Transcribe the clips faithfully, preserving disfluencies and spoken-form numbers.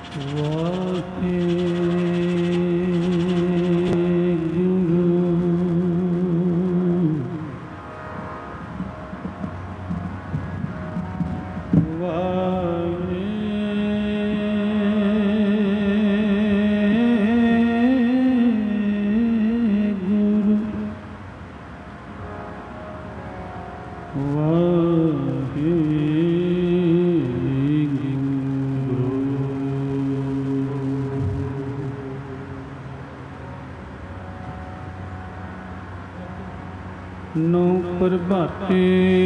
ਨੋ ਪ੍ਰਭਾਤੇ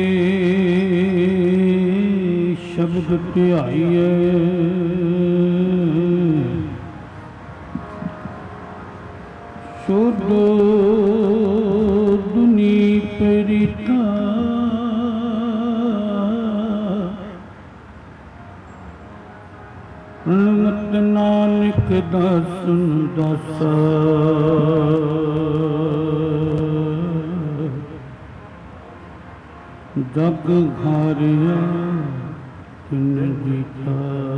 ਸ਼ਬਦ ਧਿਆਈਏ ਸੋਧੋ ਦੁਨੀ ਪਰਿਤਾ ਮਤ ਨਾਨਕ ਦਾਸਨ ਦਾਸਾ ਜਗ ਘਾਰਿਆ ਤਿਨ ਜੀਤਾ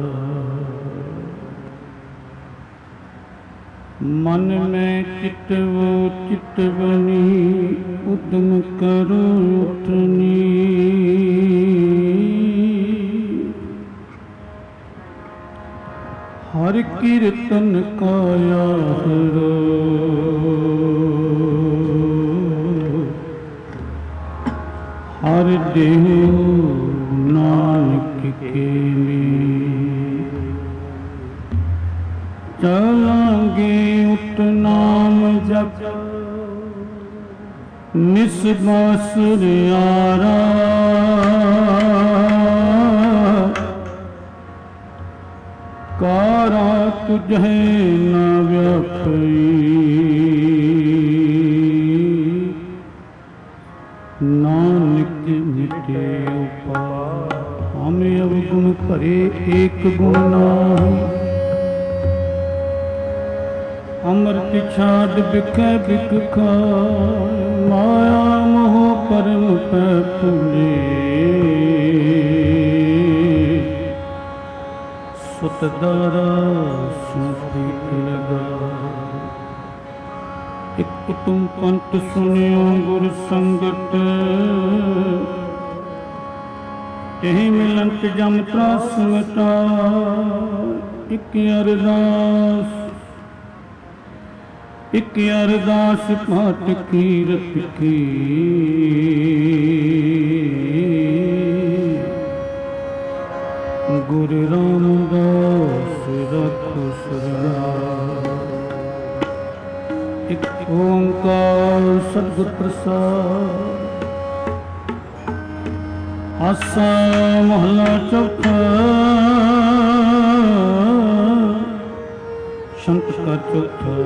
ਮਨ ਮੈਂ ਚਿਤਵ ਚਿਤਵਨੀ ਉਦਮ ਕਰੋ ਉਠਨੀ ਹਰ ਕੀਰਤਨ ਕਾਇਆ ਹਰੋ ਹਰ ਦੇਹੁ ਨਾਨਕ ਕੇ ਚਲਾਂਗੇ ਉਤ ਨਾਮ ਜਪ ਨਿਸਬਾਸ ਰਿਆਰਾ ਕਾਰਾ ਤੁਝੇ ਨਾ ਵਿਆਪਈ ਨਾਨਕ ਮਿਟੇ ਉਪਾਰ ਹਮੇ ਅਵਗੁਣ ਭਰੇ ਏਕ ਗੁਣ ਨਾਹੀ ਅੰਮ੍ਰਿਤ ਛਾਡ ਬਿਖੈ ਬਿਖ ਖਾਇ ਮਾਇਆ ਮੋਹ ਪਰਮ ਪੈ ਭੁਲੇ ਸੁਤ ਦਾਰਾ ਸੁਪੀ ਲਗਾ ਇਕ ਤੁਮ ਪੰਥ ਸੁਨਿਓ ਗੁਰ ਸੰਗਤ ਇਹ ਮਿਲੰਤ ਜਮ ਤਰਾਸ ਮਟਾ ਇਕ ਅਰਦਾਸ ਇਕ ਅਰਦਾਸ ਪਾਠ ਕੀਰਤ ਕੀ ਗੁਰੂ ਰਾਮਦਾਸ ਰਖੋ ਸਦਾ ਇਕ ਓੰਕਾਰ ਸਤਿਗੁਰ ਪ੍ਰਸਾਦ ਆਸਾ ਮਹਲਾ ਚੌਥਾ ਸੰਤ ਕਾ ਚੌਥਾ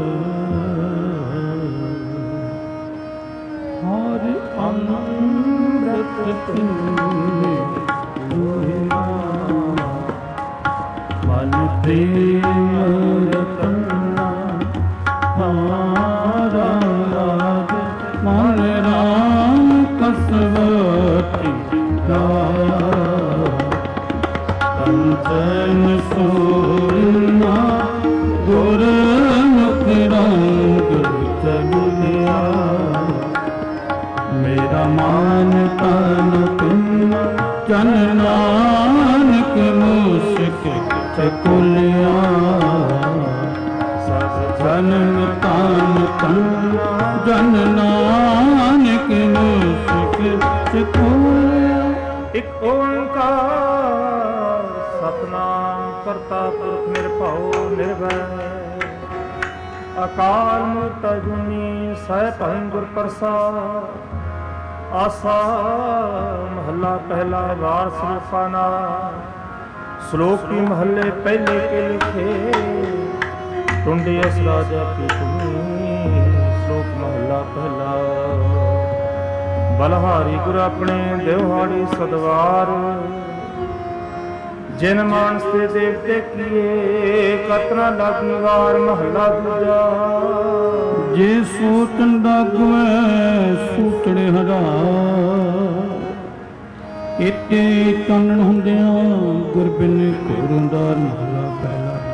ਹਰਿ ਅੰਮ੍ਰਿਤ ਪੀਨੇ ਹੋਇਆ ਮਨ ਪ੍ਰੇਮ ਰਤਨਾ ਹਾਰਾ ਰਾਗ ਮਨ ਰਾਮ ਕਸਵਤੀ ਗਾਇਆ ਕੰਚਨ ਸੋਨਾ ਗੁਰਮੁਖ ਰੰਗ ਚਲਿਆ ਮੇਰਾ ਮਾਨ ਤਨ ਤਿਨ ਜਨ ਨਾਨਕ ਮੁਸ਼ਕ ਚਕੁਲਿਆ ਸਤ ਜਨਮ ਤਾਨ ਤਨ ਜਨ ਨਾਨਕ ਮੁਸ਼ਕ ਚਕੁਲਿਆ ਇਕ ਓੰਕਾਰ ਸਤਨਾਮ ਕਰਤਾ ਪੁਰਖ ਨਿਰਭਉ ਨਿਰਭੈ ਅਕਾਲ ਮੂਰਤ ਅਜੂਨੀ ਸਹਿ ਗੁਰ ਪ੍ਰਸਾਦ ਆਸਾ ਮਹੱਲਾ ਪਹਿਲਾ ਵਾਰ ਸਰੂਪਾ ਨਾਮ ਸ਼ਲੋਕ ਕੀ ਮਹੱਲੇ ਪਹਿਲੇ ਕੇ ਲਿਖੇ ਟੁੰਡੇ ਅਸ ਰਾਜਾ ਕੀ ਤੁਮੀ ਸ਼ਲੋਕ ਮਹੱਲਾ ਪਹਿਲਾ ਬਲਹਾਰੀ ਗੁਰ ਆਪਣੇ ਦਿਵਹਾੜੀ ਸਦਵਾਰ ਜਿਨ ਮਾਨਸ ਤੇ ਦੇਵਤੇ ਕੀਏ ਕਤਨਾ ਲਾਗੀ ਵਾਰ ਮਹੱਲਾ ਦੂਜਾ ਜੇ ਸੂਤਨ ਦਾਗਵੇ ਸੂਤੜੇ ਹਜ਼ਾਰ ਇਤੇ ਤਨਣ ਹੁੰਦਿਆਂ ਗੁਰ ਬਿਨ ਘੋਰੰਦਾਰ ਮਹੱਲਾ ਪਹਿਲਾ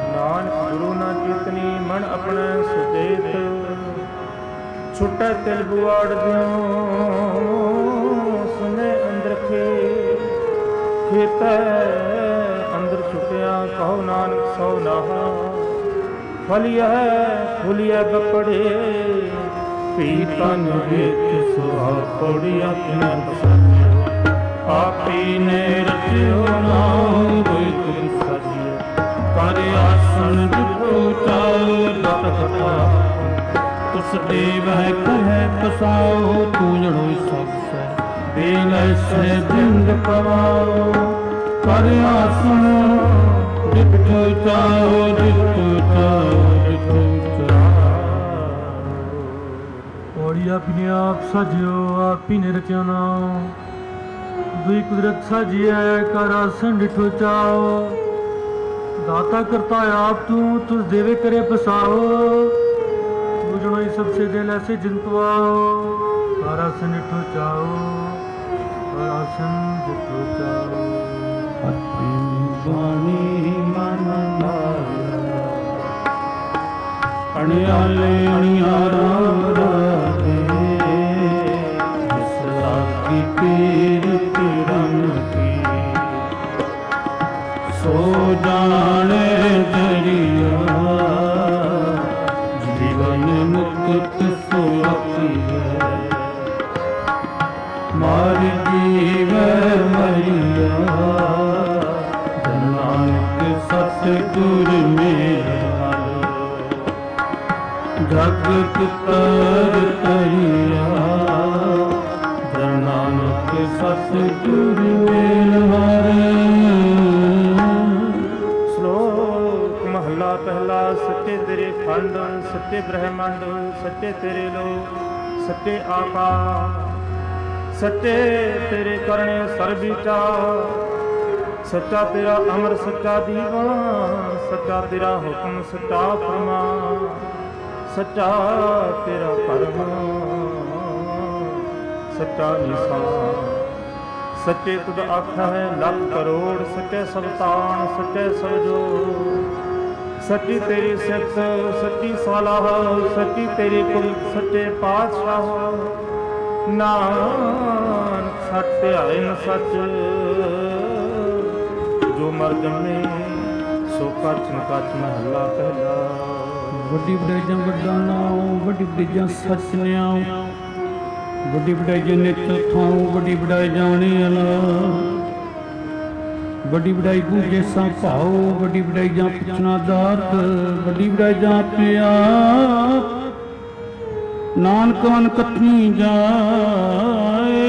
ਕੀਰਤਨੀ ਮਨ ਆਪਣੇ ਸੁਚੇਤ ਛੁੱਟੈ ਤਿਲ ਬੁਆੜ ਦਿਓ ਸੁਨੇ ਅੰਦਰ ਖੇ ਖੇਤੈ ਅੰਦਰ ਛੁਟਿਆ ਕਹੋ ਨਾਨਕ ਸੋ ਨਾਹਾ ਫਲਿਆ ਫੁਲਿਆ ਬਪੜੇ ਪੀਤਨ ਵਿੱਚ ਸੁਆਪੜੀ ਆਪਣਾ ਆਪੀ ਨੇ ਰਚਿਓ ਨਾਮ ਕੋਈ ਤੁਮ ਸਜਿਓ ਕਰ ਆਸਣ ਜਿਤੋ ਚਾਓ ਲਟਕਤਾ ਤੁਸ ਦੇਵ ਹੈ ਕਹੈ ਪਸਾਓ ਤੂੰ ਜੜੋ ਸਭ ਸੈ ਬੇਲ ਸੇ ਬਿੰਦ ਪਵਾਓ ਕਰ ਆਸਣ ਜਿਤੋ ਚਾਓ ਜਿਤੋ ਚਾਓ ਜਿਤੋ ਔੜੀ ਆਪਨੇ ਆਪ ਸਜਿਓ ਆਪੀ ਨੇ ਰਚਿਓ ਨਾਮ ਦੁਈ ਕੁਦਰਤ ਸਾਜੀਐ ਕਰ ਆਸਣ ਡਿਠੋ ਚਾਓ दाता करता आप तू तुझ देवे करे बसाओ पूजनो ही सबसे दिल ऐसे जिंतवाओ कर आसन डिठो चाओ कर आसन डिठो चाओ बाणी मन माया अणियाले अणियारा राधे सदा की पीर तिरंग की सो जाने दरिया जीवन मुक्त सुरती है मार जीव मरिया नानक सतगुर मेरा जगत तर तरिया नानक सतगुर मेरा। महला पहला सच्चे तेरे खंड सच्चे ब्रह्मांड सच्चे तेरे लोक सच्चे आकाश सच्चे तेरे करने सर्विचार सच्चा तेरा अमर सच्चा दीवान सच्चा तेरा हुक्म सच्चा फरमान सच्चा तेरा कर्म सच्चा निशान सच्चे तुद आखा है लख करोड़ सच्चे सल्तान सच्चे सवजोर सच्ची तेरी सिफत सच्ची सलाह सच्ची तेरी कुल सच्चे पातशाह नानक सच ध्याए न सच जो मर जमे सो कच न कच महला पहला ਵੱਡੀ ਵਡਾਈਆਂ ਵੱਡਾ ਨਾਮ ਵੱਡੀ ਵਡਾਈਆਂ ਸੱਚ ਨਿਆਉ ਵੱਡੀ ਵਡਾਈਆਂ ਨਿਤ ਥਾਉ ਵੱਡੀ ਵਡਾਈ ਜਾਣੇ ਅਲਾ ਵੱਡੀ ਵਡਾਈ ਗੂੰਜੇ ਸਾਂ ਭਾਉ ਵੱਡੀ ਵਡਾਈ ਜਾਂ ਪੁੱਛਣਾ ਦਾਤ ਵੱਡੀ ਵਡਾਈ ਜਾਂ ਆਪਣੇ ਆਪ ਨਾਨਕ ਮਨ ਕਥਨੀ ਜਾਏ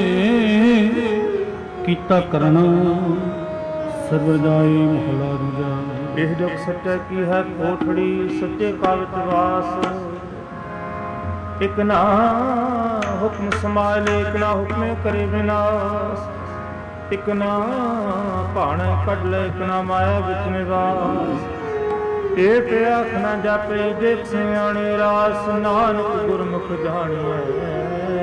ਕੀਤਾ ਕਰਨਾ ਸਰਵ ਜਾਏ ਮਹਲਾ ਦੂਜਾ। ਇਹ ਜਗ ਸੱਚਾ ਕੀ ਹੈ ਕੋਠੜੀ ਸੱਚੇ ਕਾ ਵਿੱਚ ਵਾਸ ਇਕ ਨਾ ਹੁਕਮ ਸੰਭਾਲੇ ਇਕ ਨਾ ਹੁਕਮੇ ਕਰੇ ਵਿਨਾਸ਼ ਇਕ ਨਾ ਭਾਣ ਕੱਢ ਲੈ ਇਕ ਨਾ ਮਾਇਆ ਵਿੱਚ ਨਿਵਾਸ ਇਹ ਤੇ ਆਖ ਨਾ ਜਾਪੇ ਦੇਖ ਸਿਆਣੇ ਰਾਸ ਨਾਨਕ ਗੁਰਮੁਖ ਜਾਣੀਐ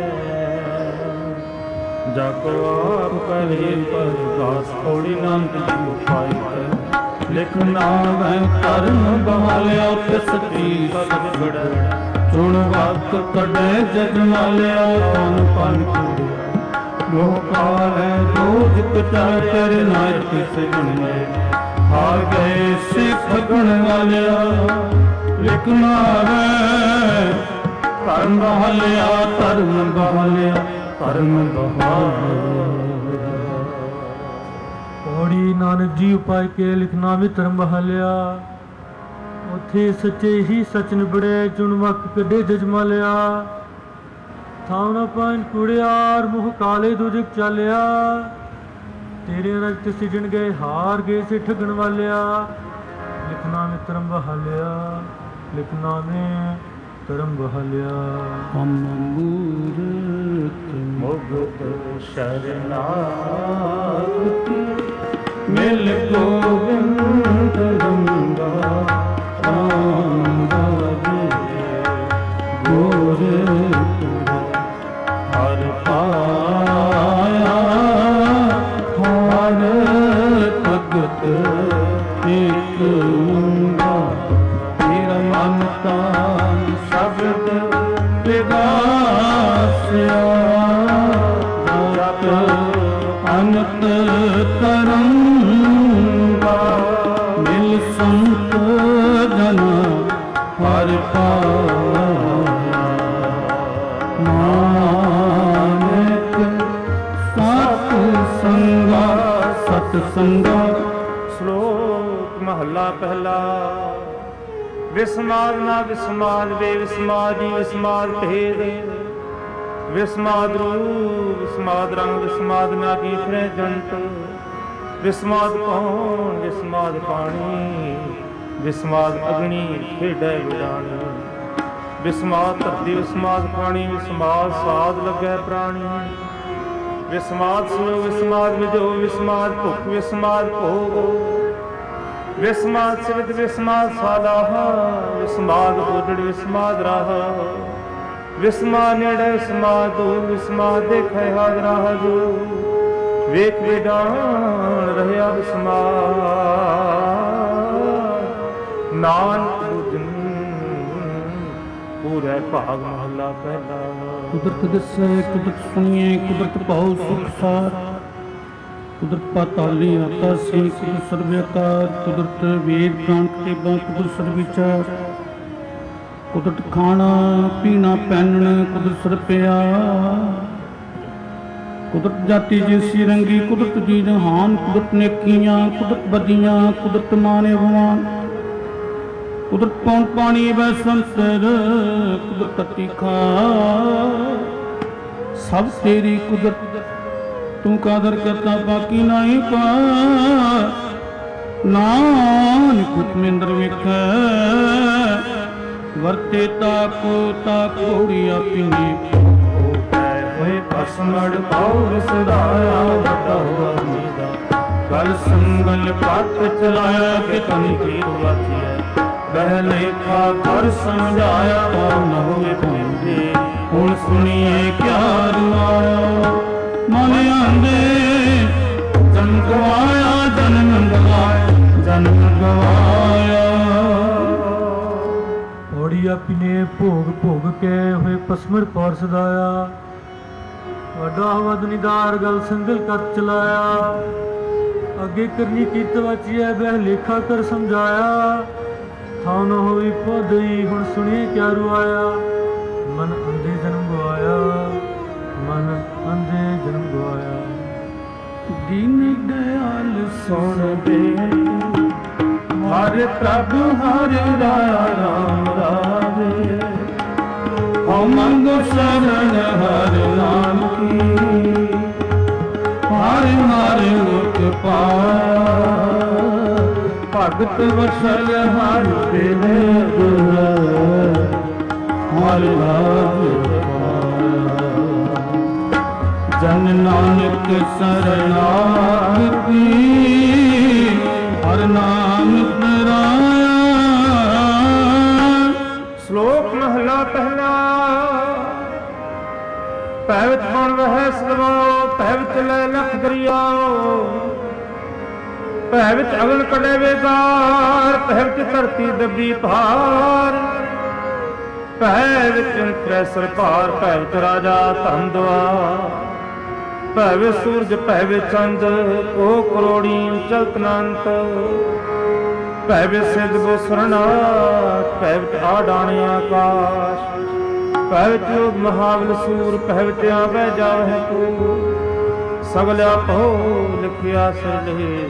ਜਾ ਕੋ ਆਪ ਕਰੇ ਪਰਗਾਸ ਥੋੜੀ ਨਾਨਕ ਜੀ ਉਪਾਈ ਲਿਖ ਨਾਵੈ ਧਰਮ ਬਹਾਲਿਆ ਤਿਸ ਦੀ ਸਤਿਗੁੜ ਚੁਣ ਵਕਤ ਕੱਢੇ ਜਗ ਮਾਲਿਆ ਤਨ ਪਨ ਕੁੜਿਆ ਲੋਕਾਲ ਹੈ ਰੋਜ ਕਚਾਰ ਤੇਰੇ ਨਾਲ ਕਿਸ ਜੁਨੇ ਆ ਗਏ ਸਿੱਖ ਗੁਣ ਵਾਲਿਆ ਲਿਖ ਨਾਵੈ ਧਰਮ ਬਹਾਲਿਆ ਧਰਮ ਬਹਾਲਿਆ ਧਰਮ ਬਹਾਲਿਆ। ਔੜੀ ਨਾਨਕ ਜੀ ਉਪਾਇ ਕੇ ਲਿਖਣਾ ਵੀ ਧਰਮ ਬਹਾਲਿਆ ਉੱਥੇ ਸੱਚੇ ਹੀ ਸਚ ਨਿਬੜੇ ਚੁਣ ਵਕ ਕੱਢੇ ਜਜ ਮਾਲਿਆ ਥਾਵਣਾ ਪਾਇਨ ਕੁੜਿਆਰ ਮੁਹ ਕਾਲੇ ਦੁਜਕ ਚਾਲਿਆ ਤੇਰੇ ਰਕਤ ਸਿਜਣ ਗਏ ਹਾਰ ਗਏ ਸੇ ਠਗਣ ਵਾਲਿਆ ਲਿਖਣਾ ਮੇ ਧਰਮ ਬਹਾਲਿਆ ਲਿਖਣਾ ਮੇ ਧਰਮ ਬਹਾਲਿਆ। ਹਮ ਮੂਰਤ ਮੁਗਤ ਸ਼ਰਨਾਗਤੀ ਮਿਲ ਗੋਬਿੰਦ ਰੰਗਾ ਰਾਮ ਰਾਜੇ ਗੋਰੇ ਹਰ ਪਾਇਆ ਹਰ ਭਗਤ ਇੱਕ ਮੰਗਾ ਮਹੱਲਾ ਪਹਿਲਾ। ਵਿਸਮਾਦ ਨਾ ਵਿਸਮਾਦ ਵੇ ਵਿਸਮਾਦੀ ਵਿਸਮਾਦ ਭੇਦ, ਵਿਸਮਾਦ ਰੂਪ ਵਿਸਮਾਦ ਰੰਗ ਵਿਸਮਾਦ ਨਾ ਕੀ ਫਿਰੇ ਜੰਤ, ਵਿਸਮਾਦ ਕੌਣ ਵਿਸਮਾਦ ਪਾਣੀ, ਵਿਸਮਾਦ ਅਗਨੀ ਖੇਡੈ ਵਿਡਾਣੀ, ਵਿਸਮਾਦ ਧਰਤੀ ਵਿਸਮਾਦ ਪਾਣੀ, ਵਿਸਮਾਦ ਸਾਧ ਲੱਗੈ ਪ੍ਰਾਣੀ, ਵਿਸਮਾਦ ਸੁਣੋ ਵਿਸਮਾਦ ਵਿਜੋ, ਵਿਸਮਾਦ ਭੁੱਖ ਵਿਸਮਾਦ ਭੋਗ, ਵਿਸਮਾਦ ਸਿਰਤ ਵਿਸਮਾਦ ਸਾਲਾਹਾ, ਵਿਸਮਾਦ ਉਜੜ ਵਿਸਮਾਦ ਰਾਹ, ਵਿਸਮਾਦ ਨੇੜੇ ਵਿਸਮਾਦ ਦੂਰ, ਵਿਸਮਾਦ ਦੇਖੈ ਹਾਜ਼ਰਾ ਹਜੂ, ਵੇਖ ਵਿਡਾਣ ਰਹਿਆ ਵਿਸਮਾਦ, ਨਾਨਕ ਬੁਝਨ ਪੂਰੇ ਭਾਗ ਮਹੱਲਾ ਪਹਿਲਾ। ਕੁਦਰਤ ਦੱਸੈ ਕੁਦਰਤ ਸੁਣੀਏ, ਕੁਦਰਤ ਭਾਉ ਸੁਖ ਸਾਰ, ਕੁਦਰਤ ਪਾਤਾਲੀ ਆਕਾਸੀ, ਕੁਦਰਤ ਸਰਬਿਆਕਾਰ, ਕੁਦਰਤ ਵੇਦ ਪ੍ਰਾਣ ਕਤੇਬਾਂ, ਕੁਦਰਤ ਸਰਵਿਚਾਰ, ਕੁਦਰਤ ਖਾਣਾ ਪੀਣਾ ਪਹਿਨਣ, ਕੁਦਰਤ ਸਰਪਿਆ, ਕੁਦਰਤ ਜਾਤੀ ਜਿਸੀ ਰੰਗੀ, ਕੁਦਰਤ ਜੀ ਜਹਾਨ, ਕੁਦਰਤ ਨੇਕੀਆਂ, ਕੁਦਰਤ ਬਦੀਆਂ, ਕੁਦਰਤ ਮਾਨ ਅਭਿਮਾਨ, ਕੁਦਰਤ ਪੌਣ ਪਾਣੀ ਵੈ ਸੰਸਰ, ਕੁਦਰਤ ਤੀਖਾ ਸਭ ਤੇਰੀ ਕੁਦਰਤ, ਤੂੰ ਕਾਦਰ ਕਰਤਾ ਬਾਕੀ ਨਹੀਂ ਪਾ, ਨਾਨਕ ਹੁਕਮਿੰਦਰ ਵੇਖੈ, ਵਰਤੇ ਤਾਕੋ ਤਾਕ ਘੋੜੀ ਆਪਣੀ, ਹੋਏ ਭਸਮੜ ਪੌਰ ਸਦਾਇਆ, ਵੱਡਾ ਹੋਆ ਮੀਦਾ ਕਲ ਸੰਗਲ ਪੱਤ ਚਲਾਇਆ, ਕਿ ਤਨੀ ਕੀ ਵਾਚੀਐ ਬਹਿ ਲੇਖਾ ਕਰ ਸਮਝਾਇਆ, ਨ ਹੋਵੇ ਭੁੰਦੇ ਹੁਣ ਸੁਣੀਏ ਕਿਆ ਰੁਆਇਆ, ਮਨ ਆਂਦੇ ਜਨਮ ਗਵਾਇਆ, ਜਨਮ ਗਵਾਇਆ, ਜਨਮ ਗਵਾਇਆ। ਔੜੀ ਆਪਨੇ ਭੋਗ ਭੋਗ ਕੇ ਹੋਏ ਪਸਮੜ ਪੌਰ ਸਦਾਇਆ, ਵੱਡਾ ਹਵਾ ਦੁਨੀਦਾਰ ਗਲ ਸੰਗਲ ਕੱਤ ਚਲਾਇਆ, ਅੱਗੇ ਕਰਨੀ ਕੀਤ ਵਾਚੀਐ ਬਹਿ ਲੇਖਾ ਕਰ ਸਮਝਾਇਆ, ਥਾਂ ਨ ਹੋਈ ਪੋਦਈ ਹੁਣ ਸੁਣੀਏ ਕਿਆ ਰੁਆਇਆ, ਮਨ ਅੰਧੇ ਜਨਮ ਗਵਾਇਆ, ਮਨ ਅੰਧੇ ਜਨਮ ਗਵਾਇਆ। ਦੀਨ ਦਇਆਲ ਸੁਣ ਬੇਨਤੀ ਹਰਿ ਪ੍ਰਭ ਹਰਿ ਰਾਇਆ ਰਾਮ ਰਾਜੇ, ਹਉ ਮੰਗੋ ਸ਼ਰਨ ਹਰਿ ਨਾਮ ਕੀ, ਹਰਿ ਹਰਿ ਮੁਖ ਪਾਇਆ, ਭਗਤ ਵਸਲ ਹਰਿ ਬਿਨੇ ਗੁਰ, ਹਰਿ ਨਾਮ ਜਨ ਨਾਨਕ ਸਰਨਾਗਤੀ, ਹਰਿ ਨਾਮ ਧਿਰਾਇਆ। ਸ਼ਲੋਕ ਮਹਲਾ ਪਹਿਲਾ। ਭੈ ਵਿੱਚ ਬਣ ਰਹਿ ਸਦਵਾਓ, ਭੈ ਵਿੱਚ ਲੈ ਲਖ ਦਰਿਆਓ, ਭੈ ਵਿੱਚ ਅਗਨ ਕੱਢੇ ਵੇਦਾਰ, ਭੈ ਵਿੱਚ ਧਰਤੀ ਦੱਬੀ ਭਾਰ, ਭੈ ਵਿੱਚ ਅੰਤਰੈ ਸਰਪਾਰ, ਭੈ ਵਿੱਚ ਰਾਜਾ ਧਨ ਦੁਆਰ, ਭੈ ਵਿੱਚ ਸੂਰਜ ਭੈ ਵਿੱਚ ਚੰਦ, ਕੋ ਕਰੋੜੀ ਚਲਤ ਅਨੰਤ, ਭੈ ਵਿੱਚ ਸਿੱਧ ਬੁਸਰਨਾਥ, ਭੈ ਵਿੱਚ ਆਡਾਣੇ ਆਕਾਸ਼, ਭੈ ਵਿੱਚ ਯੋਗ ਮਹਾਬਲ ਸੂਰ, ਭੈ ਵਿੱਚ ਆਵੈ ਜਾਵਹਿ ਤੂੰ, ਸਗਲ ਆਪੋ ਲਿਖਿਆ ਸਿਰ ਲਹੇ,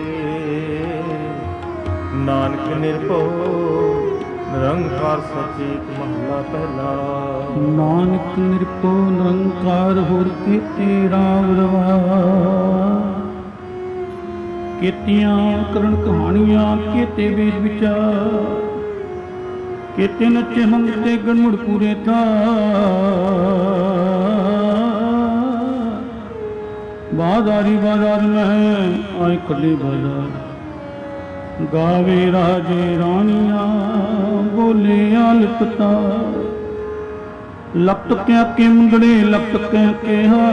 ਨਾਨਕ ਨਿਰਭਉ ਨਿਰੰਕਾਰ ਸਚੇਤ ਮਹਲਾ ਪਹਿਲਾ। ਨਾਨਕ ਨਿਰਭਉ ਨਿਰੰਕਾਰ ਹੋਰ ਕੀਤੇ ਰਾਮ ਰਵਾ, ਕੀਤੀਆਂ ਕਰਨ ਕਹਾਣੀਆਂ, ਕੀਤੇ ਵੇਦ ਵਿਚਾਰ, ਕੀਤੇ ਨੱਚੇ ਮੰਗਤੇ ਗਣਮੁੜ ਪੂਰੇ ਥਾ, ਬਾਜ਼ਾਰੀ ਬਾਜ਼ਾਰ ਮੈਂ ਆਏ ਕੱਲੇ ਬਾਜ਼ਾਰ, ਗਾਵੇ ਰਾਜੇ ਰਾਣੀਆਂ ਬੋਲੇ ਆਲਪਤਾ, ਲਪਟਕਿਆ ਕੇ ਮੁੰਦੜੇ ਲਪਟਕਿਆ ਕਿਹਾ,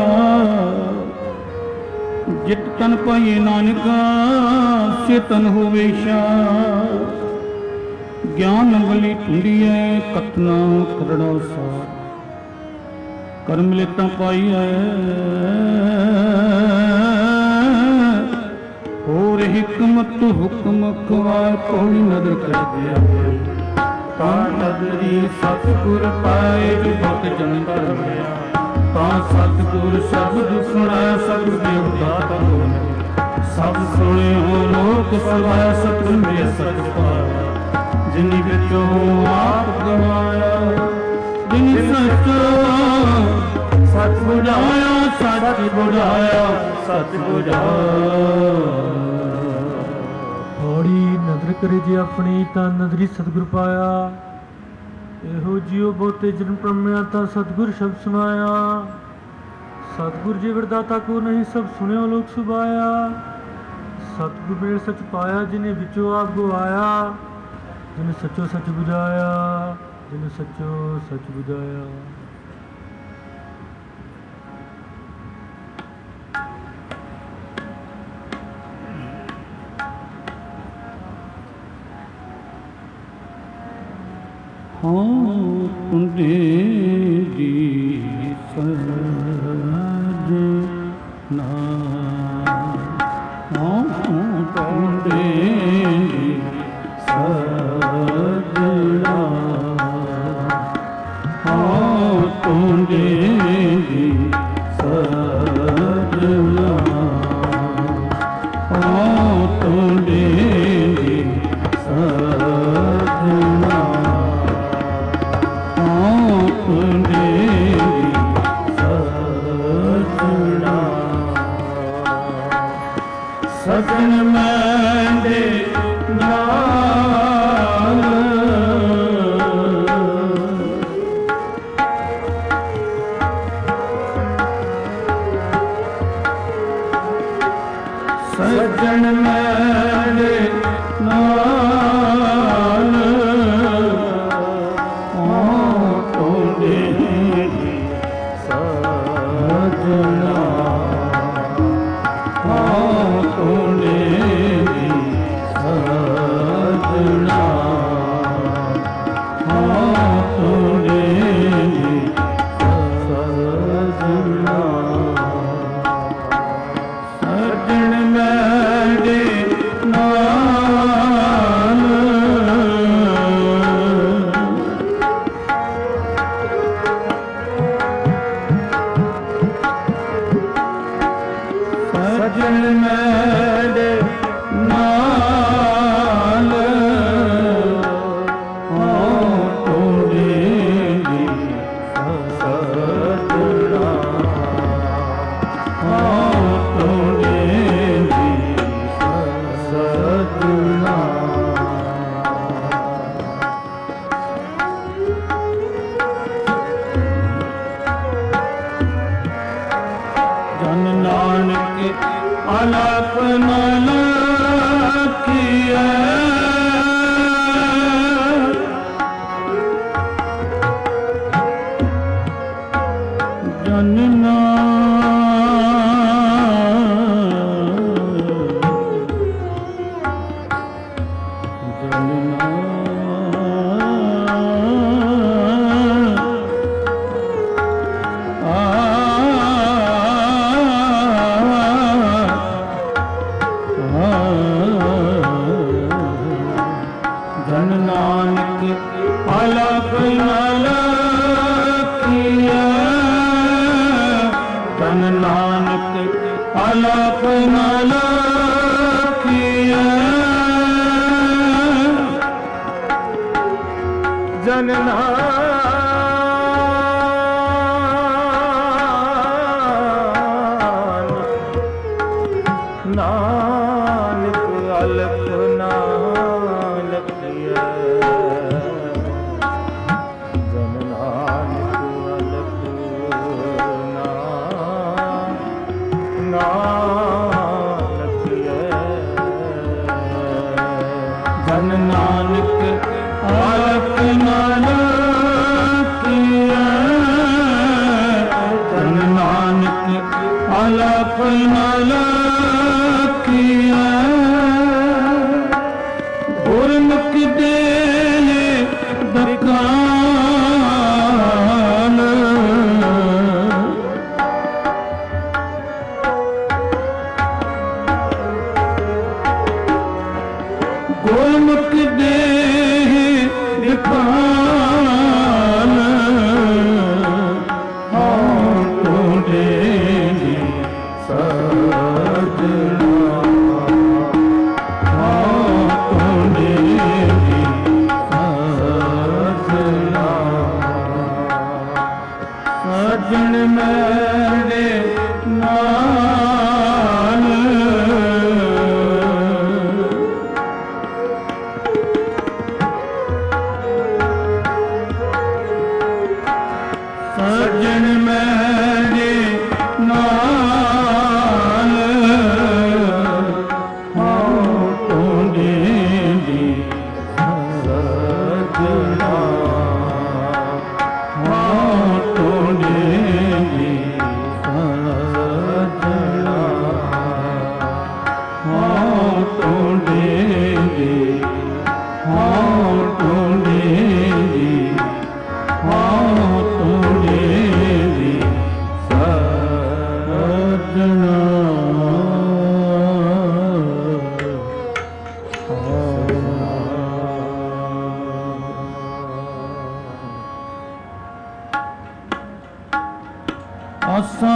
ਜਿਤ ਤਨ ਪਾਈਏ ਨਾਨਕਾ ਸੇ ਤਨ ਹੋਵੇ ਸ਼ਾ, ਗਿਆਨ ਅੰਗਲੀ ਢੂੰਡੀਐ ਕਤਨਾ ਕਰੜਾ ਸਾਰ, ਕਰਮ ਲੇਤਾ ਪਾਈਐ ਹੋਰ ਹਿਕਮਤ ਹੁਕਮ ਖਵਾਰ, ਕੋਈ ਨਦਰ ਕਰ ਦਿਆ, ਤਾਂ ਨਦਰੀ ਸਤਿਗੁਰ ਪਾਏ ਬਹੁਤ ਜਨ ਧਰਮਿਆ, ਤਾਂ ਸਤਿਗੁਰ ਸ਼ਬਦ ਸੁਣਾਇਆ ਸਭ ਦੇਵਤਾ ਹੋਣ, ਸਭ ਸੁਣਿਓ ਲੋਕ ਸਭੈ ਸਤਿਗੁਰ ਮੇਰੇ ਸਚ ਪਾਇਆ, ਜਿਨੀ ਵਿੱਚੋਂ ਆਪ ਗਵਾਇਆ, ਜਿਨੀ ਸਚ ਸਚ ਬੁਝਾਇਆ, ਸਚ ਬੁਝਾਇਆ, ਸਚ ਬੁਝਾਇਆ। ਥੋੜੀ ਨਦਰ ਕਰੇ ਜੇ ਆਪਣੀ ਤਾਂ ਨਦਰੀ ਸਤਿਗੁਰ ਪਾਇਆ, ਇਹੋ ਜਿਉ ਬਹੁਤੇ ਜਨ ਪ੍ਰਮਿਆ ਤਾਂ ਸਤਿਗੁਰ ਸ਼ਬਦ ਸੁਣਾਇਆ। ਸਤਿਗੁਰ ਜੀ ਵਰਦਾਤਾ ਕੋ ਨਹੀਂ ਸਭ ਸੁਣਿਓ ਲੋਕ ਸੁਭਾਇਆ, ਸਤਿਗੁਰ ਮੇਰੇ ਸਚ ਪਾਇਆ, ਜਿਨੇ ਵਿੱਚੋਂ ਆਪ ਗਵਾਇਆ, ਜਿਨੇ ਸੱਚੋ ਸੱਚ ਬੁਝਾਇਆ, ਜਿਨੇ ਸੱਚੋ ਸੱਚ ਬੁਝਾਇਆ। ਹਾਂ ਤੁੰਡੇ ਦੀ ਸਜਨਾ, ਹਾਂ ਤੁੰਡੇ ਦੀ ਸਜਨਾ, ਹਾਂ ਤੁੰਡੇ ਦੀ ਸਜਨਾ, ਹਾਂ ਤੁੰਡੇ ਦੀ ਸਜਨਾ, ਸਜਣ ਮੈਂਡੇ ਨਾਲ, ਸਜਣ ਮੈਂਡੇ ਨਾਲ, ਤੁੰਡੇ ਦੀ ਸਜਣਾ, ਹਾਂ ਤੁੰਡੇ ਦੀ ਸਜਣਾ, ਹਾਂ ਤੁੰਡੇ ਦੀ ਸਜਣਾ। ਸਜਣ ਮੈਂਡੇ ਨਾਲ, ਸਜਣ ਮੈਂਡੇ ਨਾਲ, ਹਾਂ ਤੁੰਡੇ ਦੀ ਸਜਣਾ, ਹਾਂ ਤੁੰਡੇ ਦੀ ਸਜਣਾ। ਜਨ ਨਾਨਕ ਆਲਾਪ ਨ ਲਖੀਐ, ਜਨ ਜਨ ਨਾਨਕ ਆਲਾਪ ਨ ਲਖੀਐ, ਜਨ ਨਾਨਕ ਆਲਾਪ ਨ ਲਖੀਐ, ਜਨ ਨਾਨਕ ਅਲਖ ਨਾ ਲਖੀਐ, ਜਨ ਨਾਨਕ ਅਲਖ ਨਾ ਨਾ ਲਖੀਐ, ਜਨ ਨਾਨਕ ਅਲਖ ਨਾ ਲਖੀਐ, ਜਨ ਨਾਨਕ ਅਲਖ ਨਾ ਲਖੀਐ। ਗੁਰਮੁਖ ਦੇ ਦਕਾਨ, ਗੁਰਮੁਖ ਦੇ ਦਕਾਨ, ਹਾਂ ਤੁੰਡੇ ਦੀ ਸਜਣਾ, ਸਾਜਣ ਮੇਰੇ ਨਾਲ ਹਾਂ ਤੋਂਦੇ ਦੀ ਸਜਣਾ ਹਾਂ ਤੋਂਦੇ ਦੀ ਸਜਣਾ ਹਾਂ ਤੋਂਦੇ ਦੀ ਹਾਂ ਤੋਂਦੇ ਦੀ ਹਾਂ ਤੋਂਦੇ ਦੀ ਸਜਣਾ ਆਸਾ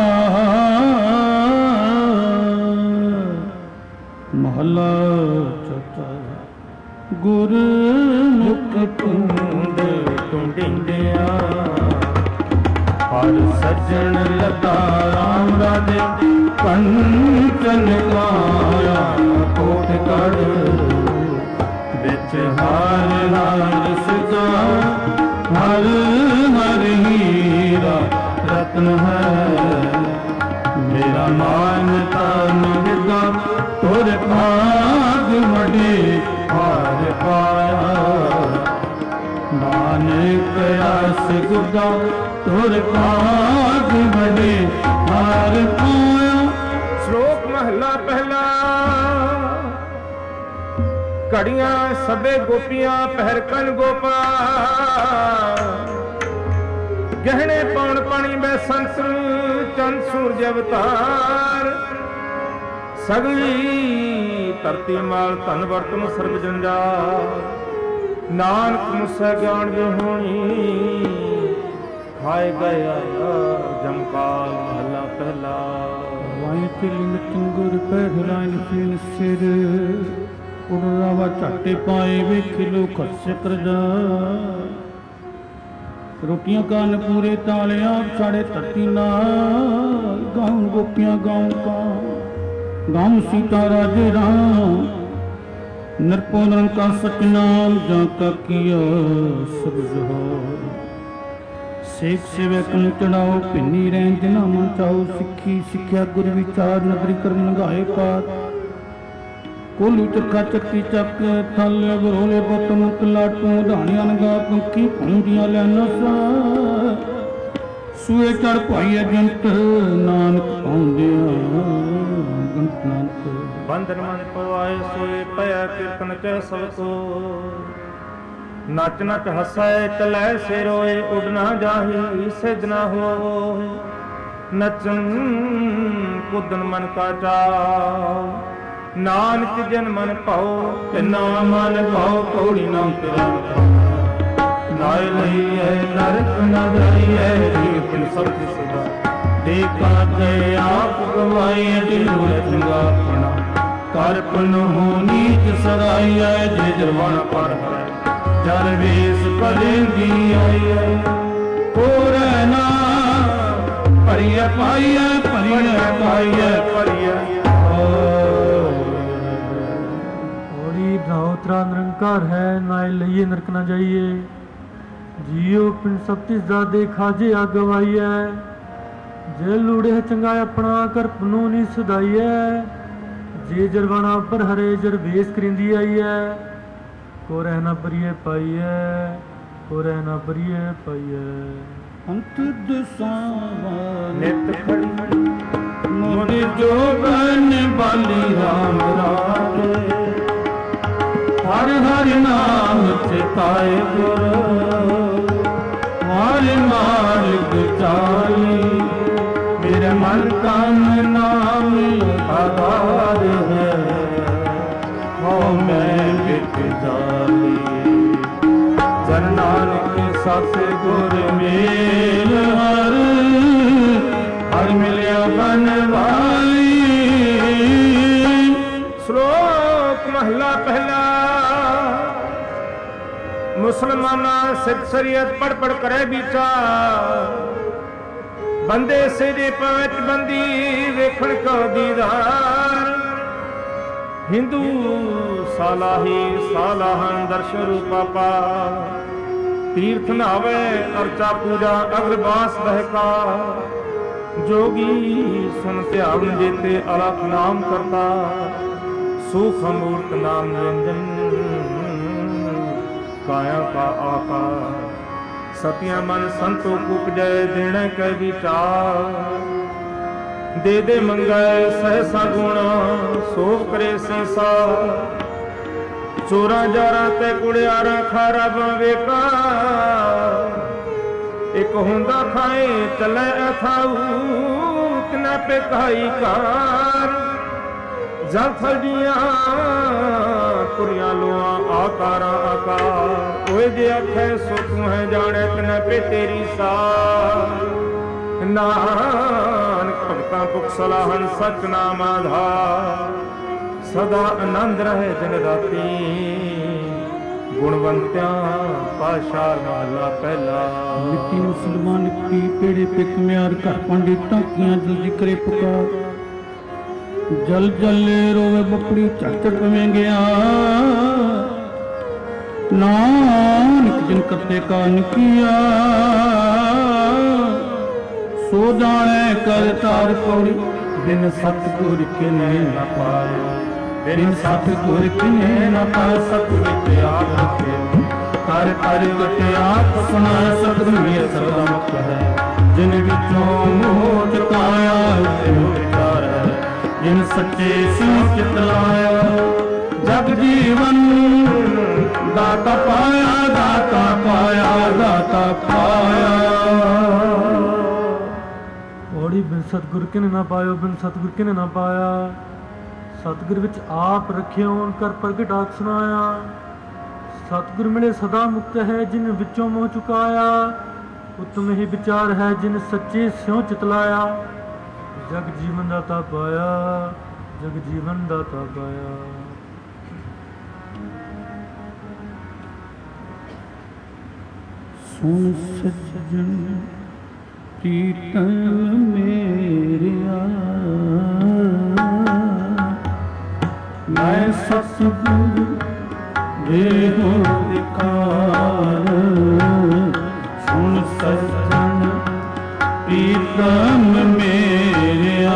ਮਹਲਾ ਚੌਥਾ ਗੁਰ ਮੁਖ ਟੁੰਡ ਟੁੰਡਿਆ ਹਰ ਸੱਜਣ ਲਤਾ ਰਾਮ ਰਾਜੇ ਕੰਚਨ ਕਾਇਆ ਕੋਟ ਕੜ ਵਿੱਚ ਹਰ ਹਰ ਸਦਾ ਹਰ ਹਰ ਹੀਰਾ ਰਤਨ ਹੈ ਮੇਰਾ ਮਾਨ ਤਨ ਵਿਦਾ ਤੁਰ ਭਾਗ ਵਡੇ ਹਾਰ ਪਾਇਆ ਨਾਨਕ ਆਸ ਗੁਰਦਾ ਤੁਰ ਭਾਗ ਵਡੇ ਹਾਰ ਪਾਇਆ। ਸ਼ਲੋਕ ਮਹਲਾ ਪਹਿਲਾ। ਘੜੀਆਂ ਸਭੇ ਗੋਪੀਆਂ ਪਹਿਰ ਕਨ ਗੋਪਾ ਗਹਿਣੇ ਪਾਉਣ ਪਾਣੀ ਬੈ ਸੰਤ ਚੰਦ ਸੂਰਜ ਅਵਤਾਰ ਸਗਲੀ ਧਰਤੀ ਮਾਲ ਧਨ ਵਰਤਨ ਸਰਬ ਜੰਜਾਲ ਨਾਨਕ ਮੁਸੈ ਗਿਆਨ ਵਿਹੋਣੀ ਖਾਏ ਗਿਆ ਜਮਕਾਲ ਮਹਲਾ ਪਹਿਲਾ। ਵਾਈ ਤਿਲਿੰਗ ਚੰਗੁਰ ਪਹਿਰ ਲਾਇਨ ਫੀਨ ਸਿਰ ਉਡਰਾਵਾ ਝਾਟੇ ਪਾਏ ਵੇਖ ਲੋ ਖਰਚ ਕਰਦਾ ਰੋਟੀਆਂ ਕਾਨ ਪੂਰੇ ਤਾਲਿਆ ਸਾੜੇ ਧਰਤੀ ਨਾਲ ਗਾਉਂ ਗੋਪੀਆਂ ਗਾਉਂ ਕਾ ਗਾਉਂ ਸੀਤਾ ਰਾਜੇ ਰਾਮ ਨਿਰਪੋ ਨਿਰੰਕਾਰ ਸਤਿਨਾਮ ਜਾਂ ਕਾ ਕੀਆ ਸਭ ਜਹਾਨ ਸੇਖ ਸੇਵਕ ਨੂੰ ਚੜਾਓ ਭਿੰਨੀ ਰਹਿਣ ਜਿਨਾ ਮਨ ਚਾਓ ਸਿੱਖੀ ਸਿੱਖਿਆ ਗੁਰ ਵਿਚਾਰ ਨਗਰੀ ਕਰ ਲੰਘਾਏ ਪਾਤ ਕੋਲੂ ਚੱਕਾ ਚੱਕੀ ਚੱਕ ਥਲ ਬਰੋਲੇ ਬਤ ਮੁਕ ਲਾਟੂ ਧਾਣੀਆਂ ਨਗਾ ਪੰਖੀ ਭੁੰਦੀਆਂ ਲੈ ਨਸਾ ਸੂਏ ਚੜ ਭਾਈ ਅਜੰਤ ਨਾਨਕ ਪਾਉਂਦਿਆਂ ਗੰਤਨਾਂਤ ਬੰਧਨ ਮਨ ਪਵਾਏ ਸੋਏ ਪਿਆ ਕੀਰਤਨ ਚੈ ਸਭ ਕੋ ਨੱਚ ਨੱਚ ਹਸੈ ਟਲੈ ਸੇ ਰੋਏ ਉਡ ਨਾ ਜਾਹੀ ਸਿਧ ਨਾ ਹੋਏ ਨਚਨ ਕੁਦਨ ਮਨ ਕਾ ਚਾਉ ਨਾਨਕ ਜਨ ਮਨ ਭਾਉ ਤਿਨਾ ਮਨ ਭਾਉ ਕੋੜੀ ਨਾ ਉਤਰਾ ਨਾਇ ਲਈ ਹੈ ਨਰਕ ਨ ਦਈਐ ਕੀਰਤਨ ਸਬਦ ਸਦਾ ਦੇਖਾ ਤੇ ਆਪ ਗਵਾਈ ਜਿਨੁ ਚੰਗਾ ਪਣਾ ਕਰਪਨ ਹੋ ਨੀਚ ਸਦਾਈਐ ਜੇ ਜਰਵਾਣਾ ਪਰ ਹੈ ਜਰ ਵੇਸ ਪਰੇਂਦੀ ਆਈਐ ਕੋਰੈ ਨਾ ਭਰੀਐ ਪਾਈਐ ਭਰੀਐ ਪਾਈਐ ਭਰੀਐ ਨਾਉ ਤਰਾ ਨਿਰੰਕਾਰ ਹੈ ਨਾਇ ਲਈਏ ਨਰਕ ਨਾ ਜਾਈਏ ਜੀਉ ਪਿੰਡ ਸਭ ਤਿਸ ਦਾ ਦੇ ਖਾਜੇ ਆ ਗਵਾਈਐ ਜੇ ਲੂੜੇ ਚੰਗਾ ਆਪਣਾ ਕਰਪ ਨੂੰ ਨੀ ਸਦਾਈਐ ਜੇ ਜਰਵਾਣਾ ਪਰ ਹਰੇ ਜਰ ਵੇਸ ਕਰਿੰਦੀ ਆਈਐ ਕੋ ਰਹਿ ਨਾ ਪਰੀਏ ਪਾਈਐ ਕੋ ਰਹਿ ਨਾ ਪਰੀਏ ਪਾਈਐ ਅੰਤ ਦਸਾਵਾ ਨਿਤ ਖੜੀ ਮੁਰ ਜੋਬਨ ਬਾਲੀ ਰਾਮ ਰਾਜੇ ਹਰ ਹਰ ਨਾਮ ਚਿਤਾਏ ਗੁਰ ਹਰ ਮਾਰਗ ਚਾਲੀ ਮੇਰੇ ਮਨ ਕਾਮ ਨਾਮ ਆਧਾਰ ਹੈ ਹੋ ਮੈਂ ਵਿਕ ਜਾਲੀ ਜਨ ਨਾਨਕ ਸਤ ਗੁਰ ਮੇਲ ਹਰ ਹਰ ਮਿਲਿਆ ਬਨਵਾਲੀ। ਸ਼ਲੋਕ ਮਹਲਾ ਪਹਿਲਾ। ਮੁਸਲਮਾਨਾ ਸਿੱਖ ਸ਼ਰੀਅਤ ਪੜ ਪੜ ਕਰੇ ਵਿਚਾਰ ਬੰਦੇ ਸਿਰੇ ਪਵਿੱਤ ਬੰਦੀ ਵੇਖਣ ਕੋ ਦੀਦਾਰ ਹਿੰਦੂ ਸਾਲਾਹੀ ਸਾਲਾਹਨ ਦਰਸ਼ਨ ਰੂਪਾ ਪਾ तीर्थ नहावे अर्चा पूजा अग्रवास बहका, जोगी सुन ध्यान जेते अलख नाम करता, सुख मूर्त नाम निरंजन काया का आकार। सतिया मन संतो कुपजय देने कै विचार, दे दे मंगै सहसा गुण सोभ करे संसार। चोरा जारा ते कुड़ियारा खारा बवेका, एक हुंदा खाए चले अथाऊ तिना पे कहाई कार। जल फलियां कुरिया लोआ आकारा आकार, ओए जे आखे सो तू है जाने तिना पे तेरी सार। नानक भगतां पुख सलाहन सच नाम आधार, सदा आनंद रहे दिन राती गुणवंत्या पाशार महला पहला। निकी मुसलमान की पेड़े पे कम्यार घर पंडित टाकियां जल्दी करे पुकार। जल जल रोवे बपड़ी चट चट में गया, नानक जिन करते का निकिया। सो जाने कर तार पौड़ी बिन सतगुर के न पाए, बिन सतगुर किने न पाए। सतगुर आप रखे कर कर कटे आप सुना, सतगुर सदा मुक्त है जिन विचों मोह चुकाया। विचार है जिन सच्चे सिंह चित लाया, जग जीवन दाता पाया, दाता पाया, दाता पाया। पौड़ी बिन सतगुर किने ना पायो, बिन सतगुर किने ना पाया। सतगुर विच आप रखे होन कर प्रगट आख सुनाया। सतगुर मिले सदा मुक्त है जिन विचों मोह चुकाया। उत्तम ही विचार है जिन सच्चे स्यों चितलाया। जग जीवन दाता पाया, जग जीवन दाता पाया। सुन सज्जन प्रीतम मेरिया, मैं सतगुर देहु दिखार। सुन सज्जन प्रीतम मेरिया,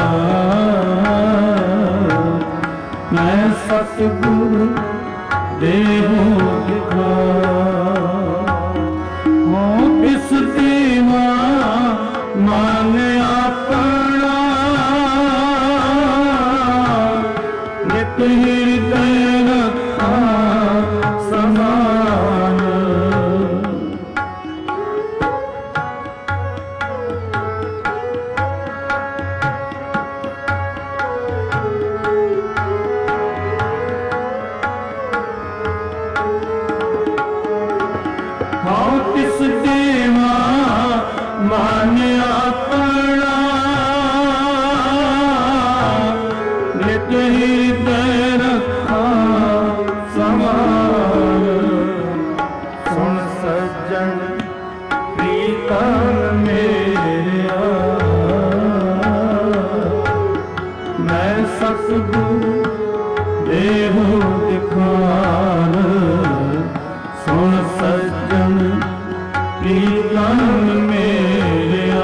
मैं सतगुर देहु दिखार। हो इस दीवा मान अपना, नित हृदय रखा समान। हाँ किस देवा मान अपना, नित हृदय रखा समान। सुन सज्जन प्रीतम मेरिया, मैं सतगुर देहु दिखार। सुन सज्जन प्रीतम मेरिया,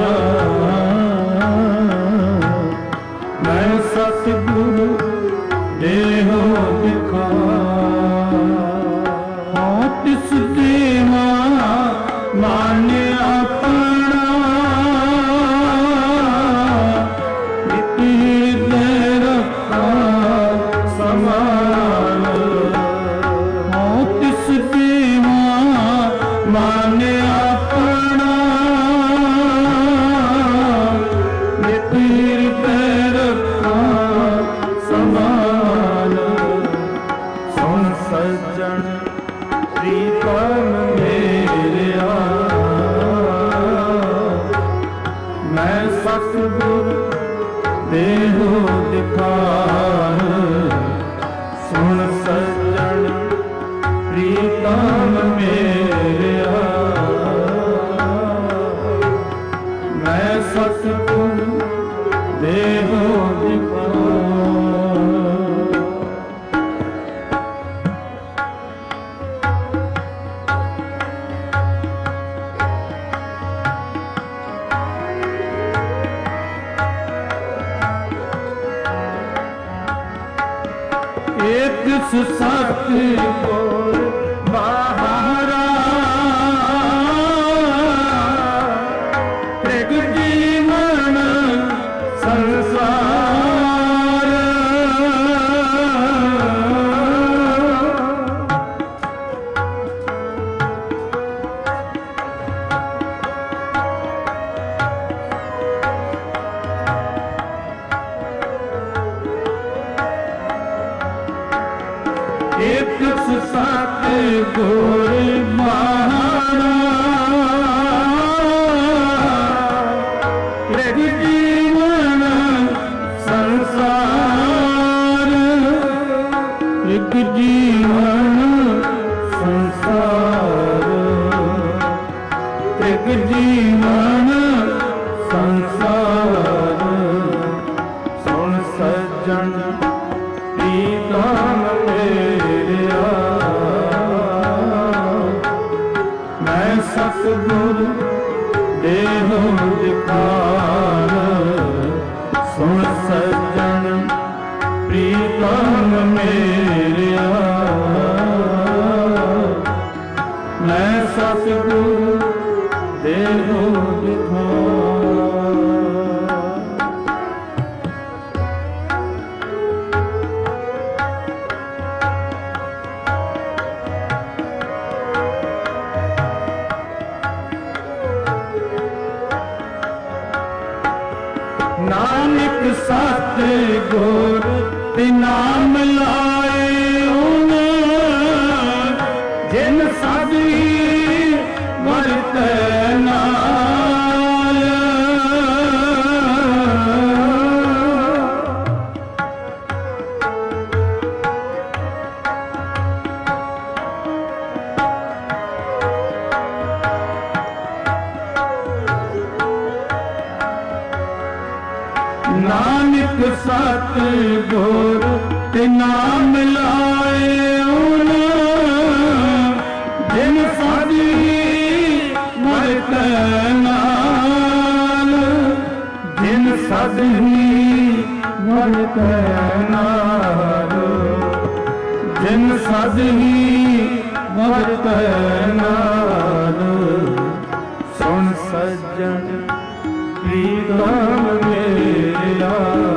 मैं सतगुर देहु दिखार। हाँ तिस देवा मान अपना, नित हृदय रखा समान। हाँ तिस देवा मान अपना, नित हृदय रखा समान। सुन सज्जन प्रीतम मेरिया, मैं सतगुर देहु दिखार। सुन सज्जन प्रीतम मेरिया, मैं सतगुर देहु दिखार। ਸਤਿਗੁਰ ਬਾਣਾ ਇੱਕ ਜੀਵਨ ਸੰਸਾਰ ਇੱਕ ਜੀਵਨ ਸੰਸਾਰ ਇੱਕ ਜੀਵਨ ਸੰਸਾਰ ਸੁਣ ਸੱਜਣ ਪ੍ਰੀਤਮ ਮੇਰਿਆ ਮੈਂ ਸਤਿਗੁਰ ਦੇਹੁ ਦਿਖਾਰ ਸੁਣ ਸੱਜਣ ਪ੍ਰੀਤਮ ਮੇਰਿਆ ਮੈਂ ਸਤਿਗੁਰ ਦੇਹੁ ਦਿਖਾਰ। ਨਾਨਕ ਸਤਿਗੁਰ ਤੇ ਨਾਮ ਲਾਏ ਉਹਨੇ ਜਿਨ ਸਾਧੀ ਵਰਤੈ ਨਾਲ ਨਾਨਕ ਸਤਿਗੁਰ ਤੇ ਨਾਮ ਲਾਏ ਉਹਨੇ ਜਿਨ ਸਾਧੀ ਵਰਤੈ ਨਾਲ ਜਿਨ ਸਾਧੀ ਵਰਤੈ ਨਾਲ ਜਿਨ ਸਾਧੀ ਵਰਤੈ ਨਾਲ ਸੁਣ ਸੱਜਣ ਪ੍ਰੀਤਮ ਮੇਰਿਆ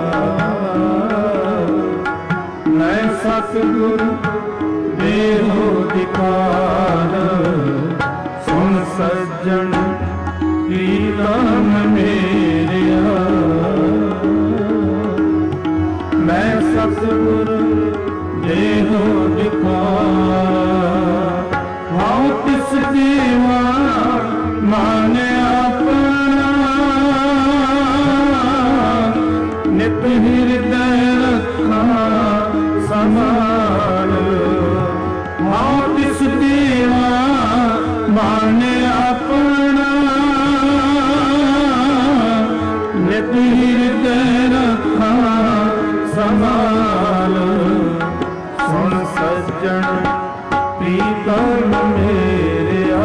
ਮੈਂ ਸਤਿਗੁਰ ਦੇਹੁ ਦਿਖਾਰ ਸੁਣ ਸੱਜਣ ਪ੍ਰੀਤਮ ਮੇਰਿਆ ਮੈਂ ਸਤਿਗੁਰ ਦੇਹੁ ਦਿਖਾਰ। ਹਉ ਤਿਸ ਦੇਵਾ ਮਨ ਆਪਣਾ ਨਿਤ ਹਿਰਦੈ ਰੱਖਾਂ ਸੰਭਾਲ ਹਉ ਤਿਸ ਦੇਵਾ ਮਨ ਆਪਣਾ ਨਿਤ ਹਿਰਦੈ ਰੱਖਾਂ ਸੰਭਾਲ ਸੁਣ ਸੱਜਣ ਪ੍ਰੀਤਮ ਮੇਰਿਆ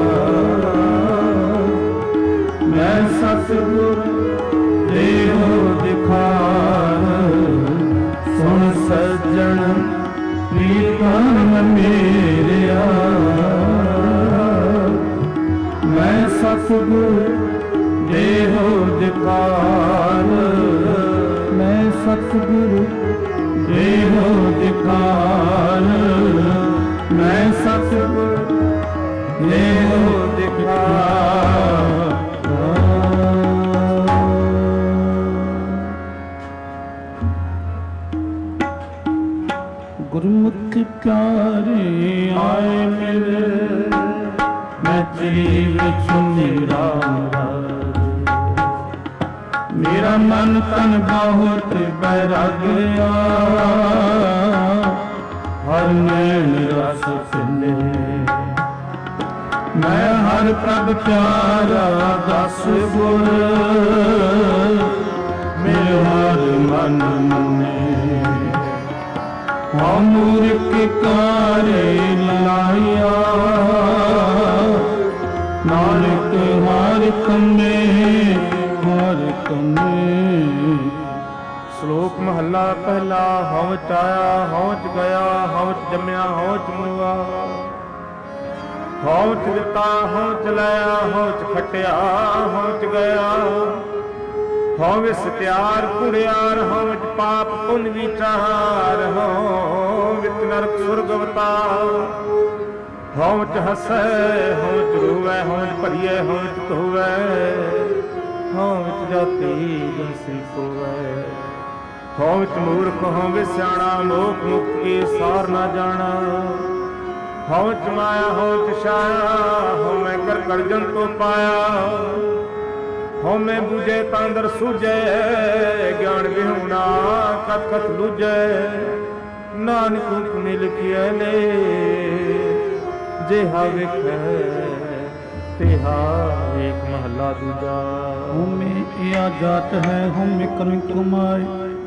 ਮੈਂ ਸਤਿਗੁਰ ਦੇਹੁ ਦਿਖਾਰ ਸੁਣ ਸੱਜਣ ਪ੍ਰੀਤਮ ਮੇਰਿਆ ਮੈਂ ਸਤਿਗੁਰ ਦੇਹੁ ਦਿਖਾਰ ਮੈਂ ਸਤਿਗੁਰ ਦੇਹੁ ਦਿਖਾਰ ਮੈਂ ਸਤਿਗੁਰ ਦੇਹੁ ਦਿਖਾਰ। ਗੁਰਮੁਖਿ ਪਿਆਰੇ ਆਏ ਮਿਲੇ ਮੈਂ ਤੇਰੀ ਵਿੱਚ ਨਿਰਾਲਾ ਮੇਰਾ ਮਨ ਤਨ ਬਹੁਤ ਬੈਰਾਗਿਆ ਹਰ ਨੈਣ ਰਸ ਪਿੰਨੇ ਮੈਂ ਹਰ ਪ੍ਰਭ ਪਿਆਰਾ ਦਸ ਗੁਰ ਮੇਰੇ ਹਰ ਮਨ ਮੰਨੇ ਹਉ ਮੂਰਖ ਕਾਰੇ ਲਾਇਆ ਨਾਨਕ ਹਰ ਕੰਮੇ ਹਰ ਕੰਮੇ। ਸ਼ਲੋਕ ਮਹੱਲਾ ਪਹਿਲਾ। ਹਉ ਚ ਆਇਆ ਹਉ ਚ ਗਿਆ ਹਉ ਚ ਜੰਮਿਆ ਹਉ ਚ ਮੁਆ ਹਉ ਚ ਦਿੱਤਾ ਹਉ ਚ ਲਾਇਆ ਹਉ ਚ ਖਟਿਆ ਹਉ ਚ ਗਿਆ ਹਉ ਵਿਸ ਤਿਆਰ ਕੁੜਿਆਰ ਹਉ ਚ ਪਾਪ ਪੁੰਨ ਵਿਚਾਰ ਹਉ ਵਿਚ ਨਰਕ ਸੁਰਗ ਅਵਤਾਰ ਹਉ ਚ ਹਸੈ ਹਉ ਚ ਰੋਵੈ ਹਉ ਚ ਭਰੀਐ ਹਉ ਚ ਧੋਵੈ ਹਉ ਵਿਚ ਜਾਤੀ ਬੰਸੀ ਕੋਵੈ ਹਉ ਵਿਚ ਮੂਰਖ ਹਉ ਵਿਚ ਸਿਆਣਾ ਮੋਖ ਮੁਕਤ ਕੀ ਸਾਰ ਨਾ ਜਾਣਾ ਹਉ ਚ ਮਾਇਆ ਹਉ ਚ ਛਾਇਆ, ਹਉ ਮੈਂ ਕਰ ਕਰਜਨ ਤੋਂ ਪਾਇਆ। ਹਉ ਮੈਂ ਬੁਝੇ ਤਾਂ ਅੰਦਰ ਸੁਝੇ, ਗਿਆਨ ਵਿਹੂਣਾ ਕਤ ਕਤ ਲੁਝੇ। ਨਾਨਕ ਹੁਕਮੇ ਲਿਖਿਆ ਨੇ, ਜਿਹਾ ਵੇਖੈ ਤਿਹਾ ਏਕ ਮਹਲਾ ਦੂਜਾ। ਹਉਮੈ ਇਹ ਜਾਤ ਹੈ, ਹਉਮੈ ਕਰਮ ਕਮਾਏ,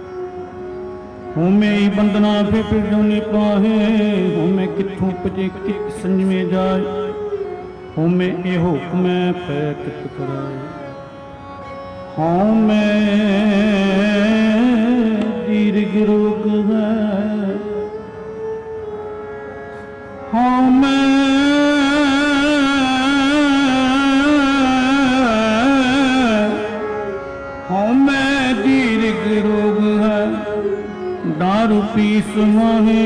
ਹਉਮੈ ਹੀ ਬੰਦਨਾ ਫਿਰ ਫਿਰ ਜੋਨੀ ਪਾਹੇ। ਹਉਮੈ ਕਿੱਥੋਂ ਪਜੇ ਕਿਤ ਸੰਜਮੇ ਜਾਏ, ਹਉਮੈ ਇਹ ਹੁਕਮੈ ਪੈ ਕਿਤ ਕਰਾਏ। ਹਉਮੈ ਦੀਰਘ ਰੋਗ ਹੈ, ਹਉਮੈ ਹਉਮੈ ਦੀਰਘ ਰੋਗ ਹੈ, ਦਾਰੂ ਪੀਸ ਮਾਹੇ।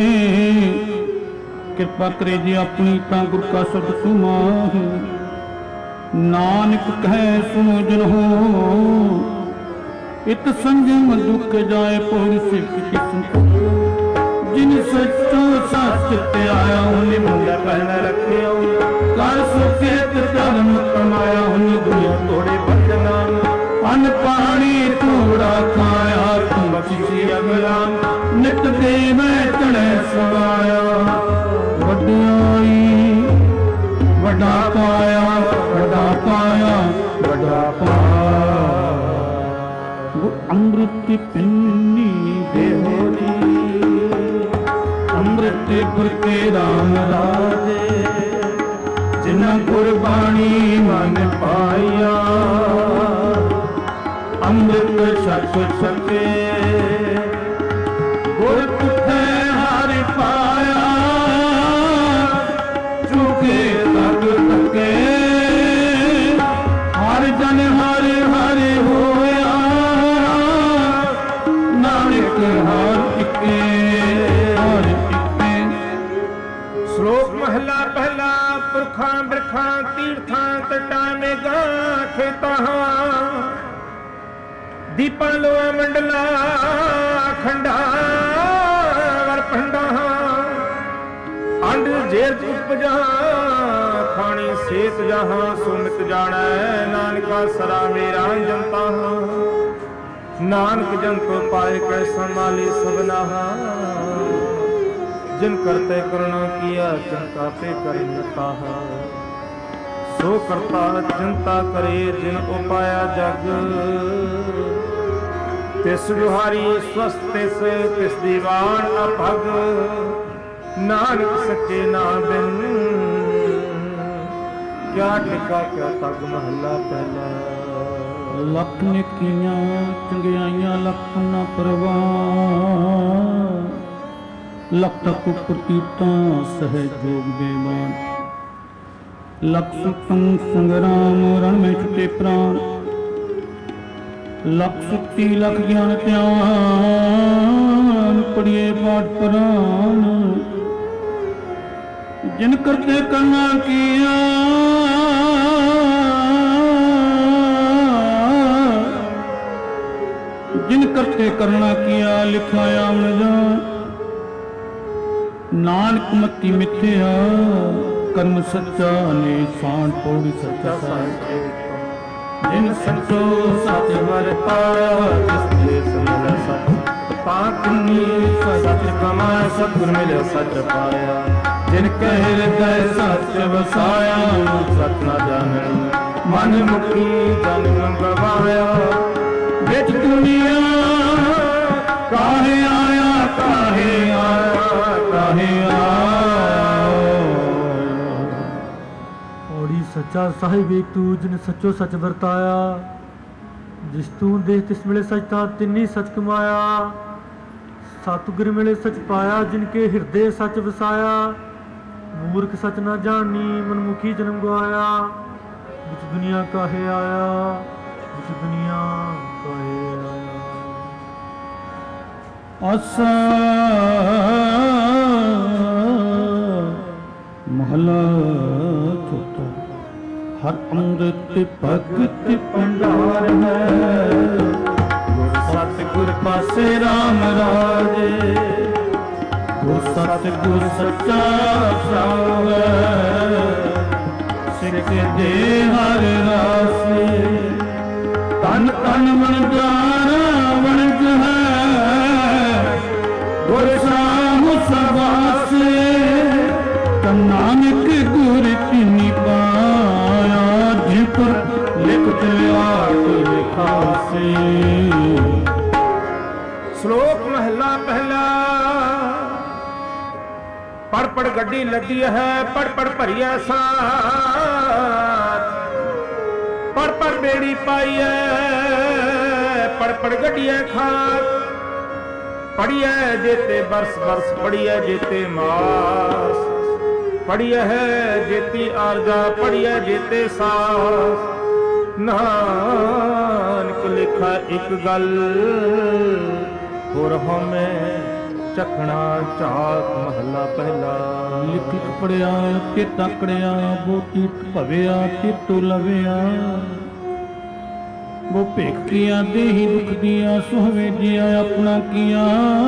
ਕਿਰਪਾ ਕਰੇ ਜੇ ਆਪਣੀ ਤਾਂ ਗੁਰ ਕਾ ਸ਼ਬਦ ਸੁਮਾਹੇ। ਨਾਨਕ ਕਹੈ ਸੁਨੋ ਜਨ ਹੋ, ਇਤ ਸੰਜਮ ਦੁਖ ਜਾਏ ਪੌੜੀ ਸਿੱਖ ਕੀ ਸੰਤੋਖ। ਜਿਨ ਸੱਚੋ ਸੱਚ ਤੇ ਆਇਆ, ਉਹਨੇ ਮੁੰਡਾ ਪਹਿਨ ਰੱਖਿਓ। ਕਰ ਸੁਖੇਤ ਧਰਮ ਕਮਾਇਆ, ਉਹਨੇ ਦੁਨੀਆ ਤੋੜੇ ਬੰਧਨਾ। ਅਨ ਪਾਣੀ ਧੂੜਾ ਖਾਇਆ, ਤੂੰ ਬਖਸ਼ੀ ਅਗਲਾ। ਨਿਤ ਦੇ ਮੈਂ ਚੜ੍ਹੈ ਸਵਾਇਆ, ਵਡਿਆਈ ਵੱਡਾ ਪਾਇਆ, ਵੱਡਾ ਪਾਇਆ, ਵੱਡਾ ਪਾਇਆ। ਅੰਮ੍ਰਿਤ ਪਿੰਨੀ ਦੇਹੋ ਜੀ, ਅੰਮ੍ਰਿਤ ਗੁਰ ਕੇ ਰਾਮ ਰਾਜੇ। ਜਿਨ੍ਹਾਂ ਗੁਰਬਾਣੀ ਮਨ ਪਾਇਆ, ਅੰਮ੍ਰਿਤ ਛਕ ਛਕੇ। ਗੁਰ ਤੁਠੈ ਹਰਿ ਪਾਇਆ, ਝੁਕੇ ਤਗ ਤਕੇ। ਹਰ ਜਨ ਹਰਿ ਹਰਿ ਹੋਇਆ, ਨਾਨਕ ਹਰਿ ਇਕੇ ਹਰਿ ਇਕੇ। ਸ਼ਲੋਕ ਮਹਲਾ ਪਹਿਲਾ। ਪੁਰਖਾਂ ਬਿਰਖਾਂ ਤੀਰਥਾਂ ਤਟਾਂ ਮੇਘਾਂ ਖੇਤਾਂ, ਦੀਪਾਂ ਲੋਆ ਮੰਡਲਾ ਖੰਡਾ ਵਰ ਪੰਡਾ। ਅੰਡ ਜੇਰ ਉਪਜਾ ਖਾਣੀ ਸੇਤ ਜਹਾਂ, ਸੁਮਿਤ ਜਾਣੈ ਨਾਨਕਾ ਸਰਾ ਮੇਰਾ ਜਨਤਾ। ਨਾਨਕ ਜਨ ਕੋ ਪਾਏ ਕੈ ਸੰਭਾਲੇ ਸਭਨਾ। ਜਿਨ ਕਰਤੇ ਕਰੁਣਾ ਕੀਆ, ਤਿਨ ਕਾਪੇ ਕਰਨਤਾ। ਸੋ ਕਰਤਾ ਚਿੰਤਾ ਕਰੇ, ਜਿਨ ਉਪਾਇਆ ਜਗ। ਤਿਸ ਜੁਹਾਰੀ ਸਵਸਤ ਤਿਸ, ਤਿਸ ਦੀਵਾਨ ਅਭਗ। ਨਾਨਕ ਸੱਚੇ ਨਾਮ ਬਿਨ, ਕਿਆ ਟਿਕਾ ਕਿਆ ਤਗ। ਮਹੱਲਾ ਪਹਿਲਾ। ਲੱਖ ਨੇਕੀਆਂ ਚੰਗਿਆਈਆਂ ਲੱਖ ਨਾ ਪਰਵਾਹ। ਲੱਖ ਤਕ ਪ੍ਰਤੀਤਾਂ ਸਹਿਜ ਜੋਗ ਬੇਮਾਨ। ਲੱਖ ਸੁਤੰ ਸੰਗਰਾਮ ਰਣ ਮੈਂ ਛੁਟੇ ਪ੍ਰਾਨ। ਲੱਖ ਸੁਖਤੀ ਲੱਖ ਗਿਆਨ ਧਿਆਨ, ਪੜੀਏ ਪਾਠ ਪੁਰਾਨ। ਜਿਨ ਕਰਤੇ ਕਰਨਾ ਕੀਆ, ਜਿਨ ਕਰਤੇ ਕਰਨਾ ਕੀਆ। ਲਿਖਾਇਆ ਮਨ ਜਾਨ, ਨਾਨਕ ਮਤੀ ਮਿਥਿਆ। ਕਰਮ ਸੱਚਾ ਨੇ ਸਾਨ ਪੌੜੀ ਸੱਚਾ ਸਾਹਿਬ। ਜਿਨ ਸੱਚੋ ਸੱਚ ਵਰਤਾ, ਤਿਸ ਦੇ ਮਿਲਿਆ ਸੱਚ। ਪਾਕਨੀ ਸੱਚ ਕਮਾਇਆ, ਸਤਿਗੁਰ ਮਿਲਿਆ ਸੱਚ ਪਾਇਆ। ਜਿਨ ਕਹਿ ਹਿਰਦੈ ਸੱਚ ਵਸਾਇਆ, ਸੱਚ ਨਾ ਜਾਣੈ ਮਨ ਮੁਖੀ ਜਨਮ ਗਵਾਇਆ। ਵਿੱਚ ਦੁਨੀਆ ਕਾਹੇ ਆਇਆ, ਕਾਹੇ ਆਇਆ, ਕਾਹੇ ਆਇਆ। ਔੜੀ ਸੱਚਾ ਸਾਹਿਬ ਏਕ ਤੂੰ, ਜਿਨ ਸੱਚੋ ਸੱਚ ਵਰਤਾਇਆ। ਜਿਸ ਤੂੰ ਦੇਹ ਤਿਸ ਮਿਲੇ ਸੱਚ, ਤਾਂ ਤਿੰਨੀ ਸੱਚ ਕਮਾਇਆ। ਸਤਿਗੁਰ ਮਿਲੇ ਸੱਚ ਪਾਇਆ, ਜਿਨ ਕੇ ਹਿਰਦੇ ਸੱਚ ਵਸਾਇਆ। ਮੂਰਖ ਸੱਚ ਨਾ ਜਾਣੀ, ਮਨਮੁਖੀ ਜਨਮ ਗਵਾਇਆ। ਵਿੱਚ ਦੁਨੀਆ ਕਾਹੇ ਆਇਆ, ਵਿੱਚ ਦੁਨੀਆ ਕਾਹੇ ਆਇਆ। ਆਸਾ ਮਹਲਾ ਚੌਥਾ। ਹਰ ਅੰਮ੍ਰਿਤ ਭਗਤ ਭੰਡਾਰ ਹੈ, ਗੁਰ ਸਤਿਗੁਰ ਪਾਸੇ ਰਾਮ ਰਾਜੇ। ਗੁਰ ਸਤਿਗੁਰ ਸੱਚਾ ਸਾਵ, ਨਾਨਕ ਗੁਰ ਚੀਨੀ ਪਾਇਆ ਜਿਪੁਰ ਲਿਖਤ ਲਿਆਟ ਲਿਖਾਸੇ। ਸ਼ਲੋਕ ਮਹਲਾ ਪਹਿਲਾ। ਪੜ ਪੜ ਗੱਡੀ ਲੱਦੀ ਹੈ, ਪੜ ਪੜ ਭਰੀਐ ਸਾਥ, ਪੜ ਪੜ ਬੇੜੀ ਪਾਈਐ, ਪੜ ਪੜ ਗੱਡੀਐ ਖਾਤ, ਪੜੀਐ ਜੇਤੇ ਬਰਸ ਬਰਸ, ਪੜੀਐ ਜੇਤੇ ਮਾਸ, ਪੜੀਐ ਹੈ ਜੇਤੀ ਆਰਜਾ, ਪੜੀਐ ਜੇਤੇ ਸਾਸ। ਨਾਨਕ ਲਿਖਾ ਇੱਕ ਗੱਲ, ਹੋਰ ਹਉਮੈ ਚਖਣਾ ਝਾਕ। ਮਹਲਾ ਪਹਿਲਾ। ਲਿਖਿਤ ਪੜਿਆ ਤੇ ਤਕੜਿਆ, ਬੋ ਕੀਟ ਭਵਿਆ ਚਿਤੁ ਲਵਿਆ। ਬੋ ਭੇਖ ਕੀਆ ਦੇਹੀ ਦੁਖ ਦੀਆਂ, ਸੁਹਵੇ ਜਿਆ ਆਪਣਾ ਕੀਆ।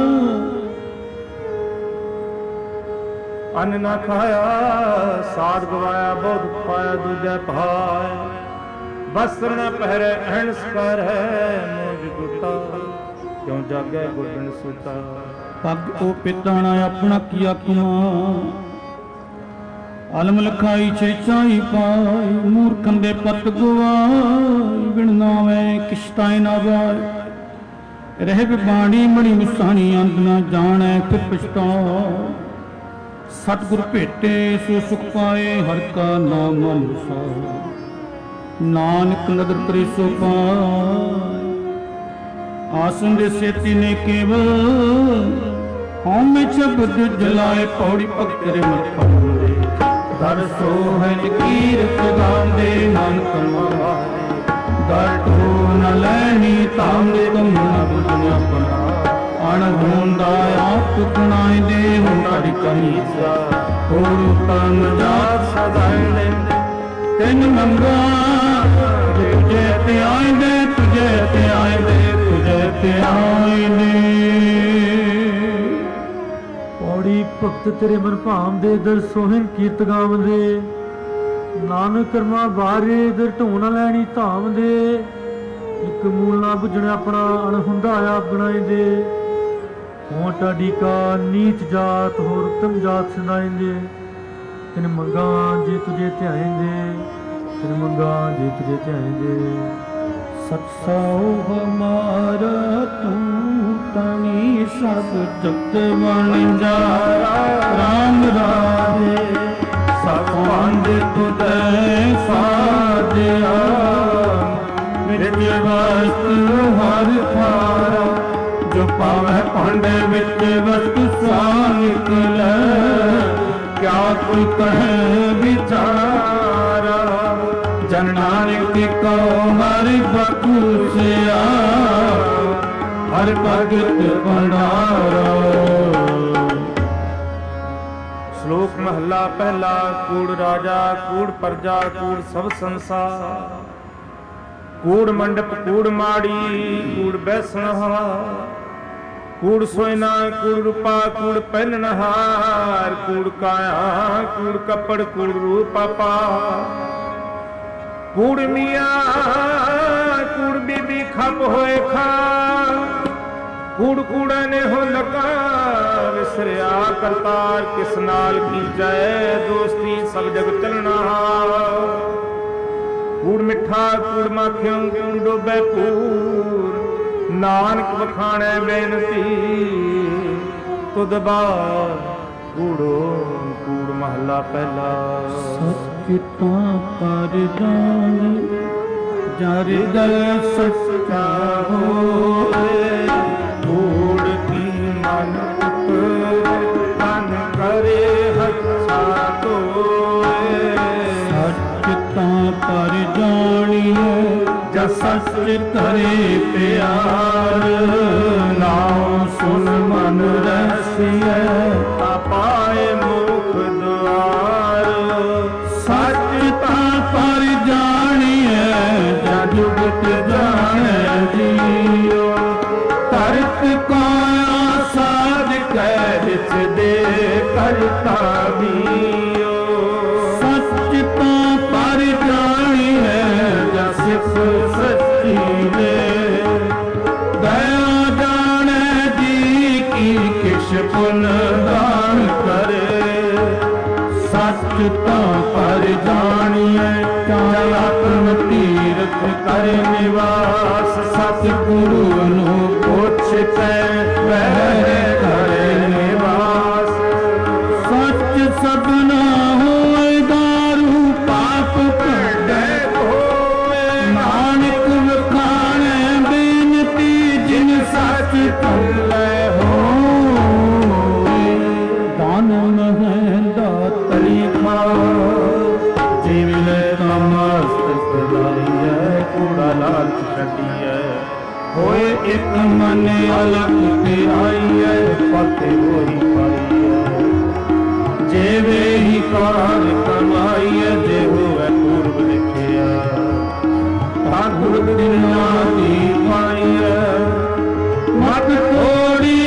ਅੰਨ ਨਾ ਖਾਇਆ ਸਾਧ ਗਵਾਇਆ, ਬਹੁਤ ਪਾਇਆ ਦੂਜਾ ਭਾਇ। ਵਸਤਰ ਨਾ ਪਹਿਰੇ ਅਹਨਸ ਕਰ ਹੈ, ਮੋਜ ਗੁੱਟਾ ਕਿਉਂ ਜਾਗੈ ਗੁੱਡਣ ਸੁਤਾ। ਪੱਗ ਉਹ ਪਿਤਾਣਾ ਆਪਣਾ ਕੀਆ ਕਮਾ, ਆਲਮ ਲਖਾਈ ਛੇਚਾਈ ਪਾਈ। ਮੂਰਖਨ ਦੇ ਪਤ ਗਵਾਈ, ਬਿਨ ਨਾਵੇਂ ਕਿਸ਼ਤਾਏ ਨਾ ਬਾਈ। ਰਹਿ ਬਾਣੀ ਮਣੀ ਮਿਸਾਣੀ, ਅੰਤ ਨਾ ਜਾਣੈ ਫਿਰ ਪਛਤਾਓ। ਸਤਿਗੁਰ ਭੇਟੇ ਸੋ ਸੁਖ ਪਾਏ, ਹਰਿ ਕਾ ਨਾਮ ਅਨੁਸਾਰ। ਨਾਨਕ ਨਦਰ ਕਰੇ ਸੋ ਪਾਏ, ਆਸਨ ਦੇ ਸੇਤੀ ਨੇ ਕੇਵਲ। ਹਉਮੈ ਸ਼ਬਦ ਜਲਾਏ, ਪੌੜੀ ਭਗਤ ਰੇ ਮਨ ਪਾਉਂਦੇ। ਦਰ ਸੋਹਣ ਕੀਰਤ ਗਾਉਂਦੇ, ਨਾਨਕ ਮਾਰੇ। ਦਰ ਢੋ ਨ ਲੈਣੀ, ਤਾਮ ਦੇ ਤੁਮ ਨ ਬੁਝਣ ਆਪਣਾ। ਅਣ ਹੁੰਦਾ ਆਪ ਗੁਣਾਏ ਦੇ, ਹੁਣ ਤੁਹਾਡੀ ਕਹੀਸਾ। ਹੋਰ ਤਨ ਜਾਤ ਸਦਾਇ ਤਿੰਨ ਮੰਗਾ, ਤੁਝੇ ਤੇ ਆਇਂਦੇ, ਤੁਝੇ ਤੇ ਆਇਂਦੇ, ਤੁਝੇ ਤੇ ਆਇਂਦੇ। ਪੌੜੀ ਭਗਤ ਤੇਰੇ ਮਨ ਭਾਵਦੇ, ਦਰ ਸੋਹਣ ਕੀਰਤ ਗਾਵਦੇ। ਨਾਨਕ ਕਰਮਾ ਬਾਰੇ, ਦਰ ਢੋ ਨਾ ਲੈਣੀ ਧਾਮ ਦੇ। ਇੱਕ ਮੂਲ ਨਾ ਬੁਝਣ ਆਪਣਾ, ਅਣਹੁੰਦਾ ਆਪ ਬਣਾਇਂਦੇ। ਹੋਂ ਟਾਡੀ ਕਾ ਨੀਚ ਜਾਤ, ਹੋਰ ਉਤਮ ਜਾਤ ਸਿਧਾਇਂਦੇ। ਤਿਨ ਮੰਗਾ ਜੇ ਤੁਝੇ ਧਿਆਇਂਦੇ, ਤਿਨ ਮੰਗਾ ਜੇ ਤੁਝੇ ਧਿਆਇਂਦੇ। ਸਤਸੋ ਹਮਾਰਾ ਤੂੰ ਤਣੀ, ਸਭ ਜਗਤ ਬਣ ਜਾਰਾ। ਰਾਮ ਰਾਜੇ ਸਭ ਪੰਜ ਤੁਧੈ ਸਾਜਿਆ। ਵਿੱਚ ਵਸਤੁ ਹਰ ਥਾਰਾ, ਜੋ ਪਾਵੈ ਭਾਂਡੇ ਵਿੱਚ ਵਸਤੂ ਸਾ ਨਿਕਲੈ। ਕਿਆ ਕੋਈ ਕਹੈ ਵਿਚਾਰਾ, ਜਨ ਨਾਨਕ ਕੋ ਹਰਿ ਬਖਸ਼ਿਆ। ਹਰਿ ਭਗਤ ਭੰਡਾਰਾ। ਸ਼ਲੋਕ ਮਹਲਾ ਪਹਿਲਾ। ਕੂੜ ਰਾਜਾ ਕੂੜ ਪਰਜਾ, ਕੂੜ ਸਭ ਸੰਸਾਰ। ਕੂੜ ਮੰਡਪ ਕੂੜ ਮਾੜੀ, ਕੂੜ ਬੈਸਣਹਾਰ। ਕੂੜ ਸੋਇਨਾ ਕੂੜ ਰੂਪਾ, ਕੂੜ ਪਹਿਨਣਹਾਰ। ਕੂੜ ਕਾਇਆ ਕੂੜ ਕੱਪੜ, ਕੂੜ ਰੂਪ ਆਪਾ। ਕੂੜ ਮੀਆਂ ਕੂੜ ਬੀਬੀ ਖਪ ਹੋਏ ਖਾ। ਕੂੜ ਕੂੜਾ ਨੇ ਹੋ ਲਗਾ ਵਿਸਰਿਆ ਕਰਤਾਰ। ਕਿਸ ਨਾਲ ਕੀਜੈ ਦੋਸਤੀ, ਸਭ ਜਗ ਚਲਣਾ। ਕੂੜ ਮਿੱਠਾ ਕੂੜ ਮਾਖਿਓ, ਕੂੜ ਡੋਬੈ ਪੂਰ। ਨਾਨਕ ਵਖਾਣੈ ਬੇਨਤੀ, ਤੁਧ ਬਾਰ ਕੂੜੋ ਕੂੜ। ਮਹਲਾ ਪਹਿਲਾ। ਸਚਿਤਾ ਪਰ ਜਾਣ, ਜਰ ਦਰ ਸੱਚਾ ਹੋਏ। ਕੂੜ ਕੀ ਮਨ ਤਨ ਕਰੇ ਹੱਥਾ ਧੋਏ। ਸਚਿਤਾ ਪਰ ਜਾਣੀਏ, ਜਸ ਸਚ ਕਰੇ ਪਿਆਰ। ਨਾਉ ਸੁਨ ਮਨ ਰਸੀਐ, ਪਾਏ ਮੁਖ ਦੁਆਰ। ਸੱਚ ਤਾਂ ਪਰ ਜਾਣੀਐ, ਜਗ ਜੁਗਤ ਜਾਣੈ ਜੀਉ। ਤਰਕ ਕਾਇਆ ਸਾਧ ਕੈ, ਵਿੱਚ ਦੇ ਕਰਤਾ ਵੀਉ। ਸੱਚ ਤਾਂ ਪਰ ਜਾਣੀਐ, ਜਸ ਸੱਚੀ ਦੇ। ਦਇਆ ਜਾਣੈ ਜੀ ਕੀ, ਕਿਛ ਪੁਨ ਦਾਨ ਕਰੇ। ਸੱਚ सच तो कर जानिए, चाहे आत्म तीर्थ कर निवास। सतगुरु नु पुछ के वह करे निवास। सच सबना होए दारू पाप कढ़े होए, नानक वखाणे बेनती जिन सच कल्ले हो। दान महंदा तली खाओ, जीवले तमस्त लाइए, कूड़ा लालच छड़िए। होए एक मन अलग ते आइए, पते वही पाइए। जेवे ही कार कमाइए, जे होए पूर्व लिखिया। ठाकुर बिना दी पाइए, मत थोड़ी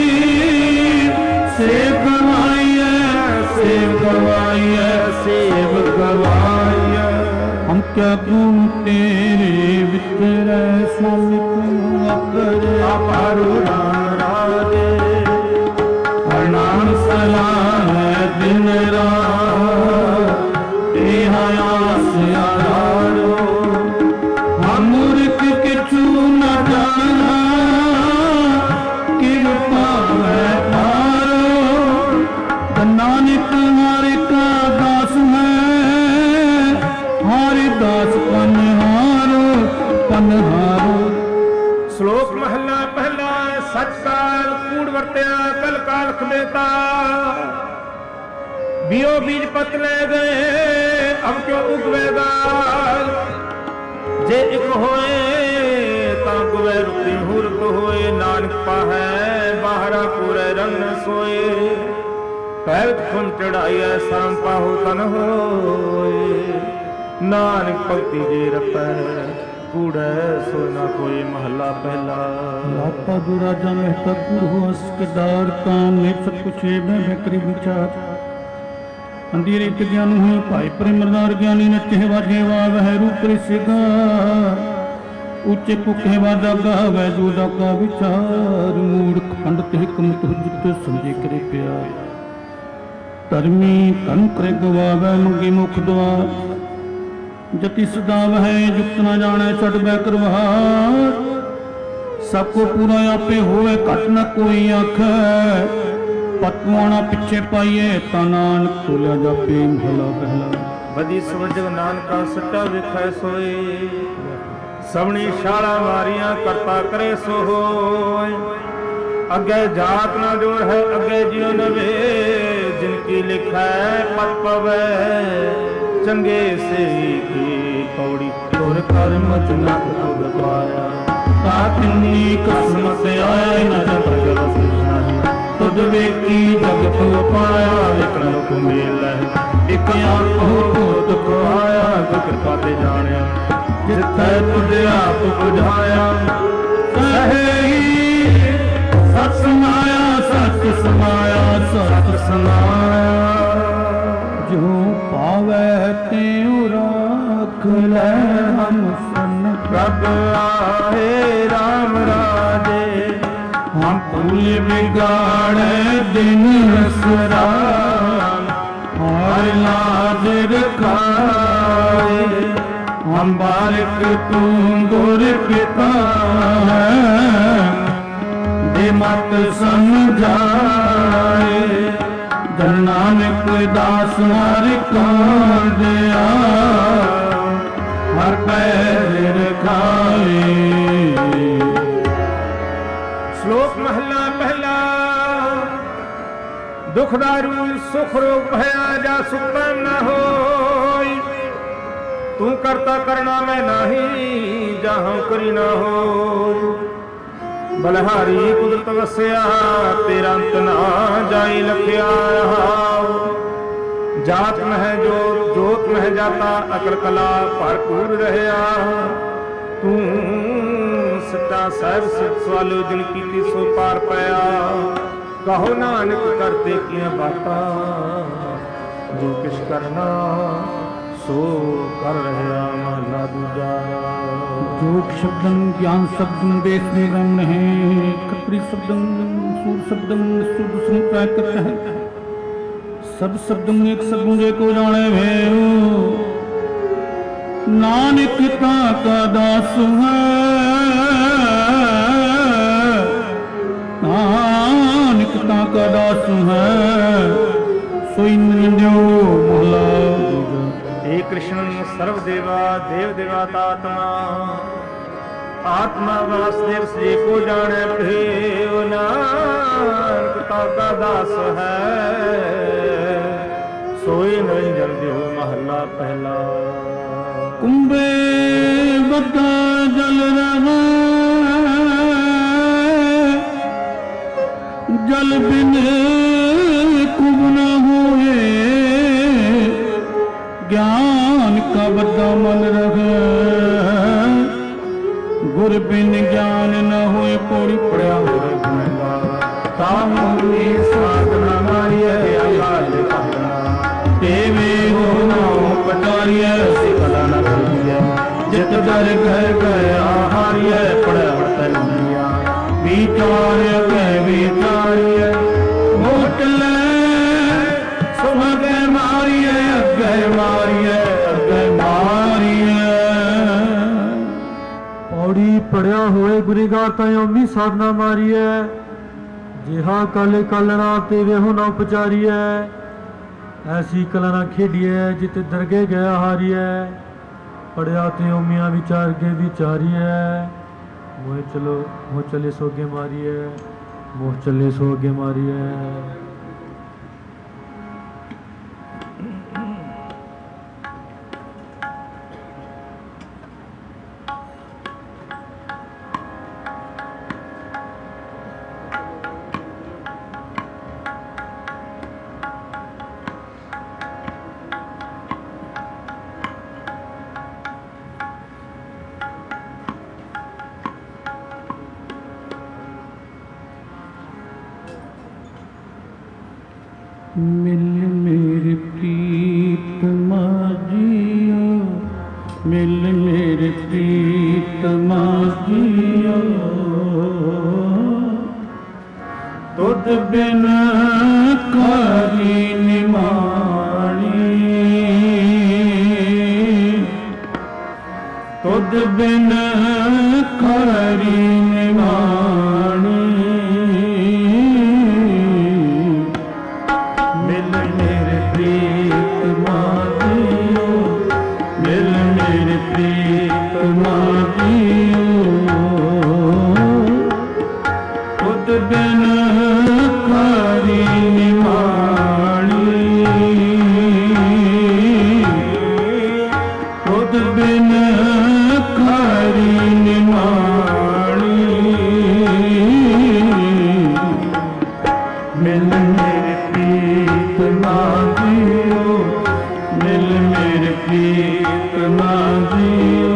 सेव गवाइए, सेव गवाइए, सेव गवाइए। हम क्या गुण तेरे वितरे, स्वामी तू अपर अपारु राजे। प्रणाम सलाम दिन रात, तेहा आस आधारो। हम मूर्ख किछु न जाना, कृपा है तारो। नानक हरि का दास है, हरि दास पनहारो पनहारो। श्लोक महला पहला। सच काल कूड़ वरत्या, कल काल खमेता। बियो बीज पत ले गए, अब क्यों उगवेगा। जे एक होए ता गुवे रुपी हुरत होए। नानक पाहै बाहरा पूरे रंग न सोए। पैत खुन चढ़ाइए, सरम पाहो तन होए। नानक भक्ति जे रपै, कूड़े सो न कोई। महला पहला। लापा जो राजा मेहता कूड़ हस के दार काम ने सब कुछ में बेकरी विचार। अंधेरे के ज्ञान हुए भाई प्रेमदार ज्ञानी नचे वाजे वा वह रूप सिगा। ऊंचे पुखे वादा गावे दूदा का विचार। मूर्ख पंडित हिकमत हुजत समझे करे प्यार। धर्मी धन करे गवावे मंगे मुख द्वार। जति सदा वह युक्त न जाने छड़ बै करवार। सबको पूरा आपे होए घट न कोई आख। पतवाना पिछे पाइए ता नानक तोलिया जापे महला पहला। बदी समझ नानका सच्चा विखै सोए। सबनी शाला मारियां करता करे सो होय। अगे जात न जोड़ है, अगे जियो नवे। जिनकी लिखै पत पवै, चंगे से की पौड़ी। तुर कर मचना खुद पाया, ताकनी कसम से आए न जग कृष्ण। तुद वेखी जगत पाया, एक लोक मेल है। एक आंख हो दुख आया, कृपा ते जानिया। जिथे तुझ आप बुझाया, सही सच समाया, सच समाया, सच समाया। जो पावे त्यों राख ले हम सन। प्रभ आए राम राजे, हम भूल बिगाड़े दिन रात। और लाज रखाए, हम बारिक तू गुर पिता है। दे मत समझाए, नानक दास हर कौन दिया। हर पैर रखाए। श्लोक महला पहला। दुख दारू सुख रोग भया, जा सुख न होय। तू करता करना मैं नाही, जहाँ करी ना हो। बलहारी कुदरत वसया, तेरा अंत ना जाई लखया। जात मह जोत, जोत मह जाता, अकल कला भरपूर रहया। तू सच्चा साहिब सिख सवालो, जिन कीती सो पार पाया। कहो नानक करते किया बाता, जो किश करना सो कर रहा। महला दूजा। जोग शब्दन ज्ञान शब्दन देश निगम नहीं। खत्री शब्दन सूर शब्दन शुद्ध संप्रय करते हैं। सब शब्द एक सगुंजे को जाने भेऊ नानक का दास है नानक का दास है सोई निंदो मोहला हे कृष्ण सर्व देवा देव देवाता आत्मा आत्मा वासुदेव से को जाने भेव नानक का दास है सोई निरंजन देव महला पहला। कुंभे बता जल रहा जल बिन कुब न हुए ज्ञान का बद्दा मन रहे गुर बिन ज्ञान न होए पौड़ी पड़िया होए गुनेगा तामुनी साधना मारिए अकाल कहना देवे हो नाम पटारिए सिकला न करिए जित डर गए गए आहारिए पड़े पड़ते लिया विचार के विचारिए मोट ले सुबह मारिए अगे मारिए अगे मारिए पौड़ी पड़िया होए गुरेगार तायोमी साधना मारिए जिहा कल कलना ते वेहो ना उपचारिए ऐसी कलना खेडिए जित दरगे गया हारिए पड़िया ते ओमिया विचार के विचारिए मोह चलो मोह चले सोगे मारिए मोह चले सोगे मारिए। मिल मेरे प्रीतमा जियो मिल मेरे प्रीतमा जियो तुद बिन कारी निमाणी तुद बिन कारी निमाणी बिन कारी निमाणी खुद बिन कारी निमाणी मिल मेरे प्रीत ना जियो मिल मेरे प्रीत ना जियो।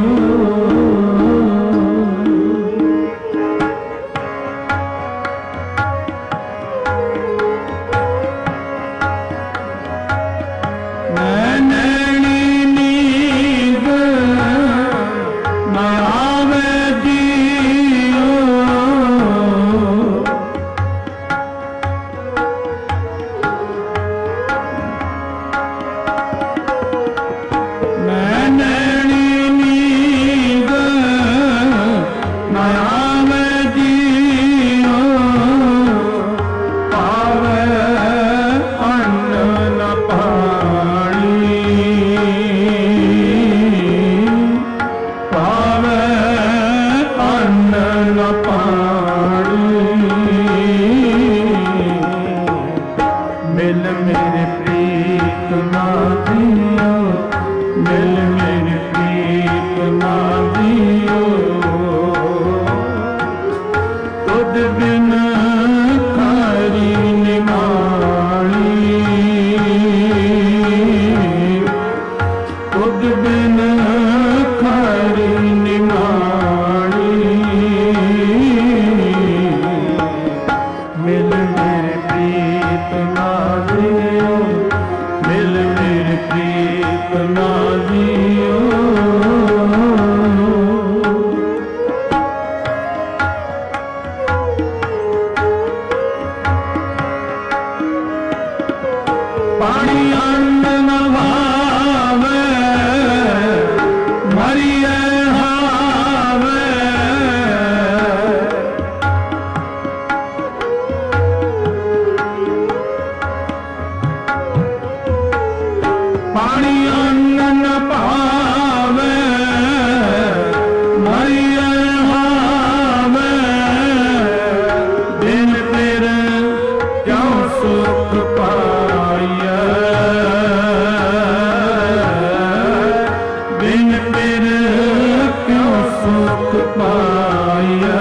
पाइए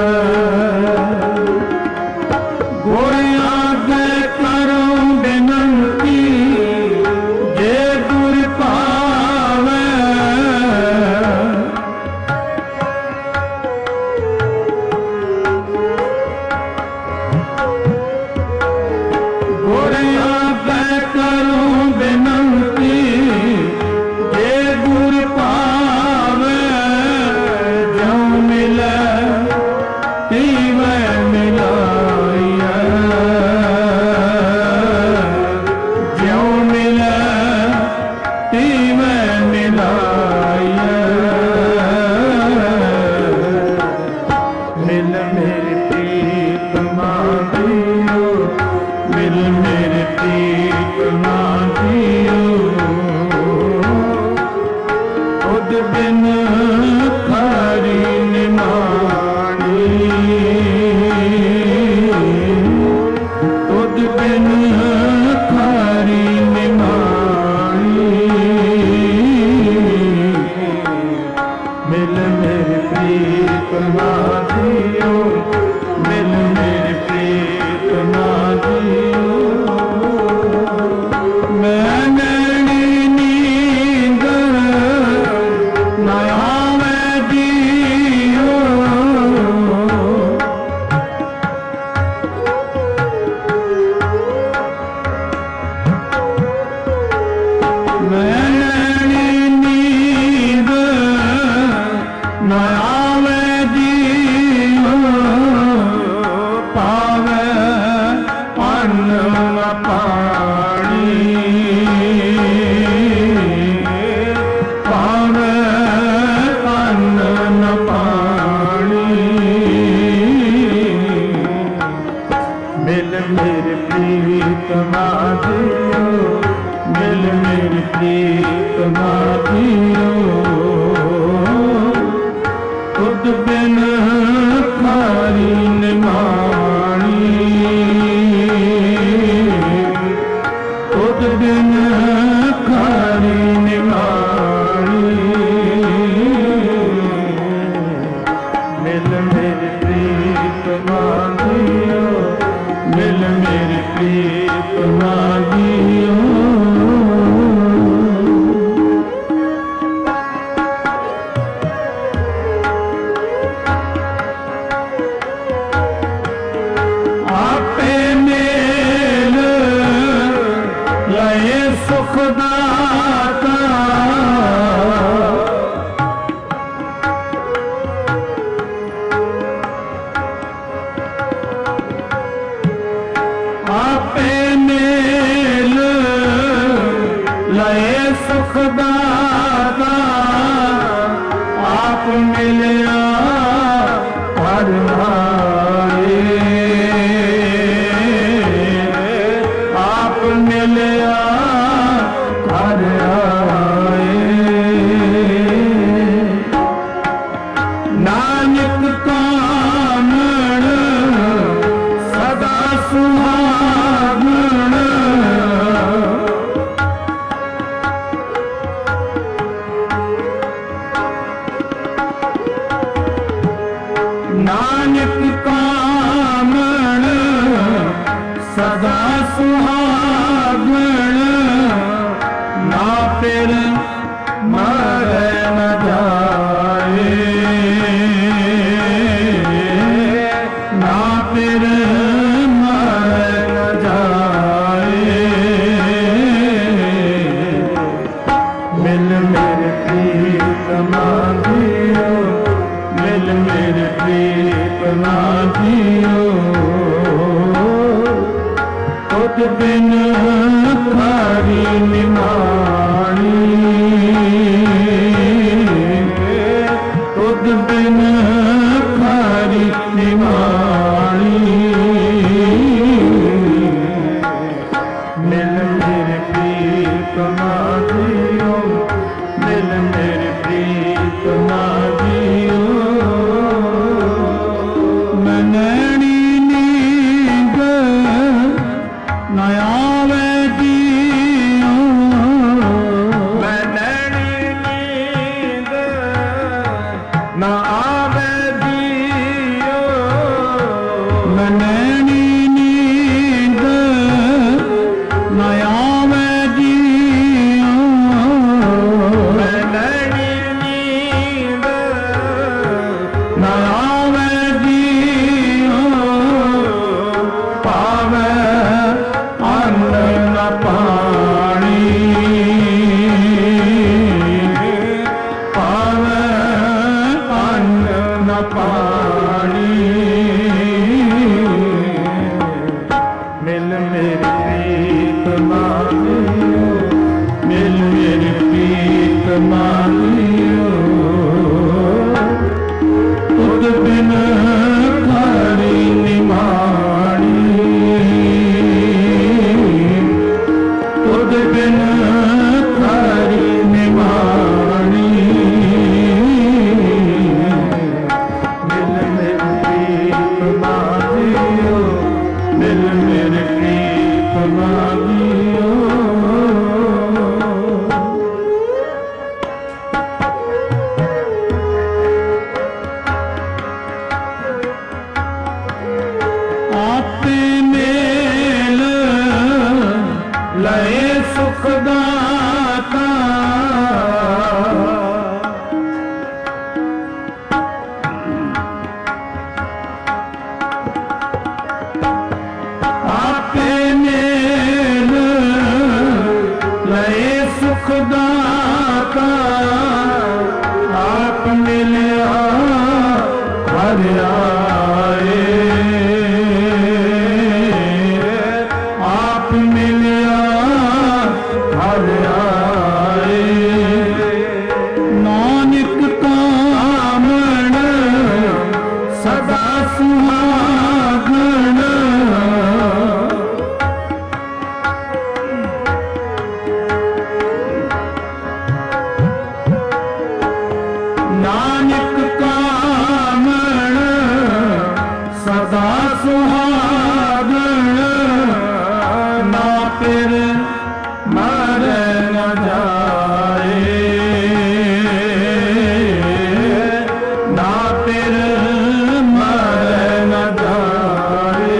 गोरिया दे करूं बिनती जे गुर पावे गोरिया दे करूं बिनती जे गुर पावे जो मिले तीवे मिलाइए जो मिले तीवे मिलाइए मिल मेरे प्रीत मादियो मिल मेरे प्रीत मादियो खुद बिन खारी निमानी खुद बिन खारी निमानी मिल मेरे प्रीत मादियो मिल मेरे प्रीत मादियो मैं नैनी नींद नया मैं जियो मैं नैनी नींद नया मैं जियो पावे अन्न न पानी पावे अन्न न पानी मिल मेरे प्रीत मादियो मिल मेरे प्रीत मादियो खुद बिन खारी निमानी खुद बिन खारी निमानी मिल मेरे प्रीत मादियो मिल मेरे प्रीत मादियो आपे मेल लए सुखदाता आपे मेल लए सुखदाता आप मिलिया हर भाए आप मिलिया हर आए नानक कामण सदा सुहागण नानक कामण सदा सुहागण ना फिर मरे न जाए ना फिर मरे न जाए मिल मेरे प्रीत मादियो मिल मेरे प्रीत मादियो खुद बिन खारी निमानी खुद बिन खारी निमानी मिल मेरे प्रीत मादियो मिल मेरे प्रीत मादियो मैं नैनी घर आए, आप मिलिया घर आए। नानक कामण सदा सुहागण, नानक कामण सदा सुहागण। ना फिर मर न जाए, ना फिर मर न जाए।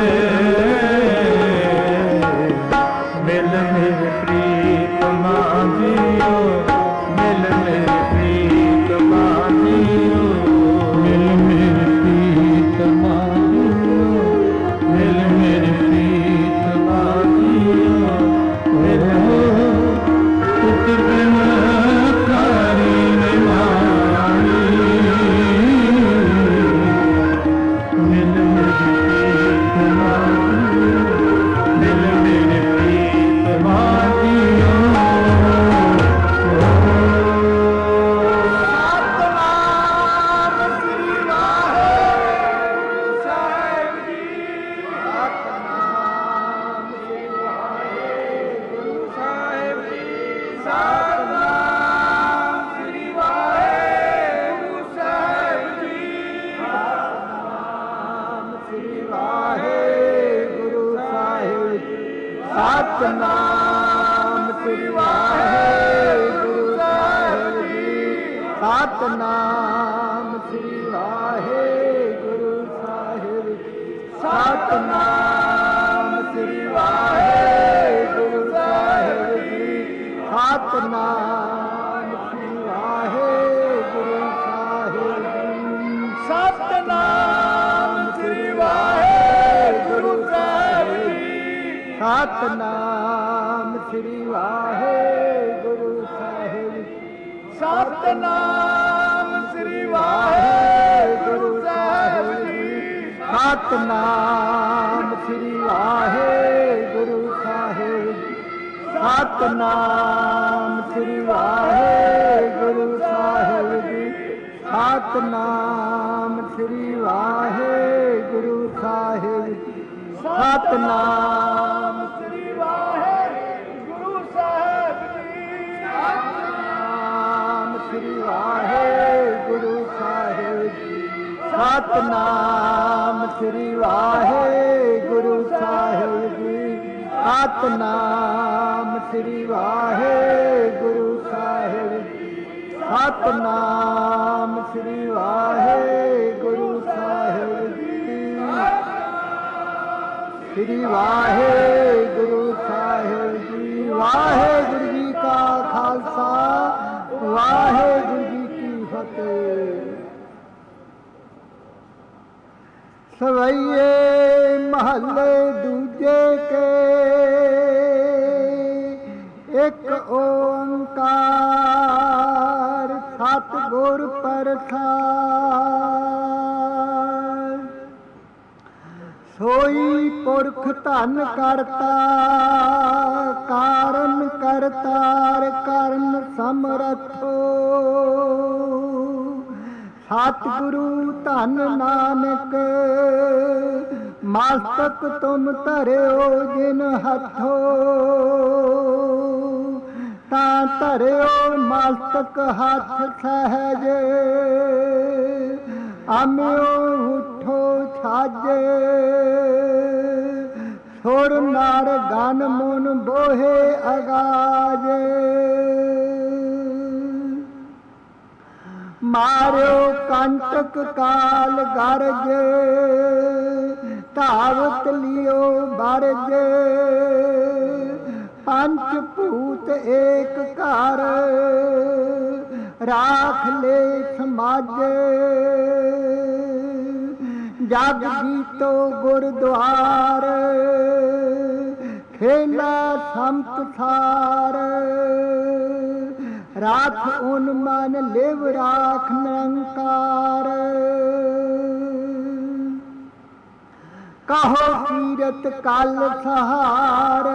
मिल मेरे प्रीतमा जियो, मिल मेरे प्रीतमा जियो, मिल मेरे प्रीतमा जियो, मिल मेरे प्रीतमा जियो। मिल तुत बिन कारी निमानी, मिल मेरे प्रीतमा जियो, मिल मेरे प्रीतमा जियो। ਸਤਨਾਮ ਸ੍ਰੀ ਵਾਹਿਗੁਰੂ ਸਾਹਿਬ ਜੀ, ਸਤਨਾਮ ਸ੍ਰੀ ਵਾਹਿਗੁਰੂ ਸਾਹਿਬ ਜੀ, ਸਤਨਾਮ ਸ੍ਰੀ ਵਾਹਿਗੁਰੂ ਸਾਹਿਬ ਜੀ, ਸਤਨਾਮ ਸ੍ਰੀ ਵਾਹਿਗੁਰੂ ਸਾਹਿਬ ਜੀ, ਸਤਨਾਮ ਸ੍ਰੀ ਵਾਹਿਗੁਰੂ ਸਾਹਿਬ ਜੀ, ਸਤਨਾਮ ਸ੍ਰੀ ਵਾਹਿਗੁਰੂ ਸਾਹਿਬ, ਸਤਨਾਮ ਸ੍ਰੀ ਵਾਹਿਗੁਰੂ ਸਾਹਿਬ ਜੀ, ਸਤਨਾਮ ਸ੍ਰੀ ਵਾਹਿਗੁਰੂ ਸਾਹਿਬ ਜੀ, ਸਤਨਾਮ ਸ੍ਰੀ ਵਾਹਿਗੁਰੂ ਸਾਹਿਬ ਜੀ, ਸਤਨਾਮ ਸ੍ਰੀ ਵਾਹਿਗੁਰੂ ਸਾਹਿਬ ਜੀ, ਸਤਨਾਮ ਸ੍ਰੀ ਵਾਹਿਗੁਰੂ ਸਾਹਿਬ ਜੀ, ਸਤਨਾਮ ਸ੍ਰੀ ਵਾਹਿਗੁਰੂ ਸਾਹਿਬ ਜੀ, ਸਤਨਾਮ ਸ੍ਰੀ ਵਾਹਿਗੁਰੂ ਸਾਹਿਬ ਜੀ, ਸਤਨਾਮ ਸ੍ਰੀ ਵਾਹਿਗੁਰੂ ਸਾਹਿਬ ਜੀ, ਸਤਨਾਮ ਸ੍ਰੀ ਵਾਹਿਗੁਰੂ ਸਾਹਿਬ ਜੀ। ਸ੍ਰੀ ਵਾਹਿਗੁਰੂ ਸਾਹਿਬ ਜੀ। ਵਾਹਿਗੁਰੂ ਜੀ ਕਾ ਖਾਲਸਾ, ਵਾਹਿਗੁਰੂ ਜੀ ਕੀ ਫਤਿਹ। ਸਵਈਏ ਮਹੱਲੇ ਦੂਜੇ ਕੇ, ਇੱਕ ਓੰਕਾਰ ਸਤਿਗੁਰ ਪ੍ਰਸਾਦਿ। ਸੋਈ ਪੁਰਖ ਧਨ ਕਰਤਾ, ਕਾਰਨ ਕਰਤਾਰ ਕਰਨ ਸਮਰਥੋ। ਸਤਿਗੁਰੂ ਧਨ ਨਾਨਕ, ਮਸਤਕ ਤੁਮ ਧਰਿਓ ਜਿਨ ਹੱਥੋ। ਤਾਂ ਧਰਿਓ ਮਸਤਕ ਹੱਥ ਸਹਿਜ, ਆਮਿਓ ਉਠੋ ਛਾਜੇ। ਸੁਰ ਨਰ ਗਨ ਮੁਨ ਬੋਹੇ ਅਗਾਜੇ। ਮਾਰਿਓ ਕੰਟਕ ਕਾਲ ਗਰਜੇ, ਧਾਵਤ ਲਿਓ ਬਰਜੇ। ਪੰਚ ਭੂਤ ਏਕ ਘਰ, ਰਾਖ ਲੈ ਸਮਾਜੇ। ਜਗ ਜੀਤੋ ਗੁਰਦੁਆਰ, ਖੇਲਾ ਸੰਤ ਸਾਰ। ਰਾਖ ਉਨ ਮਨ ਲਿਵ ਰਾਖ ਨਿਰੰਕਾਰ। ਕਹੋ ਕੀਰਤ ਕਲ ਸਹਾਰ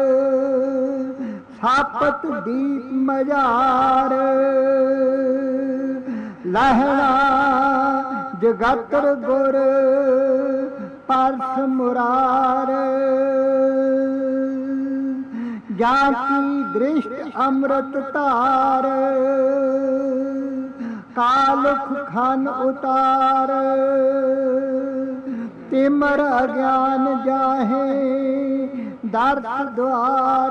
ਸਾਪਤ ਦੀਪ ਮਝਾਰ। ਲਹਿਣਾ ਜਗਤਰ ਗੁਰ ਪਰਸ ਮੁਰਾਰ। ਜਾਂ ਕੀ ਦ੍ਰਿਸ਼ਟ ਅੰਮ੍ਰਿਤ ਧਾਰ ਕਾਲੁਖ ਖਨ ਉਤਾਰ। ਤਿਮਰ ਅਗਿਆਨ ਜਾਹੇ ਦਰਸ ਦੁਆਰ।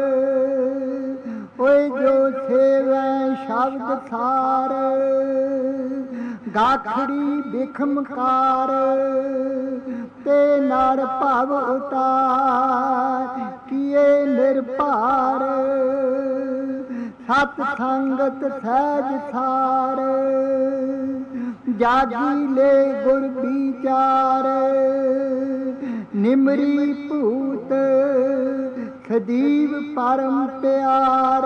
ਓਏ ਜੋ ਸੇਵੈ ਸ਼ਬਦ ਸਾਰ ਗਾਖੜੀ ਬਿਖਮਕਾਰ। ਤੇ ਨਰ ਭਵ ਉਤਾਰ ਕੀਏ ਨਿਰਭਾਰ। ਸਤ ਸੰਗਤ ਸਹਿਜ ਸਾਰ ਜਾਗੀ ਲੈ ਗੁਰ ਵਿਚਾਰ। ਨਿਮਰੀ ਭੂਤ ਖਦੀਵ ਪਰਮ ਪਿਆਰ।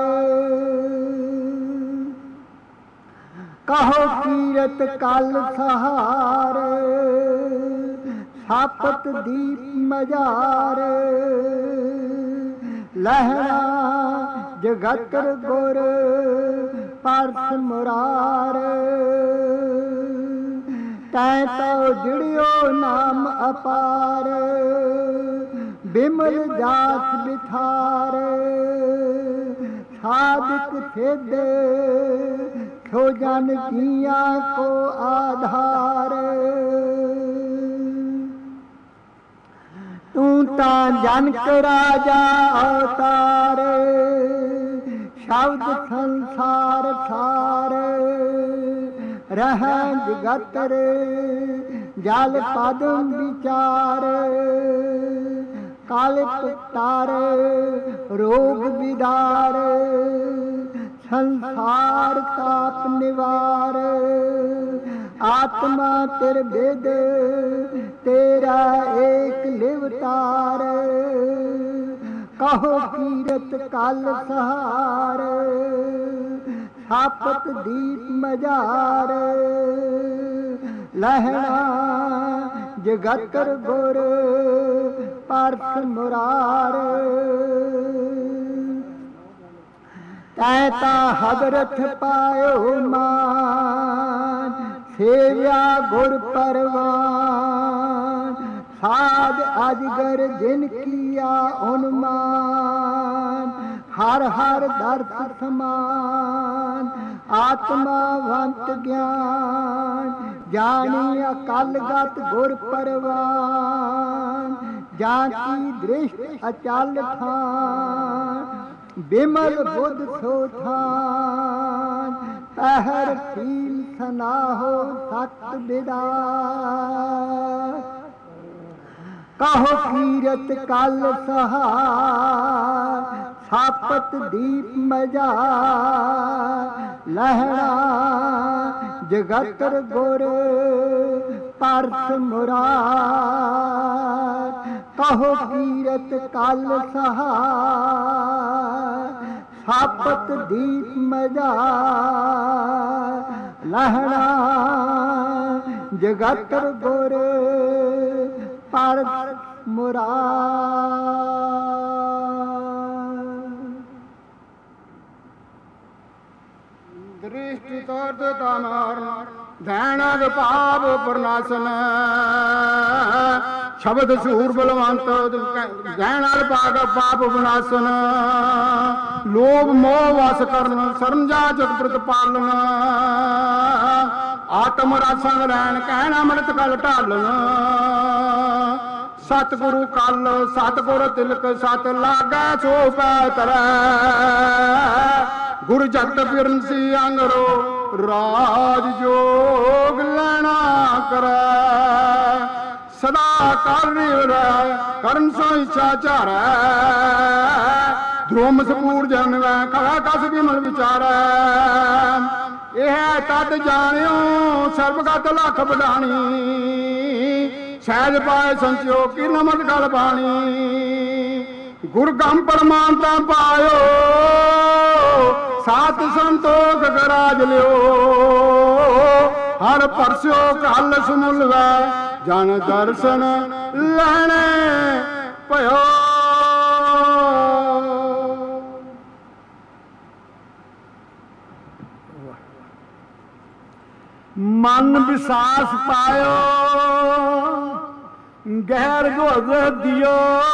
ਕਹੋ ਕੀਰਤ ਕਲ ਸਹਾਰ ਸਾਪਤ ਦੀਪ ਮਝਾਰ। ਲਹਿਣਾ ਜਗਤਰ ਗੁਰ ਪਰਸ ਮੁਰਾਰ। ਤੈ ਤੋ ਜੁੜਿਓ ਨਾਮ ਅਪਾਰ ਬਿਮਲ ਜਾਤ ਬਿਥਾਰ। ਸਾਧਕ ਸਿੱਧ ਖੋ ਜਨ ਕੀਆਂ ਕੋ ਆਧਾਰ। ਤੂੰ ਤਾਂ ਜਨਕ ਰਾਜਾ ਅਵਤਾਰ ਸ਼ਬਦ ਸੰਸਾਰ ਸਾਰ। ਰਹਿ ਜਗਤਰ ਜਲ ਪਦਮ ਵਿਚਾਰ। ਕਾਲਿਕ ਤਾਰ ਰੋਗ ਵਿਦਾਰ। ਸੰਸਾਰ ਤਾਪ ਨਿਵਾਰ। ਆਤਮਾ ਤਿਰ ਬਿਦ ਤੇਰਾ ਏਕ ਲਿਵਤਾਰ। ਕਹੋ ਕੀਰਤ ਕਲ ਸਹਾਰ ਸਾਪਤ ਦੀਪ ਮਝਾਰ। ਲਹਿਣਾ ਜਗਤਰ ਗੁਰ ਪਰਸ ਮੁਰਾਰ। ਤੈ ਤਾਂ ਹਦਰਥ ਪਾਇਓ ਮਾਨ ਸੇਵਿਆ ਗੁਰ ਪਰਵਾਨ। ਸਾਧ ਅਜਗਰ ਜਿਨ ਕੀਆ ਉਨਮਾਨ। ਹਰ ਹਰ ਦਰਸ ਸਮਾਨ ਆਤਮਾਵੰਤ ਗਿਆਨ। ਜਾਣੀ ਅਕਲ ਗਤ ਗੁਰ ਪਰਵਾਨ। ਜਾਂ ਕੀ ਦ੍ਰਿਸ਼ਟ ਅਚਲ ਠਾਨ ਬਿਮਲ ਬੁੱਧ ਸੋਥਾਨ। ਪਹਿਰ ਸੀਲ ਸਨਾਹੋ ਸਤ ਬਿਦਾਰ। ਕਹੋ ਕੀਰਤ ਕਲ ਸਹਾਰ ਸਾਪਤ ਦੀਪ ਮਝਾਰ। ਲਹਿਣਾ ਜਗਤਰ ਗੁਰ ਪਰਸ ਮੁਰਾਰ। ਕਹੋ ਕੀਰਤ ਕਲ ਸਹਾਰ ਸਾਪਤ ਦੀਪ ਮਝਾਰ। ਲਹਿਣਾ ਜਗਤਰ ਗੁਰ ਪਰਸ ਮੁਰਾਰ। ਦ੍ਰਿਸ਼ਟੀ ਤੋਰਦ ਤਾਨਾਰ ਧੈਣਗ ਭਾਵ ਪ੍ਰਨਾਸ਼ਨ। ਸ਼ਬਦ ਸੂਰ ਬਲਵੰਤ ਧੈਣਗ ਭਾਗ ਪਾਪ ਵਿਨਾਸ਼ਨ। ਲੋਭ ਮੋਹ ਵਸ ਕਰਨ ਸਰੰਜਾ ਜਗ ਪ੍ਰਤ ਪਾਲਨ। ਆਤਮ ਰਸੰਗ ਰਹਿਣ ਕਹਿਣ ਅੰਮ੍ਰਿਤ ਕਲ ਢਾਲਣ। ਸਤਿਗੁਰੂ ਕਲ ਸਤਿਗੁਰ ਤਿਲਕ ਸਤ ਲਾਗੈ ਸੋ ਪੈ ਤਰੈ। ਗੁਰ ਜਗਤ ਫਿਰਨਸੀ ਅੰਗਰੋ ਰਾਜ ਜੋਗ ਲੈਣਾ ਕਰੈ। ਸਦਾ ਕਰ ਰਹਿ ਕਰਨ ਸੋ ਇੱਛਾ ਚਾਰੈ। ਧਰਮ ਸਪੂਰ ਜਨਵੈ ਖੜਾ ਕਸ ਵਿਮਲ ਵਿਚਾਰੈ। ਇਹ ਤਦ ਜਾਣਿਓ ਸਰਬਗਤ ਲਖ ਬਡਾਣੀ। ਸਹਿਜ ਪਾਏ ਸੰਚਿਓ ਕਿਰਨਮਤ ਗਲ ਬਾਣੀ। ਗੁਰਗੰਮ ਪਰਮਾਨਤਾ ਪਾਇਓ, ਸਾਤ ਸੰਤੋਖ ਗਰਾਜ ਲਿਓ। ਹਰ ਪਰਸਿਓ ਕਲ ਸਮੁਲਵਾ, ਜਨ ਦਰਸ਼ਨ ਲੈਣੇ ਭਇਓ। ਮਨ ਵਿਸਾਸ ਪਾਇਓ, ਗਹਿਰ ਗੋਦ ਦਿਓ।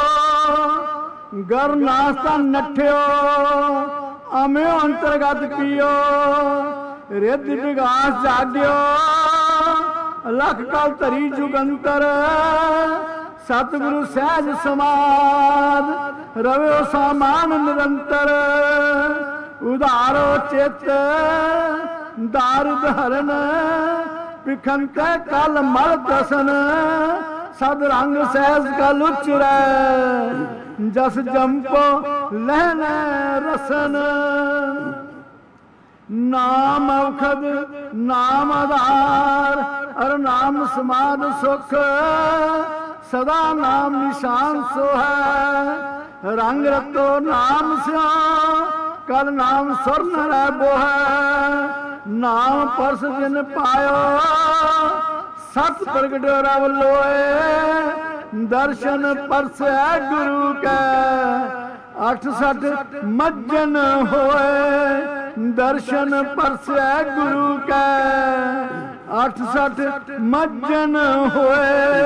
ਗਰ ਨਾਸਤਾ ਨਠਿਓ, ਅਮਿਓ ਅੰਤਰਗਤ ਪੀਓ। ਰਿੱਧ ਵਿਗਾਸ ਜਾਗਿਓ, ਲਖ ਕਲ ਧਰੀ ਜੁਗੰਤਰ। ਸਤਿਗੁਰੂ ਸਹਿਜ ਸਮਾਦ, ਰਵਿਓ ਸਾਮਾਨ ਨਿਰੰਤਰ। ਉਧਾਰੋ ਚਿਤ ਦਾਰੁਦ ਹਰਨ, ਪਿਖਨ ਕੈ ਕਲ ਮਲ ਦਸਨ। ਸਦ ਰੰਗ ਸਹਿਜ ਕਲ ਉਚਰੈ, ਜਸ ਜੰਪੋ ਲਹਿਨੈ ਰਸਨ। ਨਾਮ ਔਖਦ ਨਾਮ ਆਧਾਰ, ਹਰ ਨਾਮ ਸਮਾਦ ਸੁਖ। ਸਦਾ ਨਾਮ ਨਿਸ਼ਾਨ ਸੋਹੈ, ਰੰਗ ਰਤੋ ਨਾਮ ਸਿਓ। ਕਲ ਨਾਮ ਸੁਰਨ ਰਹਿ ਬੋਹੈ, ਨਾਮ ਪਰਸ ਜਿਨ ਪਾਇਓ। ਸਤ ਪ੍ਰਗਟ ਰਵ ਲੋਏ, ਦਰਸ਼ਨ ਪਰਸੈ ਗੁਰੂ ਕੈ। ਅਠ ਸਠ ਮੱਜਨ ਹੋਏ, ਦਰਸ਼ਨ ਪਰਸੈ ਗੁਰੂ ਕੈ। ਅਠ ਸਠ ਮੱਜਨ ਹੋਏ।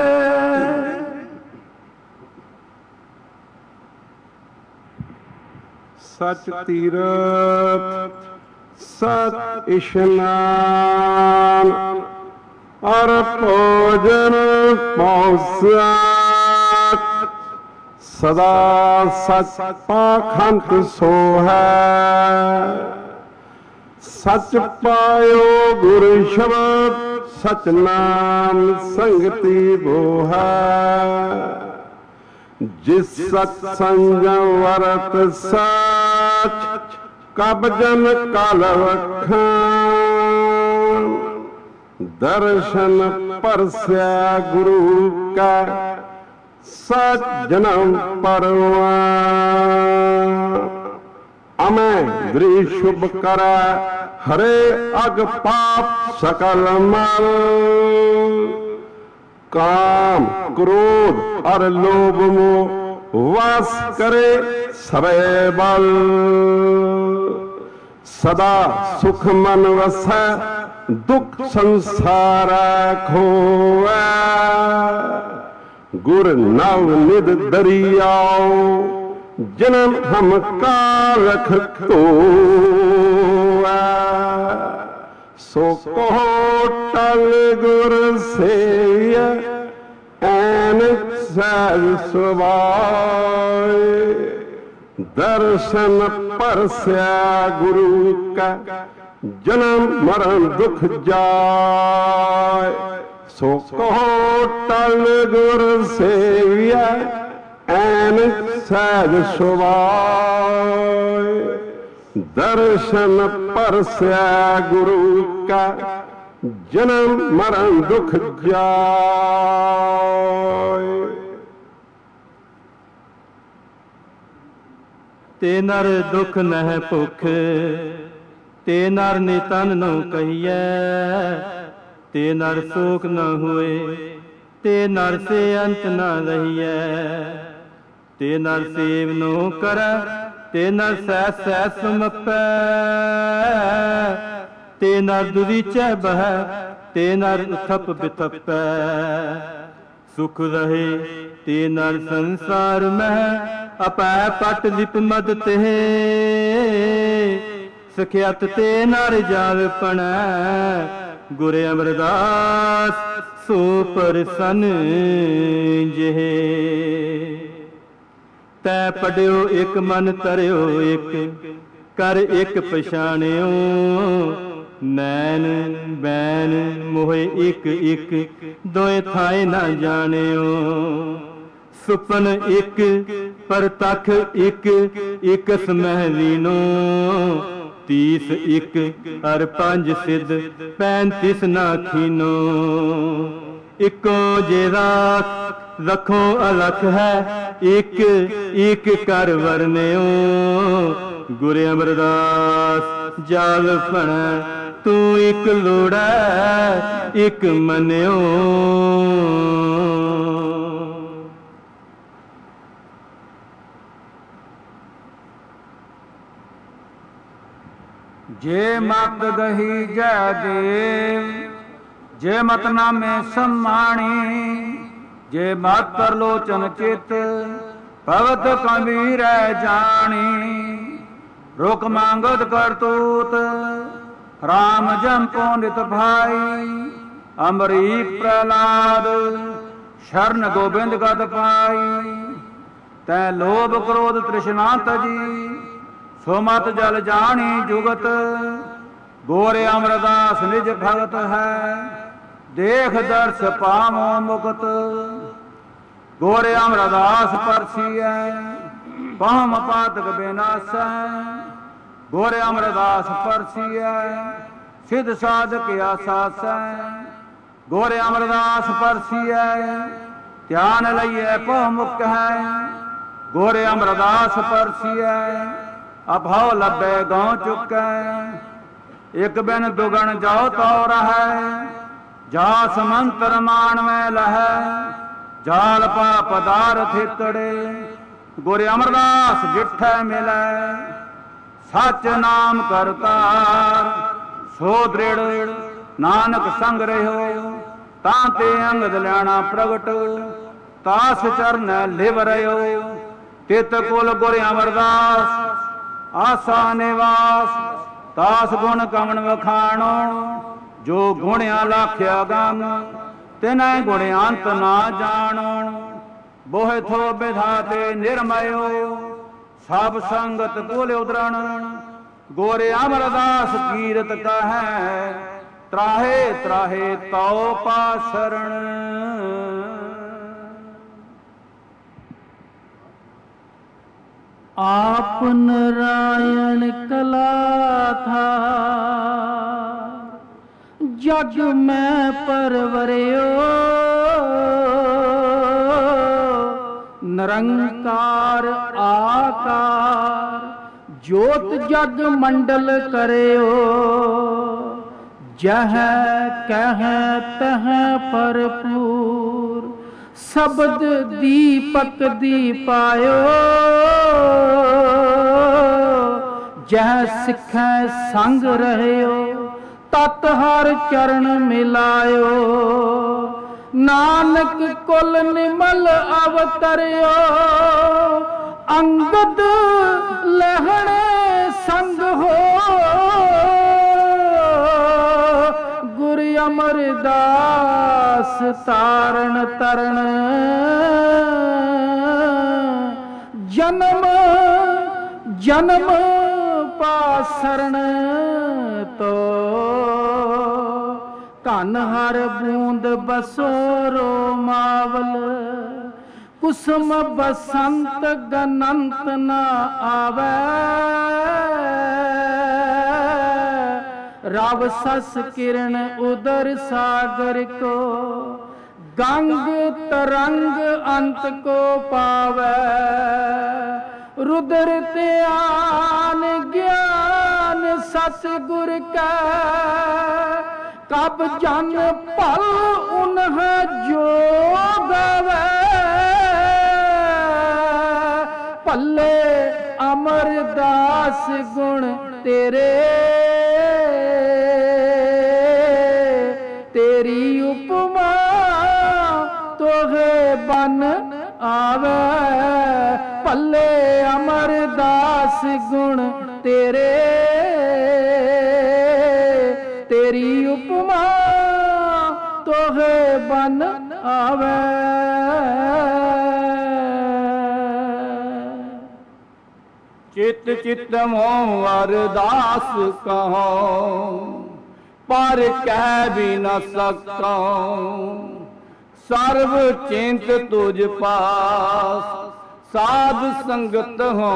ਸਚ ਤੀਰਥ ਸਤ ਇਸ਼ਨਾਨ, ਅਰ ਭੋਜਨ ਪਉਸਾ। ਸਦਾ ਸਚ ਪਾਖੰਡ ਸੋਹੈ, ਸਚ ਪਾਇਓ ਗੁਰ ਸ਼ਬਦ। ਸਚ ਨਾਮ ਸੰਗਤੀ ਬੋਹੈ, ਜਿਸ ਸਤ ਸੰਜਮ ਵਰਤ ਸਚ। ਕਬ ਜਨ ਕਲ ਵਖਾਂ, ਦਰਸ਼ਨ ਪਰਸੈ ਗੁਰੂ ਕਾ। ਸਚ ਜਨਮ ਪਰਵਾਨ, ਅਮੈ ਗ੍ਰਹਿ ਸ਼ੁਭ ਕਰੈ। ਹਰੇ ਅਗ ਪਾਪ ਸਕਲ ਮਲ, ਕਾਮ ਕ੍ਰੋਧ ਅਰ ਲੋਭ ਮੋਹ। ਵਾਸ ਕਰੇ ਸਭੈ ਬਲ, ਸਦਾ ਸੁਖ ਮਨ ਵਸੈ। ਦੁਖ ਸੰਸਾਰੈ ਖੋਵੈ, ਗੁਰ ਨਵ ਨਿਧ ਦਰਿਆਉ। ਜਨਮ ਹਮ ਕਾਲਖ ਧੋਵੈ, ਸੋ ਕਹੋ ਟਲ ਗੁਰ ਸੇਵਿਆ। ਐਨਕ ਸਹਿਜ ਸੁਭਾਏ, ਦਰਸ਼ਨ ਪਰਸੈ ਗੁਰੂ ਕਾ। ਜਨਮ ਮਰਨ ਦੁਖ ਜਾਏ, ਸੋ ਕਹੋ ਟਲ ਗੁਰ ਸੇਵਿਆ। ਐਨਕ ਸਹਿਜ ਸੁਭਾਏ, ਦਰਸ਼ਨ ਪਰਸੈ ਗੁਰੂ ਕਾ। ਜਨਮ ਮਰਨ ਦੁਖ ਜਾਏ। ਤੇ ਨਰ ਦੁਖ ਨਹਿ ਭੁਖ, ਤੇ ਨਰ ਨਿਤਨ ਨੋ ਕਹੀਐ। ਤੇ ਨਰ ਸੋਖ ਨ ਹੋਏ, ਤੇ ਨਰ ਸੇ ਅੰਤ ਨ ਰਹੀਐ। ਤੇ ਨਰ ਸੇਵ ਨੋ ਕਰੈ, ਤੇ ਨਰ ਸਹਿ ਸਹਿ ਸਮਪੈ। ਤੇ ਨਰ ਦੁਰੀਚੈ ਬਹੈ, ਤੇ ਨਰ ਉਥਪ ਬਿਥਪੈ। ਸੁਖ ਰਹੇ ਤੇ ਨਰ ਸੰਸਾਰ ਮਹਿ, ਅਪੈ ਪਟ ਲਿਪ ਮਦ ਤੇ। ਸਖਿਅਤ ਤੇ ਨਰ ਜਾਲ ਪਣੈ, ਗੁਰ ਅਮਰਦਾਸ ਸੋ ਪ੍ਰਸੰਨ ਜਿਹੇ। ਤੈ ਪੜਿਓ ਇਕ ਮਨ ਤਰਿਓ ਇਕ, ਕਰ ਇਕ ਪਛਾਣਿਓ। ਨੈਣ ਬੈਣ ਮੋਹਿ ਇਕ ਇਕ, ਦੋਇ ਥਾਏ ਨਾ ਜਾਣਿਓ। ਸੁਪਨ ਇਕ ਪਰਤਖ ਇਕ, ਇਕਸ ਮਹਿ ਲੀਨੋ। ਤੀਸ ਇਕ ਅਰ ਪੰਜ ਸਿੱਧ, ਪੈਂਤੀਸ ਨਾ ਖੀਨੋ। इको जेदा रखो अलख है, एक एक कर वरन्यो। गुरु अमरदास जाल फण तू एक लोड़ा एक मन्यो। जे मत गही जय देव, जे मत नामे सम्माणी, जे मत तरलोचन चित भगत कबीर जानी। रुक मांगत करतूत राम जंपो नित भाई, अमरीक प्रहलाद शरण गोबिंद गत पाई। तै लोभ क्रोध तृष्णा तजी, सो मत जल जानी जुगत। गोरे अमरदास निज भगत है, देख दर्श पामो मुकत। गोरे अमरदास परसिय, पहम पातक बेनास। गोरे अमरदास परसिय, सिद्ध साधक आसास। गोरे अमरदास परसिय, ध्यान लइए पह मुक्त है। गोरे अमरदास परसिय, अभाव लभे गाँव चुके। एक बिन दुगण जाओ तो रहे, जा समंतर मान में लहे। जाल पा पदार्थ हितड़े, गुरु अमरदास जिठे मिले। सच नाम करतार सो दृढ़, नानक संग रहो। तांते अंगद लैना प्रगट, तास चरण लिव रहो। तित कुल गुरु अमरदास, आसा निवास। तास गुण कमन वखाणो, जो गुणिया लाख्या गम। तिनै गुण अंत ना जानो, बोह थो विधाते निर्मयो। सब संगत कुल उदरण, गोरे अमरदास कीरत कहे। त्राहे त्राहे तो पासरण। आप नारायण कला था, जग में परवरियो। निरंकार आकार, ज्योत जग मंडल करियो। जह कह तह भरपूर, शब्द दीपक दीपायो। जह सिख संग रहियो, तत हर चरण मिलायो। नानक कुल निमल अवतरियो, अंगद लहणे संग हो। गुरु अमरदास तारण तरण, जन्म जन्म पासरण तो। धन हर बूंद बसोरो मावल, कुसुम बसंत गनंत न आवे। रव सस किरण उदर सागर को, गंग तरंग अंत को पावे। रुद्र ध्यान ज्ञान सतगुर का, कब जन पल उन्ह जो गवे। पल्ले अमरदास गुण तेरे, तेरी उपमा तोहे बन आवे। पल्ले अमरदास गुण तेरे, तेरी उपमा तोहे बन आवे। चित चित मोह अरदास कहो, पर कह भी न सको। सर्व चिंत तुझ पास, साध संगत हो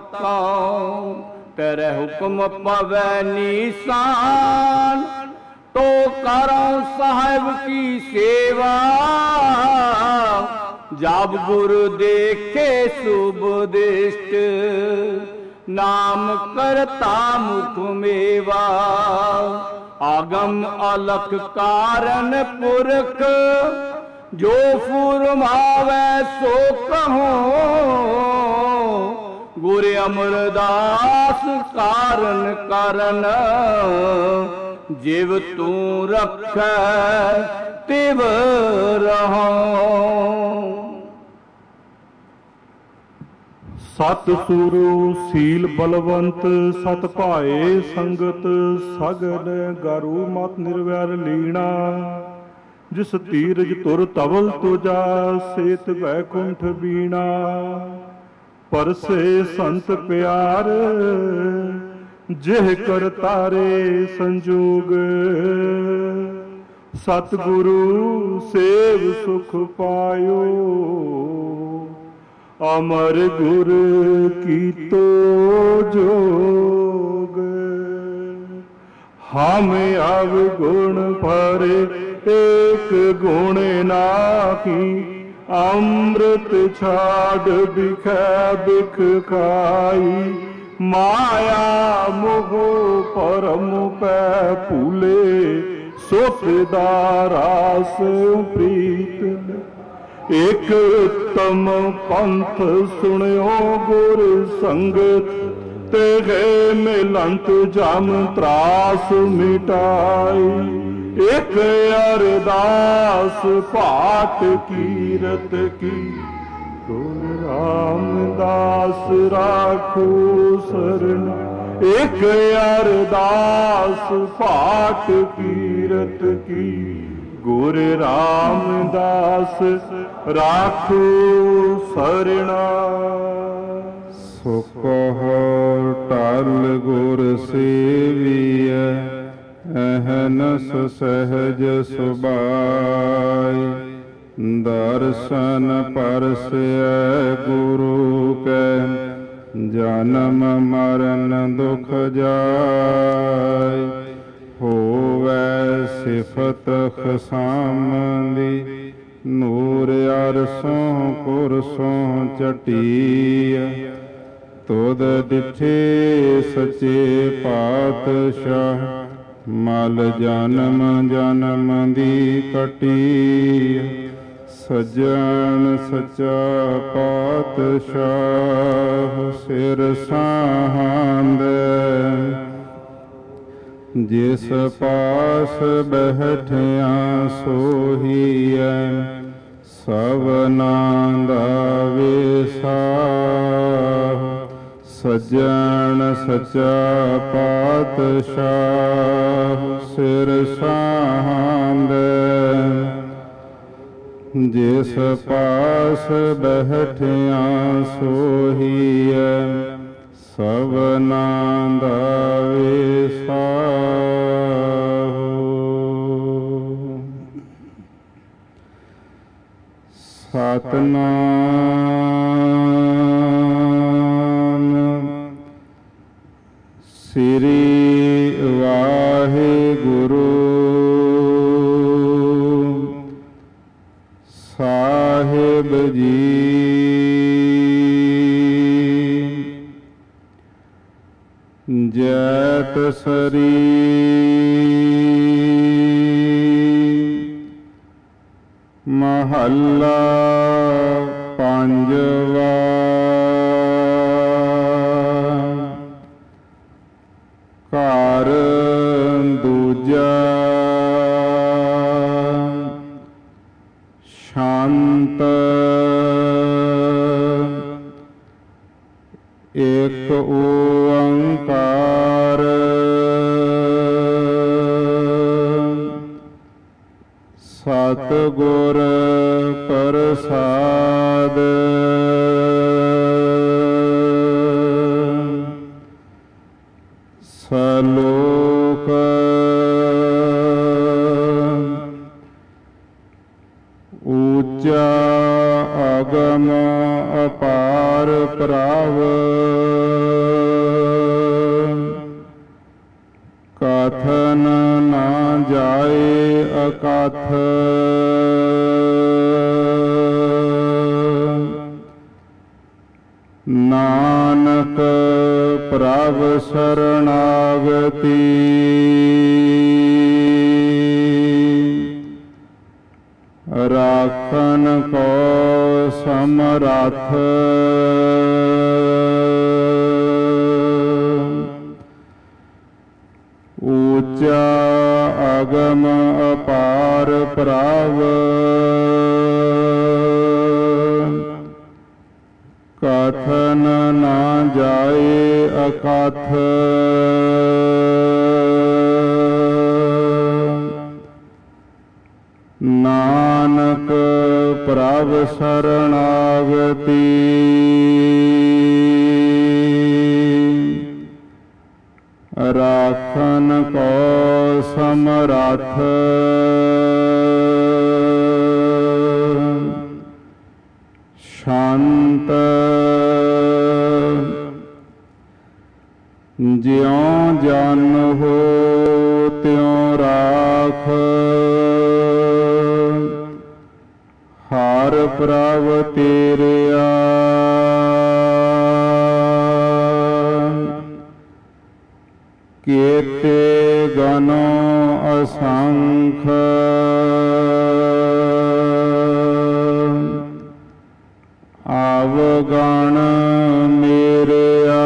तको। तेरे हुक्म पवै निशान, तो करो साहेब की सेवा, जब गुरु देखे शुभ दिष्ट, नाम करता मुख मेवा। आगम अलख कारण पुरख, जो फुरमावे सो कहो। गुरु अमरदास कारण करन, जिव तू रखै तिव रहो। सत सुरु सील बलवंत, सत भाए संगत सगन गारू मत निर्वैर लीना। जिस तीरज तुर तवल तुजा, सेत वैकुंठ बीना। परसे संत प्यार, जिह कर तारे संजोग। सतगुरु सेव सुख पायो, अमर गुर की तो जोग। हम अवगुण भरे एक गुण नाही, अमृत छाड़ बिखै बिख खाई। माया मोह परम पै भूले, सुखदारास प्रीत। एक उत्तम पंथ सुनियो गुर संगत, तेगे मिलंत जम त्रास मिटाई। एक अरदास पाठ कीरत की, गुरु रामदास राखो शरण। एक अरदास पाठ कीरत की, गुरु रामदास राखो शरणा। सुख टल गुर सेविय, अहनस सहज सुबाई। दर्शन परसै गुरु कै, जन्म मरण दुख जाय। होवै सिफत खसामदी, नूर अरसों कुरसों चटीय। तुद दिठे सचे पातशाह, मल जन्म जन्म दी कटी। सज्जन सच्चा पातशाह, सिर साहांदे। जिस पास बैठिया सोहीऐ, सवना दा विसाह। सज्जन सच्चा पातशाह, सिर साहांदे। जिस पास बैठिया सोहीऐ, सवना दा विसाह। सतनाम श्री वाहिगुरु साहिब जी। जैत सरी महला पंजवा। घर दूजा शांत, एक ओंकार। सतगुर प्रसाद, सलोक ऊंचा अगम अपार प्रभ। ਕਥਨ ਨਾ ਜਾਏ ਅਕਥ। ਨਾਨਕ ਪ੍ਰਭ ਸਰਣਾਗਤੀ ਰਾਖਨ ਕੋ ਸਮਰੱਥ। ਊਚਾ ਅਗਮ ਅਪਾਰ ਪ੍ਰਭ ਕਥਨ ਨਾ ਜਾਏ ਅਕਥ। ਨਾਨਕ ਪ੍ਰਭ ਸਰਣਾਗਤੀ ਰਾਖਨ ਕੋ ਸਮਰੱਥ। ਸ਼ਾਂਤ ਜਿਉ ਜਨ ਹੋ ਤਿਉ ਰਾਖ। ਹਰ ਪ੍ਰਭ ਤੇਰਿਆ ਕੀਤੇ ਗਨੋ ਅਸੰਖ। ਆਵਗਣ ਮੇਰਿਆ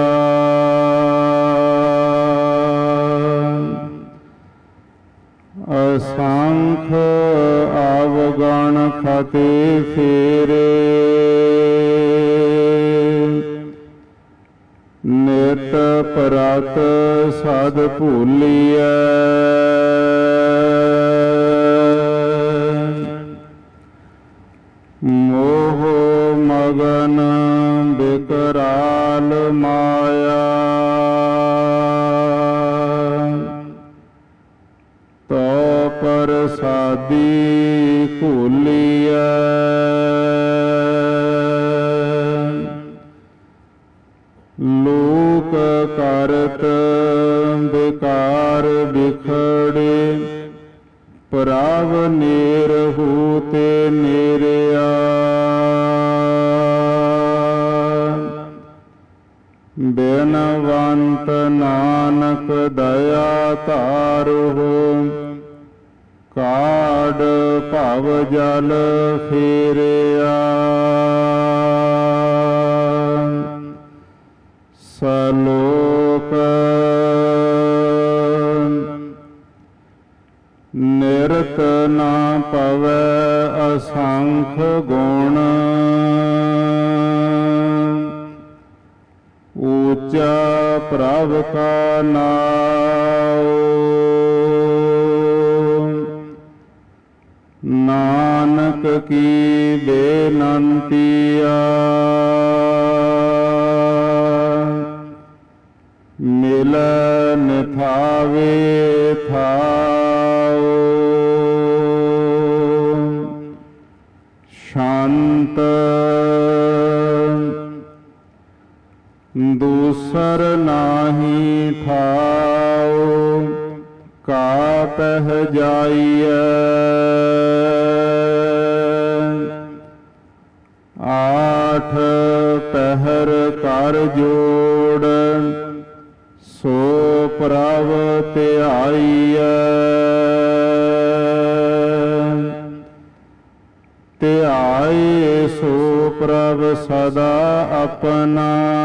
ਅਸੰਖ। ਆਵਗਣ ਖਤੇ ਫੇਰੇ ਨਿਤ ਪ੍ਰਤ ਸਦ ਭੂਲੀਐ। ਮੋਹ ਮਗਨ ਬਿਕਰਾਲ ਮਾਇਆ ਤੋ ਪ੍ਰਸਾਦੀ ਭੂਲੀਐ। ਲੋਕ ਕਰਤ ਬਿਕਾਰ ਬਿਖੜੇ ਪ੍ਰਭ ਨਿਰਹੂ ਤੇ ਨਿਰਿਆ। ਬਿਨਵੰਤ ਨਾਨਕ ਦਇਆ ਧਾਰਹੁ ਕਾਢ ਭਵ ਜਲ ਫੇਰਿਆ। ਸਲੋਕ ਨਿਰਤ ਨਾ ਪਵੈ ਅਸੰਖ ਗੁਣ। ਊਚਾ ਪ੍ਰਭ ਕਾ ਨਾਉ ਨਾਨਕ ਕੀ ਬੇਨੰਤੀਆ। ਮਿਲੈ ਨਿਥਾਵੇ ਥਾਉ। ਸ਼ਾਂਤ ਦੂਸਰ ਨਾਹੀ ਠਾਉ ਕਾ ਪਹਿ ਜਾਈਐ। ਆਠ ਪਹਿਰ ਕਰ ਜੋੜ ਸੋ ਪ੍ਰਭ ਧਿਆਈਐ। ਧਿਆਏ ਸੋ ਪ੍ਰਭ ਸਦਾ ਆਪਣਾ।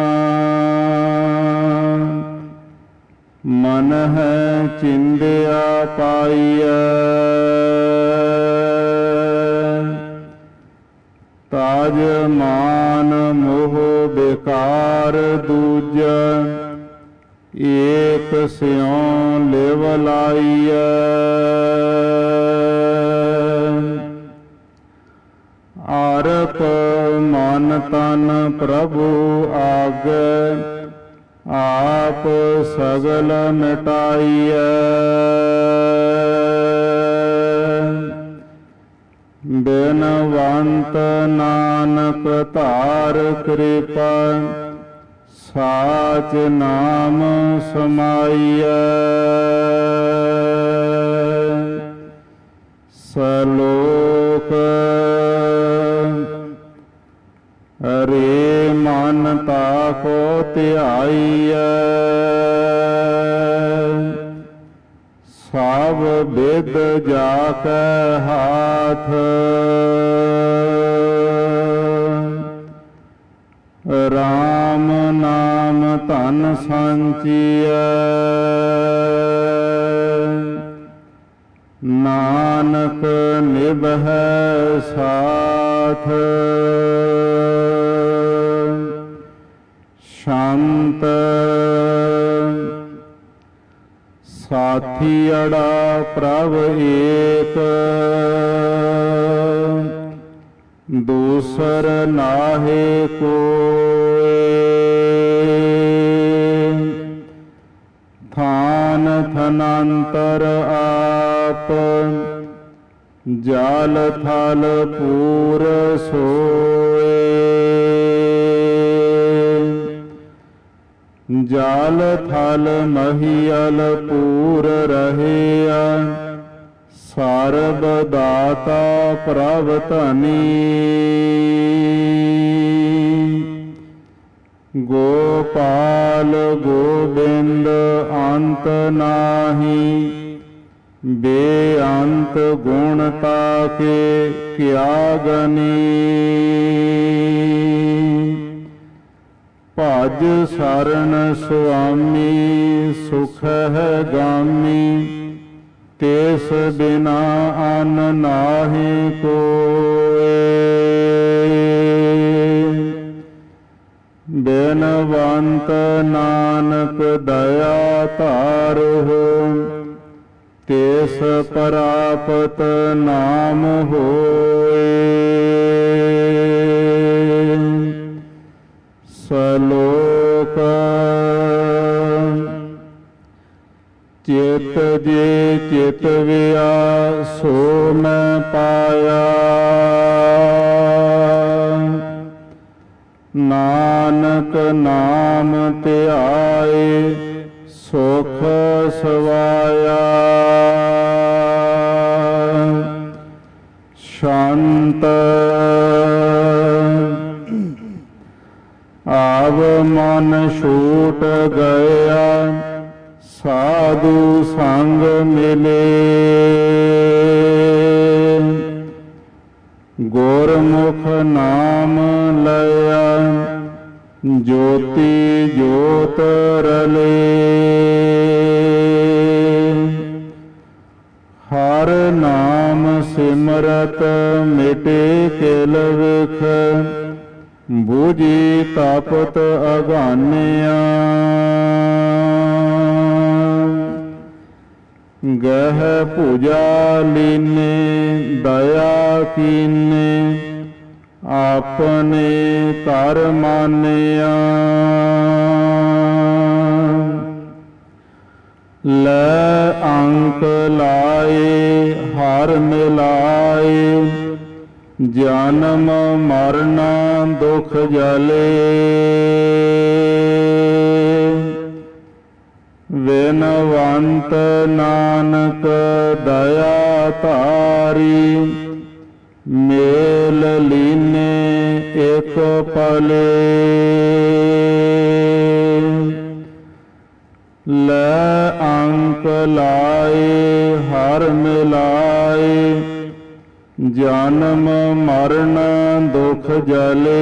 ਮਨ ਹੈ ਚਿੰਦਿਆ ਪਾਈਐ। ਤਾਜ ਮਾਨ ਮੋਹ ਬੇਕਾਰ ਦੂਜਾ। ਏਕ ਸਿਉ ਲਿਵ ਲਾਈਐ। ਆਰਪ ਮਨ ਤਨ ਪ੍ਰਭੂ ਆਗੈ। ਆਪ ਸਗਲ ਮਿਟਾਈਐ। ਬਿਨਵੰਤ ਨਾਨਕ ਧਾਰ ਕਿਰਪਾ। ਸਾਚ ਨਾਮ ਸਮਾਈਐ। ਸਭ ਬਿਦ ਜਾ ਕੈ ਹਾਥ। ਰਾਮ ਨਾਮ ਧਨ ਸੰਚੀਐ, ਨਾਨਕ ਨਿਭੈ ਸਾਥ। ਸ਼ਾਂਤ ਸਾਥੀਅੜਾ ਪ੍ਰਭ ਏਕ, ਦੂਸਰ ਨਾਹਿ ਕੋਇ। ਥਾਨ ਥਨਾੰਤਰ ਆਪ, ਜਲ ਥਲ ਪੂਰ ਸੋਏ। ਜਲ ਥਲ ਮਹੀਅਲ ਪੂਰ ਰਹਿਆ, ਸਰਬ ਦਾਤਾ ਪ੍ਰਭ ਧਨੀ। ਗੋਪਾਲ ਗੋਬਿੰਦ ਅੰਤ ਨਾਹੀ, ਬੇਅੰਤ ਗੁਣ ਤਾਕੇ ਕਿਆ ਗਨੀ। ਭਜ ਸਰਣ ਸੁਆਮੀ ਸੁਖ ਹੈ ਗਾਮੀ, ਤਿਸ ਬਿਨਾ ਅਨ ਨਾਹਿ ਕੋਇ। ਬਿਨਵੰਤ ਨਾਨਕ ਦਇਆ ਧਾਰਹੁ, ਤਿਸ ਪ੍ਰਾਪਤ ਨਾਮ ਹੋਇ। ਸਲੋਕ ਚਿਤ ਜੇ ਚਿਤ ਵਿਆ, ਸੋ ਮੈਂ ਪਾਇਆ। ਨਾਨਕ ਨਾਮ ਧਿਆਏ, ਸੁਖ ਸਵਾਇਆ। ਸ਼ਾਂਤ ਆਵ ਮਨ ਛੂਟ ਗਿਆ, ਸਾਧੂ ਸੰਗ ਮਿਲੇ। ਗੁਰਮੁਖ ਨਾਮ ਲਿਆ, ਜੋਤੀ ਜੋਤ ਰਲੇ। ਹਰ ਨਾਮ ਸਿਮਰਤ ਮਿਟੇ ਕਿਲ ਵਿਖ, ਬੂਝੀ ਤਪਤ ਅਗਾਨਿਆ। ਗਹਿ ਭੁਜਾ ਲੀਨੇ ਦਇਆ ਕੀਨੇ, ਆਪਣੇ ਧਰ ਮਾਨਿਆ। ਲੈ ਅੰਕ ਲਾਏ ਹਰ ਮਿਲਾਏ, ਜਨਮ ਮਰਨਾ ਦੁਖ ਜਲੇ। ਵਿਨਵੰਤ ਨਾਨਕ ਦਇਆ ਧਾਰੀ, ਮੇਲ ਲੀਨੇ ਇਕ ਪਲੇ। ਲੈ ਅੰਕ ਲਾਏ ਹਰ ਮਿਲਾਏ, ਜਨਮ ਮਰਨ ਦੁਖ ਜਲੇ।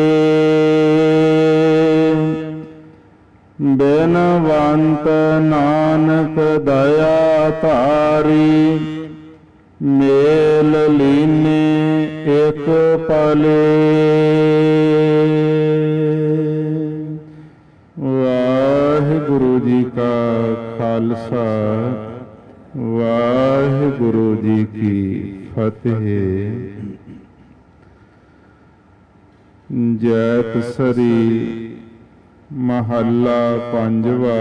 ਬਿਨਵੰਤ ਨਾਨਕ ਦਇਆ ਧਾਰੀ, ਮੇਲ ਲੀਨੇ ਇਕ ਪਲੇ। ਵਾਹਿਗੁਰੂ ਜੀ ਕਾ ਖਾਲਸਾ, ਵਾਹਿਗੁਰੂ ਜੀ ਕੀ ਫਤਿਹ। ਜੈਤਸਰੀ ਮਹੱਲਾ ਪੰਜਵਾ।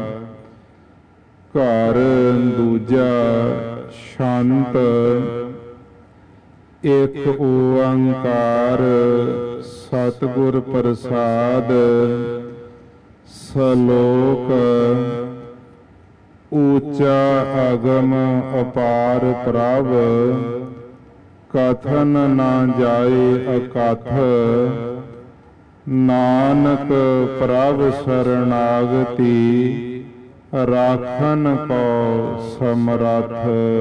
ਘਰ ਦੂਜਾ ਸ਼ਾਂਤ। ਇਕ ਓੰਕਾਰ ਸਤਿਗੁਰ ਪ੍ਰਸਾਦ। ਸ਼ਲੋਕ। ਊਚਾ ਅਗਮ ਅਪਾਰ ਪ੍ਰਭ, ਕਥਨ ਨਾ ਜਾਏ ਅਕਥ। ਨਾਨਕ ਪ੍ਰਭ ਸਰਣਾਗਤੀ, ਰਾਖਨ ਕੋ ਸਮਰੱਥ।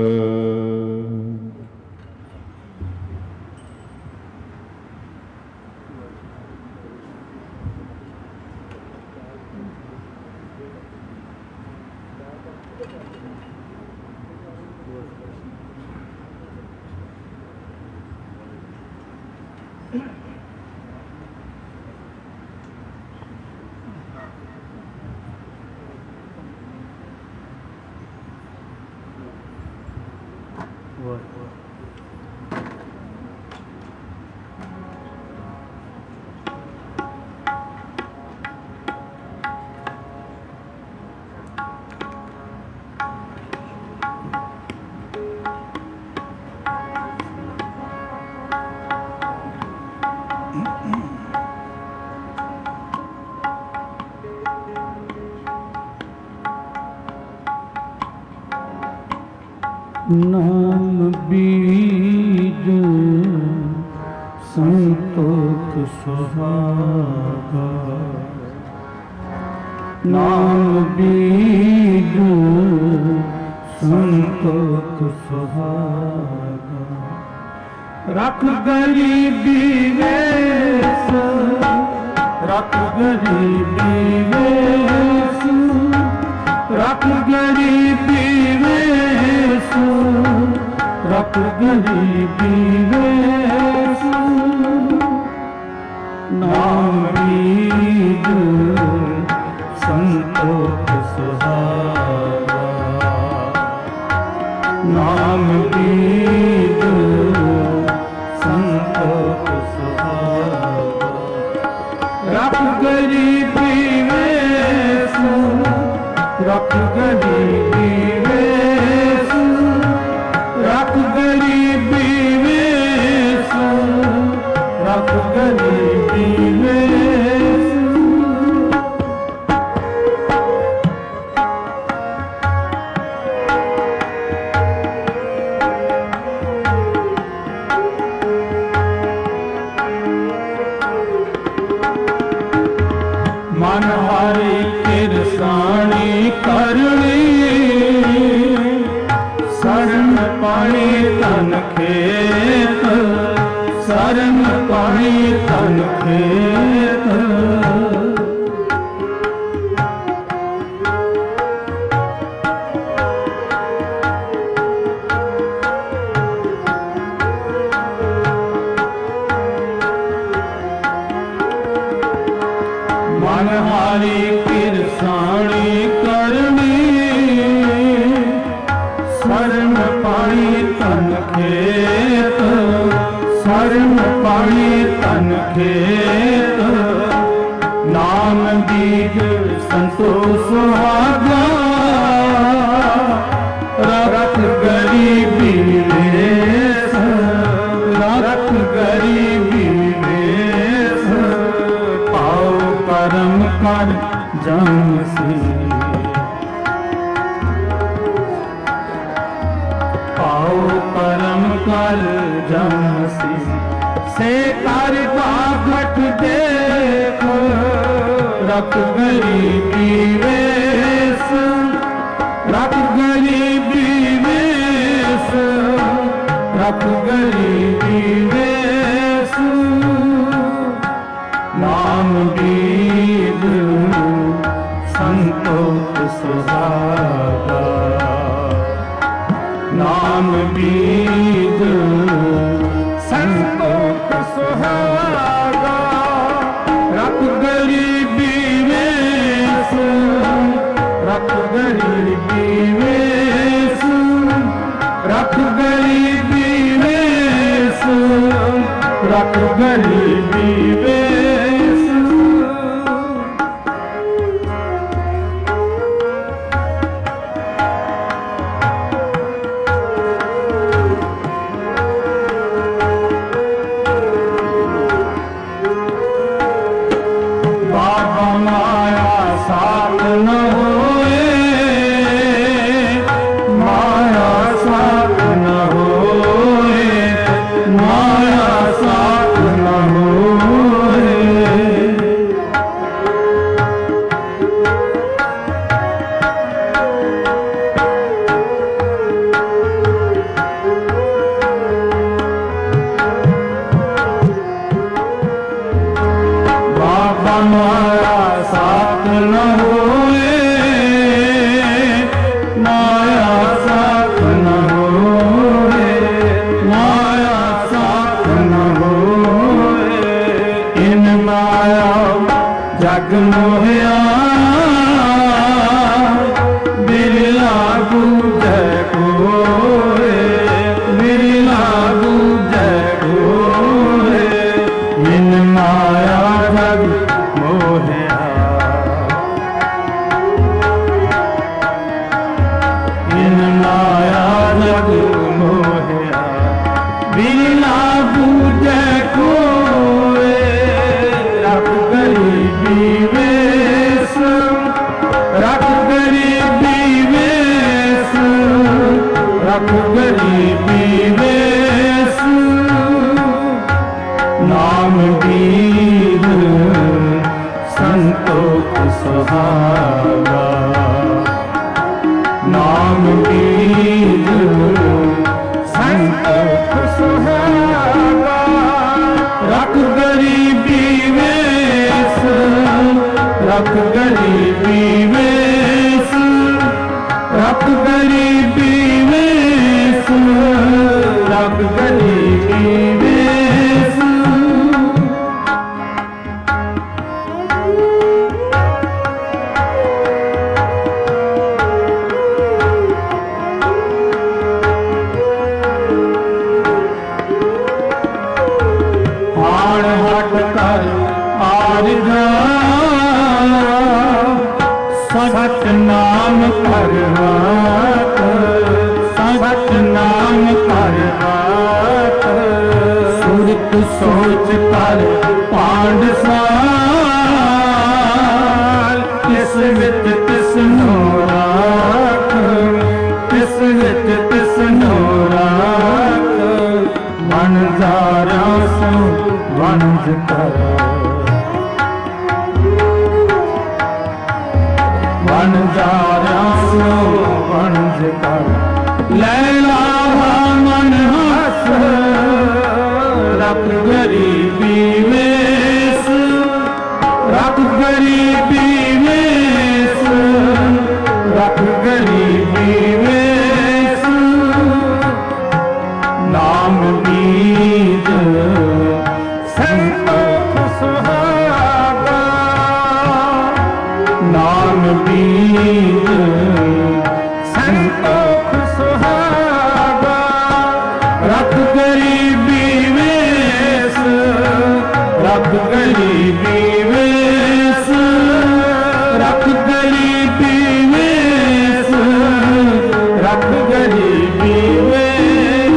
ਨਾਮ ਬੀਜ ਸੰਤੋਖ ਸੁਹਾਗਾ, ਨਾਮ ਬੀਜ ਸੰਤੋਖ ਸੁਹਾਗਾ। ਰਖ ਗਰੀਬੀ ਵੇਸ, ਰਖ ਗਰੀਬੀ ਵੇਸ, ਰਖ ਗਰੀਬੀ ਵੇਸ, ਰਖ ਗਰੀਬੀ ਵੇਸ। ਨਾਮ ਬੀਜ ਸੰਤੋਖ ਸੁਹਾਗਾ, ਨਾਮ ਬੀਜ ਸੰਤੋਖ ਸੁਹਾਗਾ। ਰਖ ਗਰੀਬੀ ਵੇਸ, ਰਖ ਗਰੀਬੀ ਵੇਸ, ਰਖ ਗਰੀਬੀ ਵੇਸ, ਰਖ ਗਰੀਬੀ ਵੇਸ। ਮਨ ਹਰਿ ਕਿਰਸਾਣੀ ਕਰਨੀ, ਸਰਨ ਪਾਣੀ ਤਨ ਖੇਤ, ਸਰਨ ਪਾਣੀ ਤਨ ਖੇਤ। ਮਨ ਹਰਿ ਕਿਰਸਾਣੀ ਕਰਨੀ, ਸਰਨ ਪਾਣੀ ਤਨ ਖੇਤ, ਸਰਨ ਪਾਣੀ ਤਨ ਖੇਤ। ਨਾਮ ਬੀਜ ਸੰਤੋਖ ਸੁਹਾਗਾ, ਰਖ ਗਰੀਬੀ ਵੇਸ, ਰਖ ਗਰੀਬੀ ਵੇਸ। ਪਾਉ ਕਰਮ ਕਰ ਜਮ ਸੀ, ਪਾਉ ਕਰਮ ਕਰ ਜਮ ਸੀ। ਸੇ ਕਰ ਭਾਗਟ ਦੇਖ, ਰਖ ਗਰੀਬੀ ਵੇਸ, ਰਖ ਗਰੀਬੀ ਵੇਸ, ਰਖ ਗਰੀਬੀ ਵੇਸ। ਨਾਮ ਬੀਜ ਸੰਤੋਖ ਸੁਹਾਗਾ, ਨਾਮ ਬੀਜ ਸੰਤੋਖ ਸੁਹਾਗਾ। ਰਖ ਗਰੀਬੀ ਵੇਸ, ਰਖ ਗਰੀਬੀ ਵੇਸ, ਰਖ ਗਰੀਬੀ ਵੇਸ, ਰਖ ਗਰੀਬੀ ਵੇਸ। ਬਾਬਾ ਮਾਇਆ ਸਾਥ ਨ ਹੋਏ, ਮਾਇਆ ਸਾਥ ਨ ਹੋਏ, ਮਾਇਆ ਸਾਥ ਨ ਹੋਏ। बूझे कोय, मेरी ना बूझे कोय, इन माया जग मोहिया, इन माया जग मोहिया, मेरी ना बूझे कोय, रख गरीबी वेश, रख गरीबी वेश, रख गरीबी वेश, नाम वीर संतोष सुहागा, नाम वीर संतोष सुहागा, रख गरीबी वेश, रख गरीबी वेश, रख गरीबी वेश, रख गरीबी वेश। हाड़ हट कर आर जा, सच नाम कर बात, सच नाम कर बात, सुरत सोच कर पांडसाल, किस विच तिस नो राख, किस विच तिस नो राख, वनजारा सो वंज कर, वनजारा सो वंज कर, लैला मन हस, रख गरीबी वेश, रख गरीबी वेश, रख गरीबी वेश, नाम बीज संतोष सुहागा, नाम बीज संतोष सुहागा, रख गरीबी वेश, रख गरीबी वेश, रख गरीबी वेश, रख गरीबी वेश।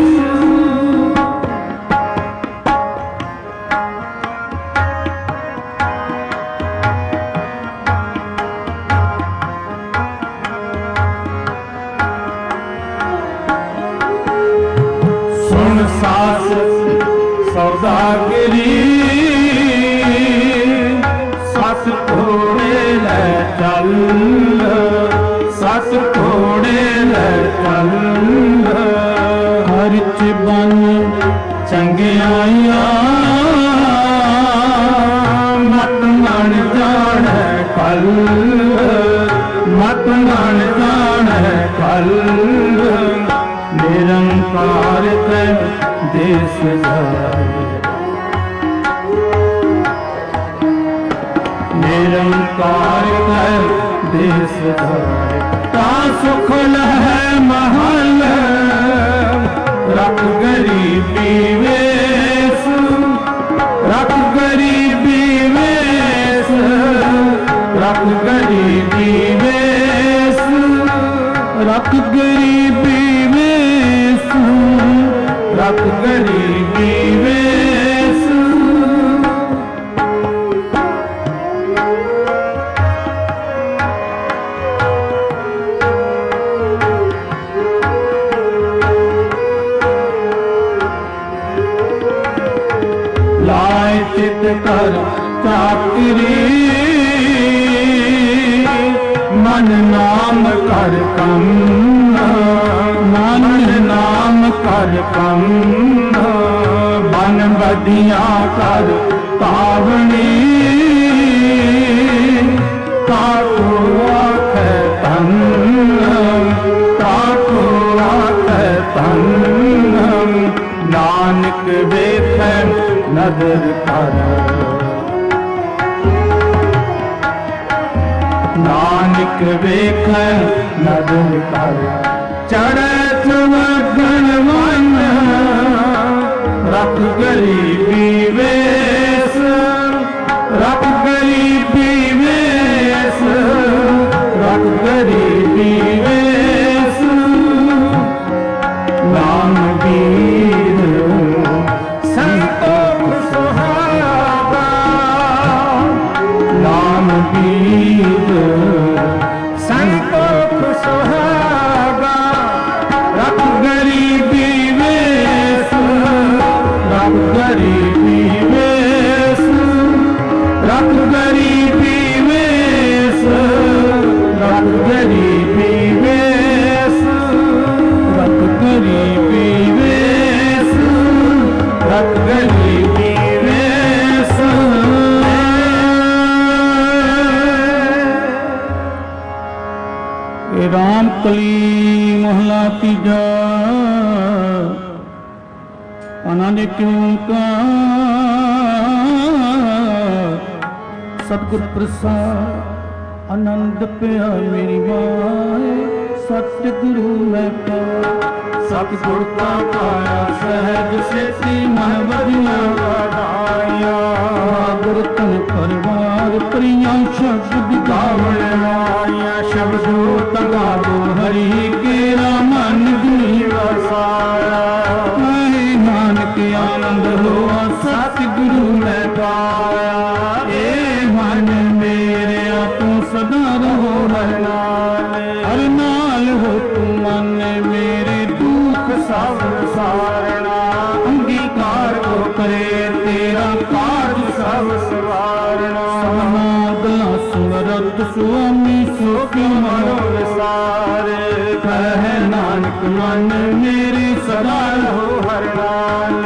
सुन सास सौदागरी, सत घोड़े ले चल, सत घोड़े ले चल, खर्च बन चंगियाइया, मत मन जान कल, मत मन जान कल, निरंकार ते देश जाए, निरंकार ते देश जाए, ता सुख लहै महल, रख गरीबी वेश, रख गरीबी वेश, रख गरीबी वेश, रख गरीबी वेश, रख गरीबी वेश। लाए चित कर चाकरी, मन नाम कर कम, मन नाम कर कम, बन बदिया कर पावनी, ताको आख तन, ताको आख तन, नानक वेख नदर कर, नानक ਨਾਨਕ ਵੇਖੈ ਨਦਰ ਕਰ ਚੜ੍ਹੈ ਸੁਵਗਣ ਮਨ ਰੱਖ ਗਰੀਬੀ ਵੇਸ ਰੱਖ ਗਰੀਬੀ ਵੇਸ ਰੱਖ ਗਰੀਬੀ ਵੇਸ ਨਾਮ ਵੀਰ ਸੰਤੋਖ ਸੁਹਾਗਾ ਨਾਮ ਵੀਰ ਸੰਤੋਖ ਸੁਹਾਗਾ ਰੱਖ ਗਰੀਬੀ ਵੇਸ ਰੱਖ ਗਰੀਬੀ ਵੇਸ ਰੱਖ ਗਰੀਬੀ ਵੇਸ ਰੱਖ ਗਰੀਬੀ ਵੇਸ ਰੱਖ ਗਰੀਬੀ ਵੇਸ ਰੱਖ ਗਰੀਬੀ ਵੇਸ। ਇਹ ਰਾਮ ਕਲੀ ਮਹਲਾ ਤੀਜਾ ਆਨੰਦ ਓੰਕਾਰ ਸਤਿਗੁਰ ਪ੍ਰਸਾਦ ਆਨੰਦ ਪਿਆ ਮੇਰੀ ਮਾਏ ਸਤਿਗੁਰੂ ਮੈਂ ਪਾਇਆ ਸਤਿਗੁਰ ਕਾ ਪਾਇਆ ਸਹਿਜ ਸੇਤੀ ਮਨ ਵਧੀਆ ਵਧਾਇਆ ਗੁਰ ਤਨ ਪਰਵਾਰ ਪ੍ਰਿਆ ਸ਼ਬਦ ਗਾਵਣ ਆਇਆ ਸ਼ਬਦੋ ਤਗਾਵੋ ਹਰੀ ਕੇਰਾ ਮਨ ਦੀ ਵਸਾਇਆ ਕਹੇ ਨਾਨਕ ਆਨੰਦ ਹੋਆ ਸਤਿਗੁਰੂ ਮੈਂ ਪਾਇਆ ਏ ਮਨ ਮੇਰਿਆ ਤੂੰ ਸਦਾ ਰਹੋ ਹਰ ਨਾਲ ਹਰ ਨਾਲ ਹੋ ਤੂੰ ਮਨ ਮੇਰੇ ਦੁੱਖ ਸਭ ਸਾਰਣਾ ਅੰਗੀਕਾਰ ਕੋ ਕਰੇ ਤੇਰਾ ਕਾਜ ਸਭ ਸਵਾਰਣਾ ਸਮਾਗਲਾ ਸੁਰਤ ਸੁਆਮੀ ਸੋ ਕਿਉ ਮਨੋ ਵਿਸਾਰੇ ਕਹੈ ਨਾਨਕ ਮਨ ਮੇਰੇ ਸਦਾ ਰਹੋ ਹਰ ਨਾਲ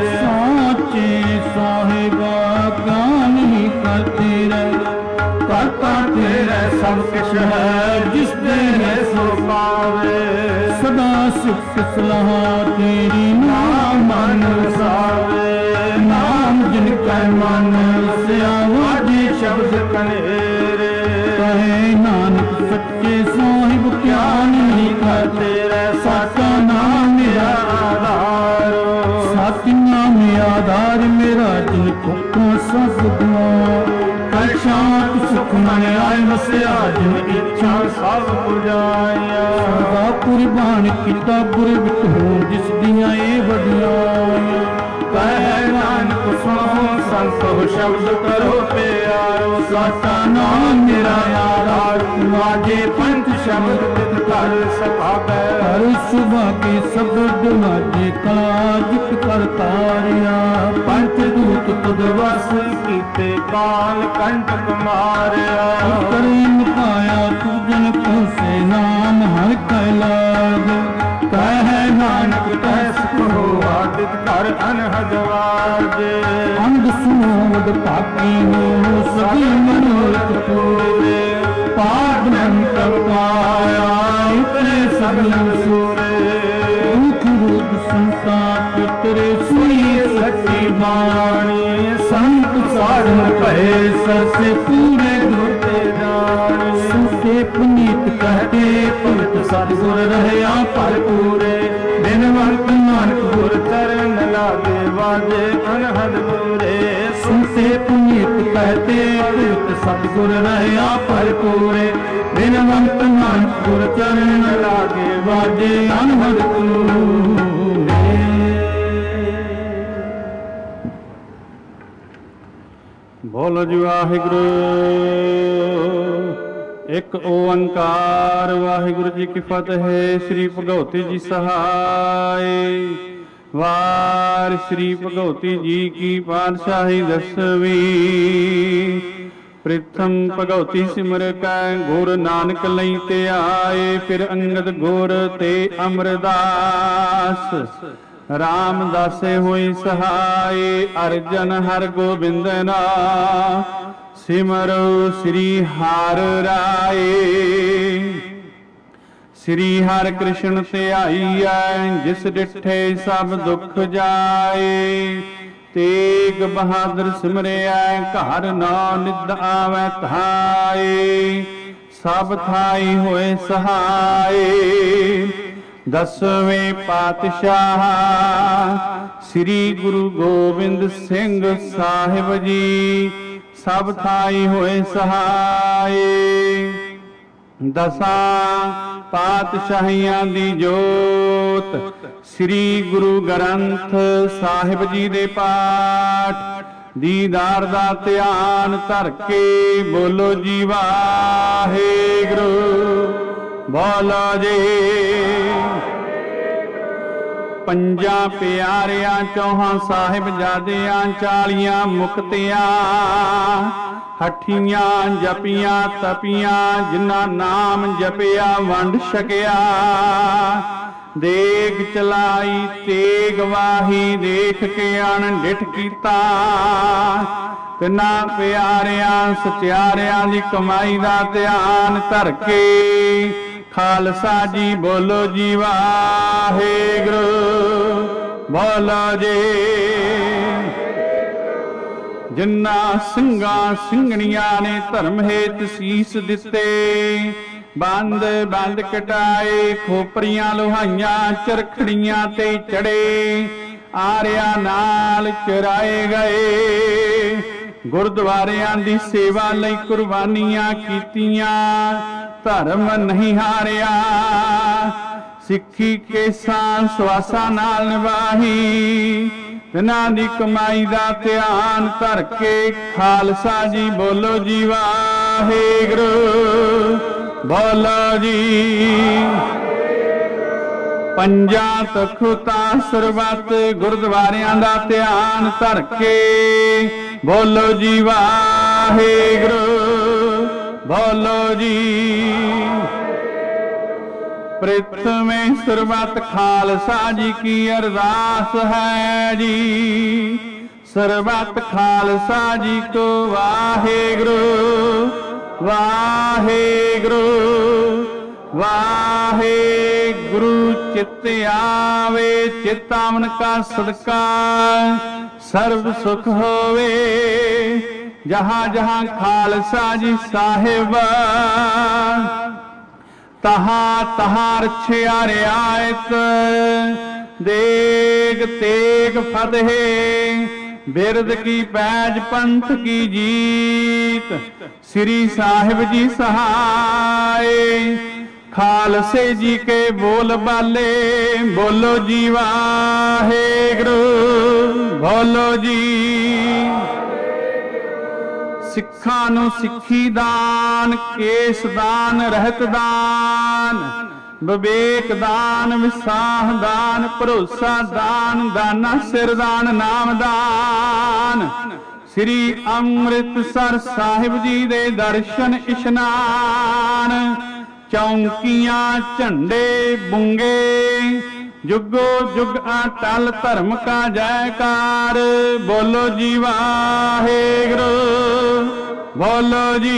ਸਾਚੇ ਸਾਹਿਬਾ ਗਿਆਨ ਹੀ ਕਰਤੇ ਰਹਿ ਕਰਤਾ ਤੇਰਾ ਸਭ ਕਿਛ ਹੈ ਜਿਸ ਦੇ ਹੈ ਸੋ ਪਾਵੇ ਸਦਾ ਸਿਫਤ ਸਲਾਹ ਤੇਰੀ ਨਾਮ ਮਨ ਵਸਾਵੇ ਨਾਮ ਜਿਨ ਕੈ ਮਨ ਵਸਿਆ ਵਾਜੇ ਸ਼ਬਦ ਕਨੇਰੇ ਕਹੇ ਨਾਨਕ ਸੱਚੇ ਸਾਹਿਬ ਗਿਆਨ ਨਹੀਂ ਕਰਤੇ ਰਹਿ ਸਾਚਾ ਨਾਮ ਮੇਰਾ ਆਧਾਰ ਸਤਿ ਨਾਮ ਆਧਾਰ ਮੇਰਾ ਜਿਨ ਕੋ ਸਭ ਦੁਆ ਕਰ ਸ਼ਾਂਤ ਸੁਖ ਮਨ ਆਇ ਵਸਿਆ ਜਿਨ ਇੱਛਾ ਸਭ ਪੁਜਾਇਆ ਸਦਾ ਕੁਰਬਾਨ ਕੀਤਾ ਗੁਰ ਵਿਟ ਹੋ ਜਿਸ ਦੀਆਂ ਇਹ ਵਡਿਆਈਆਂ ਕਹਿ ਨਾਨਕ ਸੁਣੋ ਸੰਤੋ ਸ਼ਬਦ ਕਰੋ ਪਿਆਰੋ ਸਾਚਾ ਨਾਮ ਮੇਰਾ ਆਧਾਰ ਮਾਝੇ ਪੰਜ ਸ਼ਬਦ ਤਿਤ ਕਰ ਸਭਾਗੈ ਹਰ ਸੁਭਾ ਕੇ ਸ਼ਬਦ ਮਾਝੇ ਕਲਾ ਜਿਤ ਕਰ ਤਾਰਿਆ ਪੰਜ ਦੂਤ ਤੁਧ ਵਸ ਕੀਤੇ ਕਾਲ ਕੰਟਕ ਮਾਰਿਆ ਕਰੇ ਮੁਕਾਇਆ ਤੂੰ ਜਨ ਕੋ ਸੇ ਨਾਮ ਹਰ ਕੈ ਲਾਗ ਕਹਿ ਨਾਨਕ ਕਹਿ ਸਕੋ ਆਦਿਤ ਕਰ ਅਨਹਦ ਵਾਜੇ ਅੰਗ ਸੁਨੋਦ ਭਾਗੀ ਹੋ ਸਭੀ ਮਨੋਰਥ ਪੂਰੇ ਪਾਪ ਨੰਤ ਪਾਇਆ ਇਤਨੇ ਸਗਲ ਸੂਰੇ ਦੁਖ ਰੂਪ ਸੰਤਾਪ ਤੇਰੇ ਸੁਣੀ ਸੱਚੀ ਬਾਣੀ ਸੰਤ ਸਾਧਨ ਭਏ ਸਰਸੇ ਪੂਰੇ ਗੁਰਤੇ ਜਾਣੀ ਸੁਖੇ ਪੁਨੀਤ ਕਹਤੇ ਭਗਤ ਸਤਿਗੁਰ ਰਹਿਆ ਭਰਪੂਰੇ ਬਿਨਵੰਤ ਨਾਨਕ ਗੁਰ ਚਰਨ ਲਾਗੇ ਵਾਜੇ ਅਨਹਦ ਪੂਰੇ ਸੁਨਤੇ ਪੁਨੀਤ ਕਹਤੇ ਭਗਤ ਸਤਿਗੁਰ ਰਹਿਆ ਭਰਪੂਰੇ ਬਿਨਵੰਤ ਨਾਨਕ ਗੁਰ ਚਰਨ ਲਾਗੇ ਵਾਜੇ ਅਨਹਦ ਪੂਰੇ। ਬੋਲੋ ਜੀ ਵਾਹਿਗੁਰੂ ਇੱਕ ਓੰਕਾਰ ਵਾਹਿਗੁਰੂ ਜੀ ਕੀ ਫਤਿਹ। ਸ੍ਰੀ ਭਗਉਤੀ ਜੀ ਸਹਾਇ ਵਾਰ ਸ੍ਰੀ ਭਗਉਤੀ ਜੀ ਕੀ ਪਾਤਸ਼ਾਹੀ ਦਸਵੀਂ ਪ੍ਰਥਮ ਭਗਉਤੀ ਸਿਮਰ ਕੈ ਗੁਰ ਨਾਨਕ ਲਈ ਤੇ ਆਏ ਫਿਰ ਅੰਗਦ ਗੁਰ ਤੇ ਅਮਰਦਾਸ ਰਾਮਦਾਸੇ ਹੋਈ ਸਹਾਇ ਅਰਜਨ ਹਰ ਗੋਬਿੰਦ ਨਾ ਸਿਮਰੋ ਸ੍ਰੀ ਹਰਿ ਰਾਏ ਸ੍ਰੀ ਹਰਿ ਕ੍ਰਿਸ਼ਨ ਧਿਆਈਐ ਜਿਸ ਡਿਠੇ ਸਭ ਦੁਖ ਜਾਏ ਤੇਗ ਬਹਾਦਰ ਸਿਮਰਿਐ ਘਰ ਨਾ ਨਿਦ ਆਵੈ ਧਾਏ ਸਭ ਥਾਈ ਹੋਏ ਸਹਾਏ। ਦਸਵੇਂ ਪਾਤਸ਼ਾਹ ਸ੍ਰੀ ਗੁਰੂ ਗੋਬਿੰਦ ਸਿੰਘ ਸਾਹਿਬ ਜੀ ਸਭ ਥਾਈ ਹੋਏ ਸਹਾਏ। ਦਸਾਂ ਪਾਤਸ਼ਾਹੀਆਂ ਦੀ ਜੋਤ ਸ੍ਰੀ ਗੁਰੂ ਗ੍ਰੰਥ ਸਾਹਿਬ ਜੀ ਦੇ ਪਾਠ ਦੀਦਾਰ ਦਾ ਧਿਆਨ ਧਰ ਕੇ ਬੋਲੋ ਜੀ ਵਾਹਿਗੁਰੂ। ਬੋਲੋ ਜੀ। ਪੰਜਾਂ ਪਿਆਰਿਆਂ ਚੌਹਾਂ ਸਾਹਿਬਜ਼ਾਦਿਆਂ ਚਾਲੀਆਂ ਮੁਕਤਿਆਂ ਹੱਠੀਆਂ ਜਪੀਆਂ ਤਪੀਆਂ ਜਿਨ੍ਹਾਂ ਨਾਮ ਜਪਿਆ ਵੰਡ ਛਕਿਆ। ਦੇਗ ਚਲਾਈ ਤੇਗ ਵਾਹੀ ਦੇਖ ਕੇ ਅਣਡਿਠ ਕੀਤਾ। ਤਿੰਨਾਂ ਪਿਆਰਿਆਂ ਸਚਿਆਰਿਆਂ ਦੀ ਕਮਾਈ ਦਾ ਧਿਆਨ ਧਰ ਕੇ ਖਾਲਸਾ ਜੀ ਬੋਲੋ ਜੀ ਵਾਹਿਗੁਰੂ। ਬੋਲੋ ਜੀ। ਜਿਨ੍ਹਾਂ ਸਿੰਘਾਂ ਸਿੰਘਣੀਆਂ ਨੇ ਧਰਮ ਹੇਤ ਸੀਸ ਦਿੱਤੇ ਬੰਦ ਬੰਦ ਕਟਾਏ ਖੋਪਰੀਆਂ ਲੋਹਾਈਆਂ ਚਰਖੜੀਆਂ ਤੇ ਚੜੇ ਆਰਿਆਂ ਨਾਲ ਚਰਾਏ ਗਏ। ਗੁਰਦੁਆਰਿਆਂ ਦੀ ਸੇਵਾ ਲਈ ਕੁਰਬਾਨੀਆਂ ਕੀਤੀਆਂ ਧਰਮ ਨਹੀਂ ਹਾਰਿਆ। ਸਿੱਖੀ ਕੇਸਾਂ ਸਵਾਸਾਂ ਨਾਲ ਨਿਭਾਈ। ਤਿਨਾਂ ਦੀ ਕਮਾਈ ਦਾ ਧਿਆਨ ਧਰ ਕੇ ਖਾਲਸਾ ਜੀ ਬੋਲੋ ਜੀ ਵਾਹਿਗੁਰੂ। ਬੋਲੋ ਜੀ। ਪੰਜਾਂ ਤਖਤਾਂ ਸਰਬੱਤ ਗੁਰਦੁਆਰਿਆਂ ਦਾ ਧਿਆਨ ਧਰ ਕੇ ਬੋਲੋ ਜੀ ਵਾਹਿਗੁਰੂ। ਬੋਲੋ ਜੀ। ਪ੍ਰਥਮੇ ਸਰਬੱਤ ਖਾਲਸਾ ਜੀ ਕੀ ਅਰਦਾਸ ਹੈ ਜੀ। ਸਰਬੱਤ ਖਾਲਸਾ ਜੀ ਕੋ ਵਾਹਿਗੁਰੂ ਵਾਹਿਗੁਰੂ ਵਾਹਿਗੁਰੂ। ਚਿਤ ਆਵੇ ਚਿਤਾਵਨ ਕਾ ਸਦਕਾ ਸਰਬ ਸੁਖ ਹੋਵੇ। ਜਹਾਂ ਜਹਾਂ ਖਾਲਸਾ ਜੀ ਸਾਹਿਬ ਤਹਾਂ ਤਹਾਂ ਰਛਿਆ ਰਿਆਇਤ। ਦੇਗ ਤੇਗ ਫਤਿਹ ਬਿਰਦ ਕੀ ਪੈਜ ਪੰਥ ਕੀ ਜੀਤ। ਸ੍ਰੀ ਸਾਹਿਬ ਜੀ ਸਹਾਏ ਖਾਲਸੇ ਜੀ ਕੇ ਬੋਲ ਬਾਲੇ ਬੋਲੋ ਜੀ ਵਾਹਿਗੁਰੂ। ਬੋਲੋ ਜੀ। ਸਿੱਖਾਂ ਨੂੰ ਸਿੱਖੀ ਦਾਨ ਕੇਸ ਦਾਨ ਰਹਿਤ ਦਾਨ ਵਿਵੇਕ ਦਾਨ ਵਿਸਾਹ ਦਾਨ ਭਰੋਸਾ ਦਾਨ ਦਾਨਾ ਸਿਰ ਦਾਨ ਨਾਮ ਦਾਨ। ਸ੍ਰੀ ਅੰਮ੍ਰਿਤਸਰ ਸਾਹਿਬ ਜੀ ਦੇ ਦਰਸ਼ਨ ਇਸ਼ਨਾਨ। ਚੌਂਕੀਆਂ ਝੰਡੇ ਬੁੰਗੇ ਜੁਗੋ ਜੁਗ ਅਟਲ ਧਰਮ ਕਾ ਜੈਕਾਰ ਬੋਲੋ ਜੀ ਵਾਹਿਗੁਰੂ। ਬੋਲੋ ਜੀ।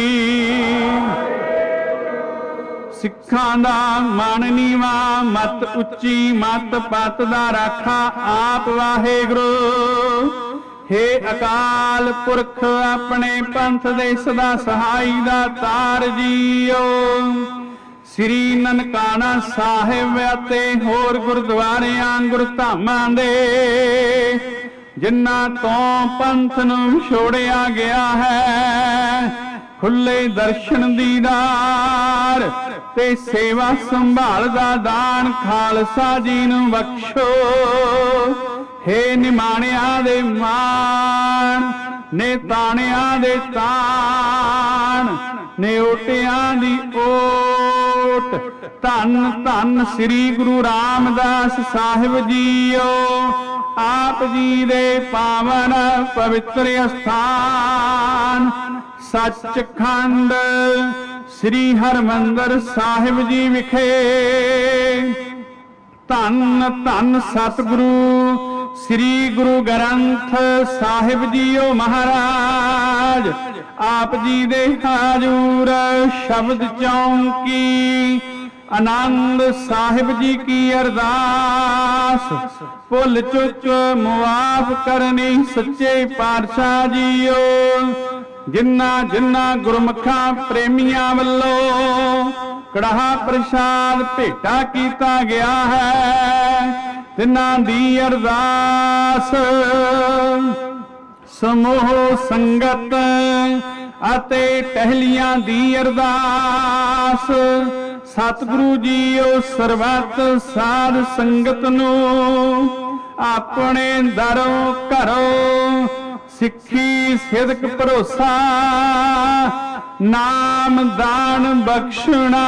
ਸਿੱਖਾਂ ਦਾ ਮਨ ਨੀਵਾ ਮਤ ਉੱਚੀ ਮਤ ਪਤ ਦਾ ਰਾਖਾ ਆਪ ਵਾਹਿਗੁਰੂ। ਹੇ ਅਕਾਲ ਪੁਰਖ ਆਪਣੇ ਪੰਥ ਦੇ ਸਦਾ ਸਹਾਈ ਦਾ ਤਾਰ ਜੀਓ। ਸ੍ਰੀ ਨਨਕਾਣਾ ਸਾਹਿਬ ਅਤੇ ਹੋਰ ਗੁਰਦੁਆਰਿਆਂ ਗੁਰਧਾਮਾਂ ਦੇ ਜਿਨ੍ਹਾਂ ਤੋਂ ਪੰਥ ਨੂੰ ਵਿਛੋੜਿਆ ਗਿਆ ਹੈ ਖੁੱਲੇ ਦਰਸ਼ਨ ਦੀਦਾਰ ਤੇ ਸੇਵਾ ਸੰਭਾਲ ਦਾ ਦਾਨ ਖਾਲਸਾ ਜੀ ਨੂੰ ਬਖਸ਼ੋ। ਹੇ ਨਿਮਾਣਿਆਂ ਦੇ ਮਾਣ ਨੇ ਤਾਣਿਆਂ ਦੇ ਤਾਣ ਨੇ ਓਟਿਆਂ ਦੀ ਓਟ। ਧੰਨ ਧੰਨ ਸ੍ਰੀ ਗੁਰੂ ਰਾਮਦਾਸ ਸਾਹਿਬ ਜੀਓ। ਆਪ ਜੀ ਦੇ ਪਾਵਨ ਪਵਿੱਤਰ ਅਸਥਾਨ ਸੱਚਖੰਡ ਸ੍ਰੀ ਹਰਿਮੰਦਰ ਸਾਹਿਬ ਜੀ ਵਿਖੇ ਧੰਨ ਧੰਨ ਸਤਿਗੁਰੂ ਸ੍ਰੀ ਗੁਰੂ ਗ੍ਰੰਥ ਸਾਹਿਬ ਜੀਓ ਮਹਾਰਾਜ ਆਪ ਜੀ ਦੇ ਹਾਜ਼ੂਰ ਸ਼ਬਦ ਚੌਂਕੀ ਆਨੰਦ ਸਾਹਿਬ ਜੀ ਕੀ ਅਰਦਾਸ ਭੁੱਲ ਚੁੱਕ ਮੁਆਫ ਕਰਨੀ ਸੱਚੇ ਪਾਤਸ਼ਾਹ ਜੀਓ। ਜਿਨ੍ਹਾਂ ਜਿਨ੍ਹਾਂ ਗੁਰਮੁਖਾਂ ਪ੍ਰੇਮੀਆਂ ਵੱਲੋਂ ਕੜਾਹਾ ਪ੍ਰਸ਼ਾਦ ਭੇਟਾ ਕੀਤਾ ਗਿਆ ਹੈ, ਤਿਨਾਂ ਦੀ ਅਰਦਾਸ ਸਮੂਹ ਸੰਗਤ ਅਤੇ ਟਹਿਲੀਆਂ ਦੀ ਅਰਦਾਸ ਸਤਿਗੁਰੂ ਜੀਓ ਸਰਬੱਤ ਸਾਧ ਸੰਗਤ ਨੂੰ ਆਪਣੇ ਦਰੋਂ ਘਰੋਂ ਸਿੱਖੀ ਸਿਦਕ ਭਰੋਸਾ ਨਾਮ ਦਾਨ ਬਖਸ਼ਣਾ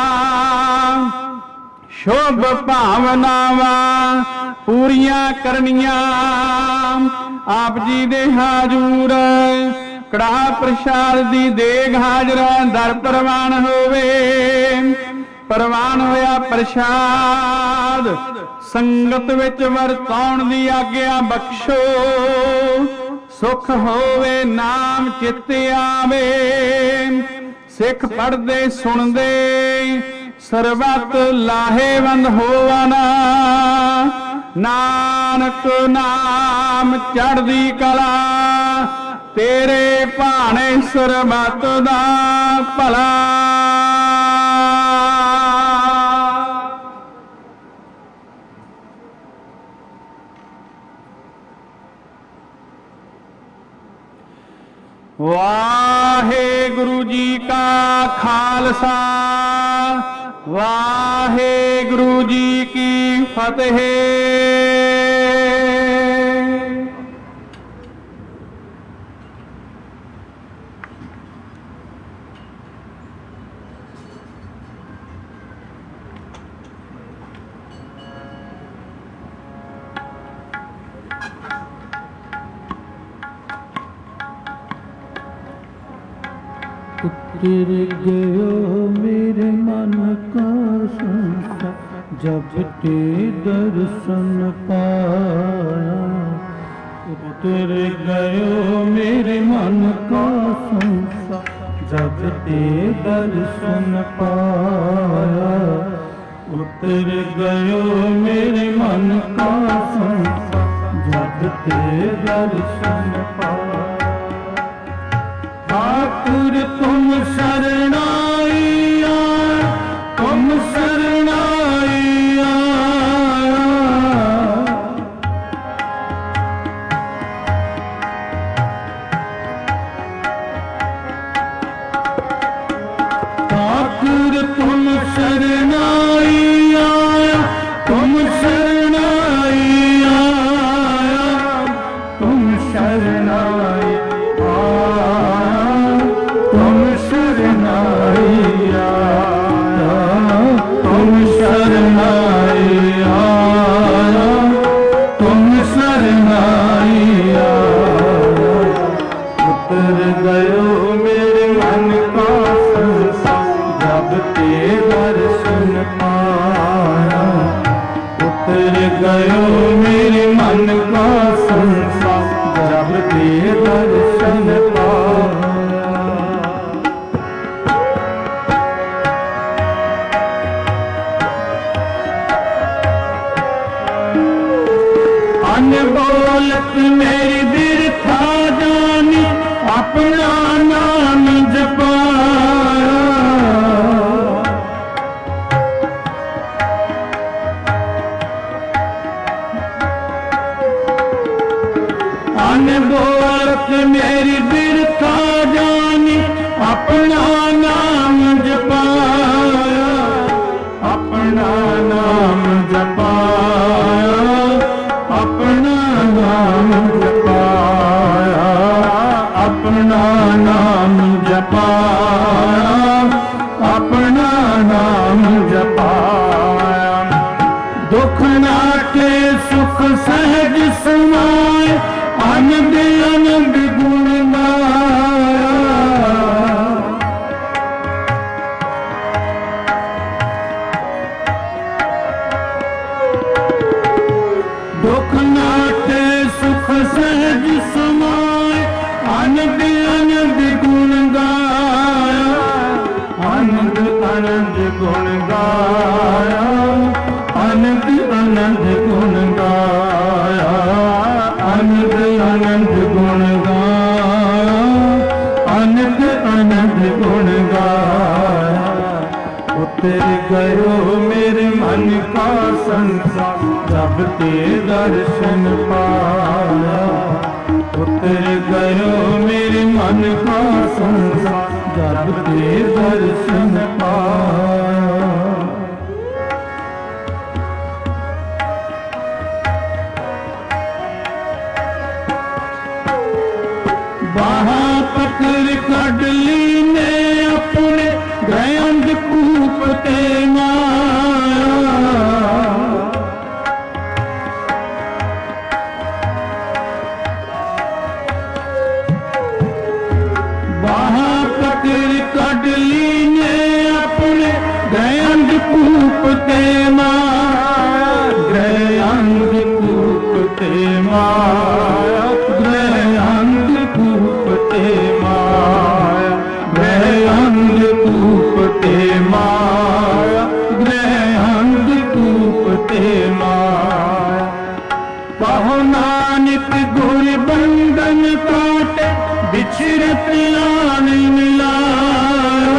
ਸ਼ੁਭ ਭਾਵਨਾਵਾਂ ਪੂਰੀਆਂ ਕਰਨੀਆਂ। ਆਪ ਜੀ ਦੇ ਹਾਜ਼ੂਰ ਕੜਾਹ ਪ੍ਰਸ਼ਾਦ ਦੀ ਦੇਗ ਹਾਜ਼ਰ ਦਰ ਪ੍ਰਵਾਨ ਹੋਵੇ। ਪ੍ਰਵਾਨ ਹੋਇਆ ਪ੍ਰਸ਼ਾਦ ਸੰਗਤ ਵਿੱਚ ਵਰਤਾਉਣ ਦੀ ਆਗਿਆ ਬਖਸ਼ੋ। ਸੁਖ ਹੋਵੇ ਨਾਮ ਚਿੱਤ ਆਵੇ, ਸਿੱਖ ਪੜ੍ਹਦੇ ਸੁਣਦੇ ਸਰਬੱਤ ਲਾਹੇਵੰਦ ਹੋਵਨ। ਨਾਨਕ ਨਾਮ ਚੜ੍ਹਦੀ ਕਲਾ, ਤੇਰੇ ਭਾਣੇ ਸਰਬੱਤ ਦਾ ਭਲਾ। ਵਾਹਿਗੁਰੂ ਜੀ ਕਾ ਖਾਲਸਾ, ਵਾਹਿਗੁਰੂ ਜੀ ਕੀ ਫਤਿਹ। उतर गयो मेरे मन का संसार, जब ते दर्शन पाया। उतर गयो मेरे मन का संसार, जब ते दर्शन पाया। उतर गयो मेरे मन का संसार, जब ते दर्शन पाया। ठाकुर तुम शरणाइया, तुम शरणाइया। ठाकुर तुम शरणाइया, तुम शरणाइया, तुम शरणाइया, तुम शरणाइया, तुम शरणाइया, तुम शरणाइया। उतर गयो मेरे मन का संसार, जब ते दर्शन पाया। उतर गयो मेरे मन का संसार, जब ते दर्शन पाया। बोलत मेरी बिरथा जानी, अपना नाम जपाया। अन बोलत मेरी बिरथा जानी, अपना नाम जपाया। अपना नाम जपाया, अपना नाम जपाया, अपना नाम जपाया, अपना नाम जपाया। दुख नाटे सुख सहज समाए, आनंद आनंद गुण गाया। दुख नाटे सुख सहज समाए, आनंद आनंद गुण गाया। आनंद आनंद गुण गाया, आनंद आनंद गुण गाया। आनंद आनंद गुण गाया, उतर गयो मेरे मन का संसार जब ते दर्शन पाया। उतर गयो मेरे मन का संसार जब ते दर्शन पाया। बाहा पकड़ कडली ने अपने गयंद कूप ते माया। बाहा पकड़ कडली ने अपने गयंद कूप ते माया। गयंद कूप ते माया। गयंद कूप ते माया। गयंद कूप ते माया। गयंद कूप ते माया। कहो नानक गुर बंधन काटे बिछड़त आन मिलाया।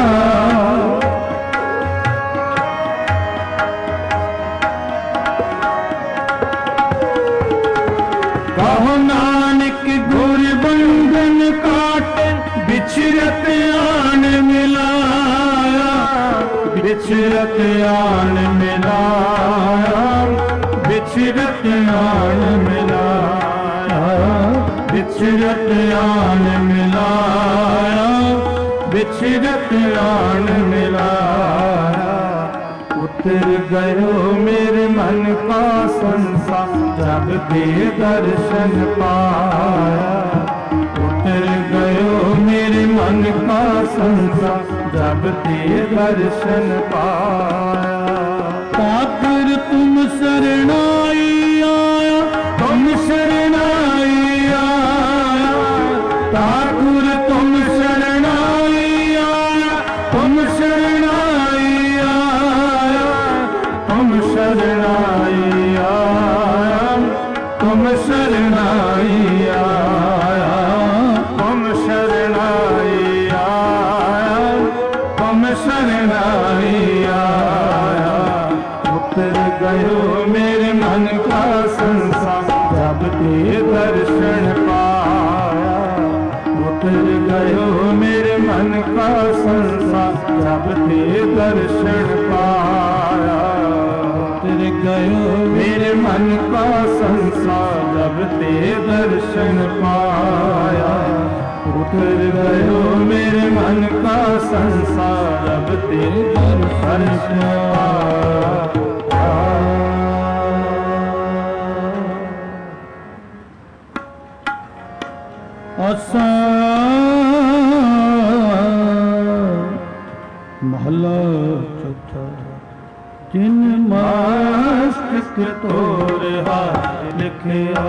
कहो नानक गुर बंधन काटे बिछड़त आन मिलाया। बिछड़त आन मिलाया। बिछड़त आन मिलाया। बिछड़त आन मिलाया। बिछड़त आन मिलाया। उतर गयो मेरे मन का संसार जब दे दर्शन पाया। उतर गयो मेरे मन का संसार जब दे दर्शन पाया। ठाकुर तुम शरणाई आया। तुम शरणाई आया। ठाकुर तुम शरणाई आया। तुम शरणाई आया। तुम शरणाई आया। तुम शरणाई आया। तुम शरणाई आया। तुम शरणाई आया। उतर गयो मेरे मन का संसार जब ते दर्शन पाया। उतर गयो मेरे मन का संसार जब ते दर्शन पाया। उतर गयो मेरे मन का संसार जब ते दर्शन पाया। उतर गयो मेरे मन का संसार जब ते दर्शन पाया। आसा महला चौथा। जिन मस्तक तोर हाथ लिखिया।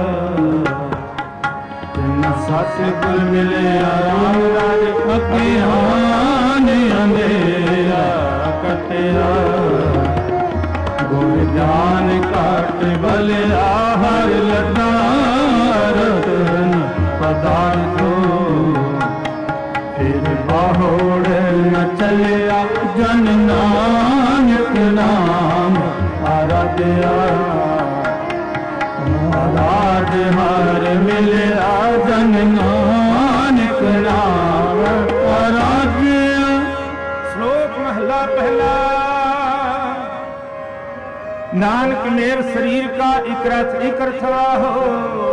तिन सतगुर मिलिया राम राज अज्ञान अंधेरा कटिया। गुर ज्ञान काट बलिया हर लटार पदार्थो। फिर बाहोड़ न चलिया जन नानक नाम आराध्या। आराध हर मिलिया जन नानक नाम आराध्या। श्लोक महला पहला। नानक मेर शरीर का इकरथ इकरथवा हो।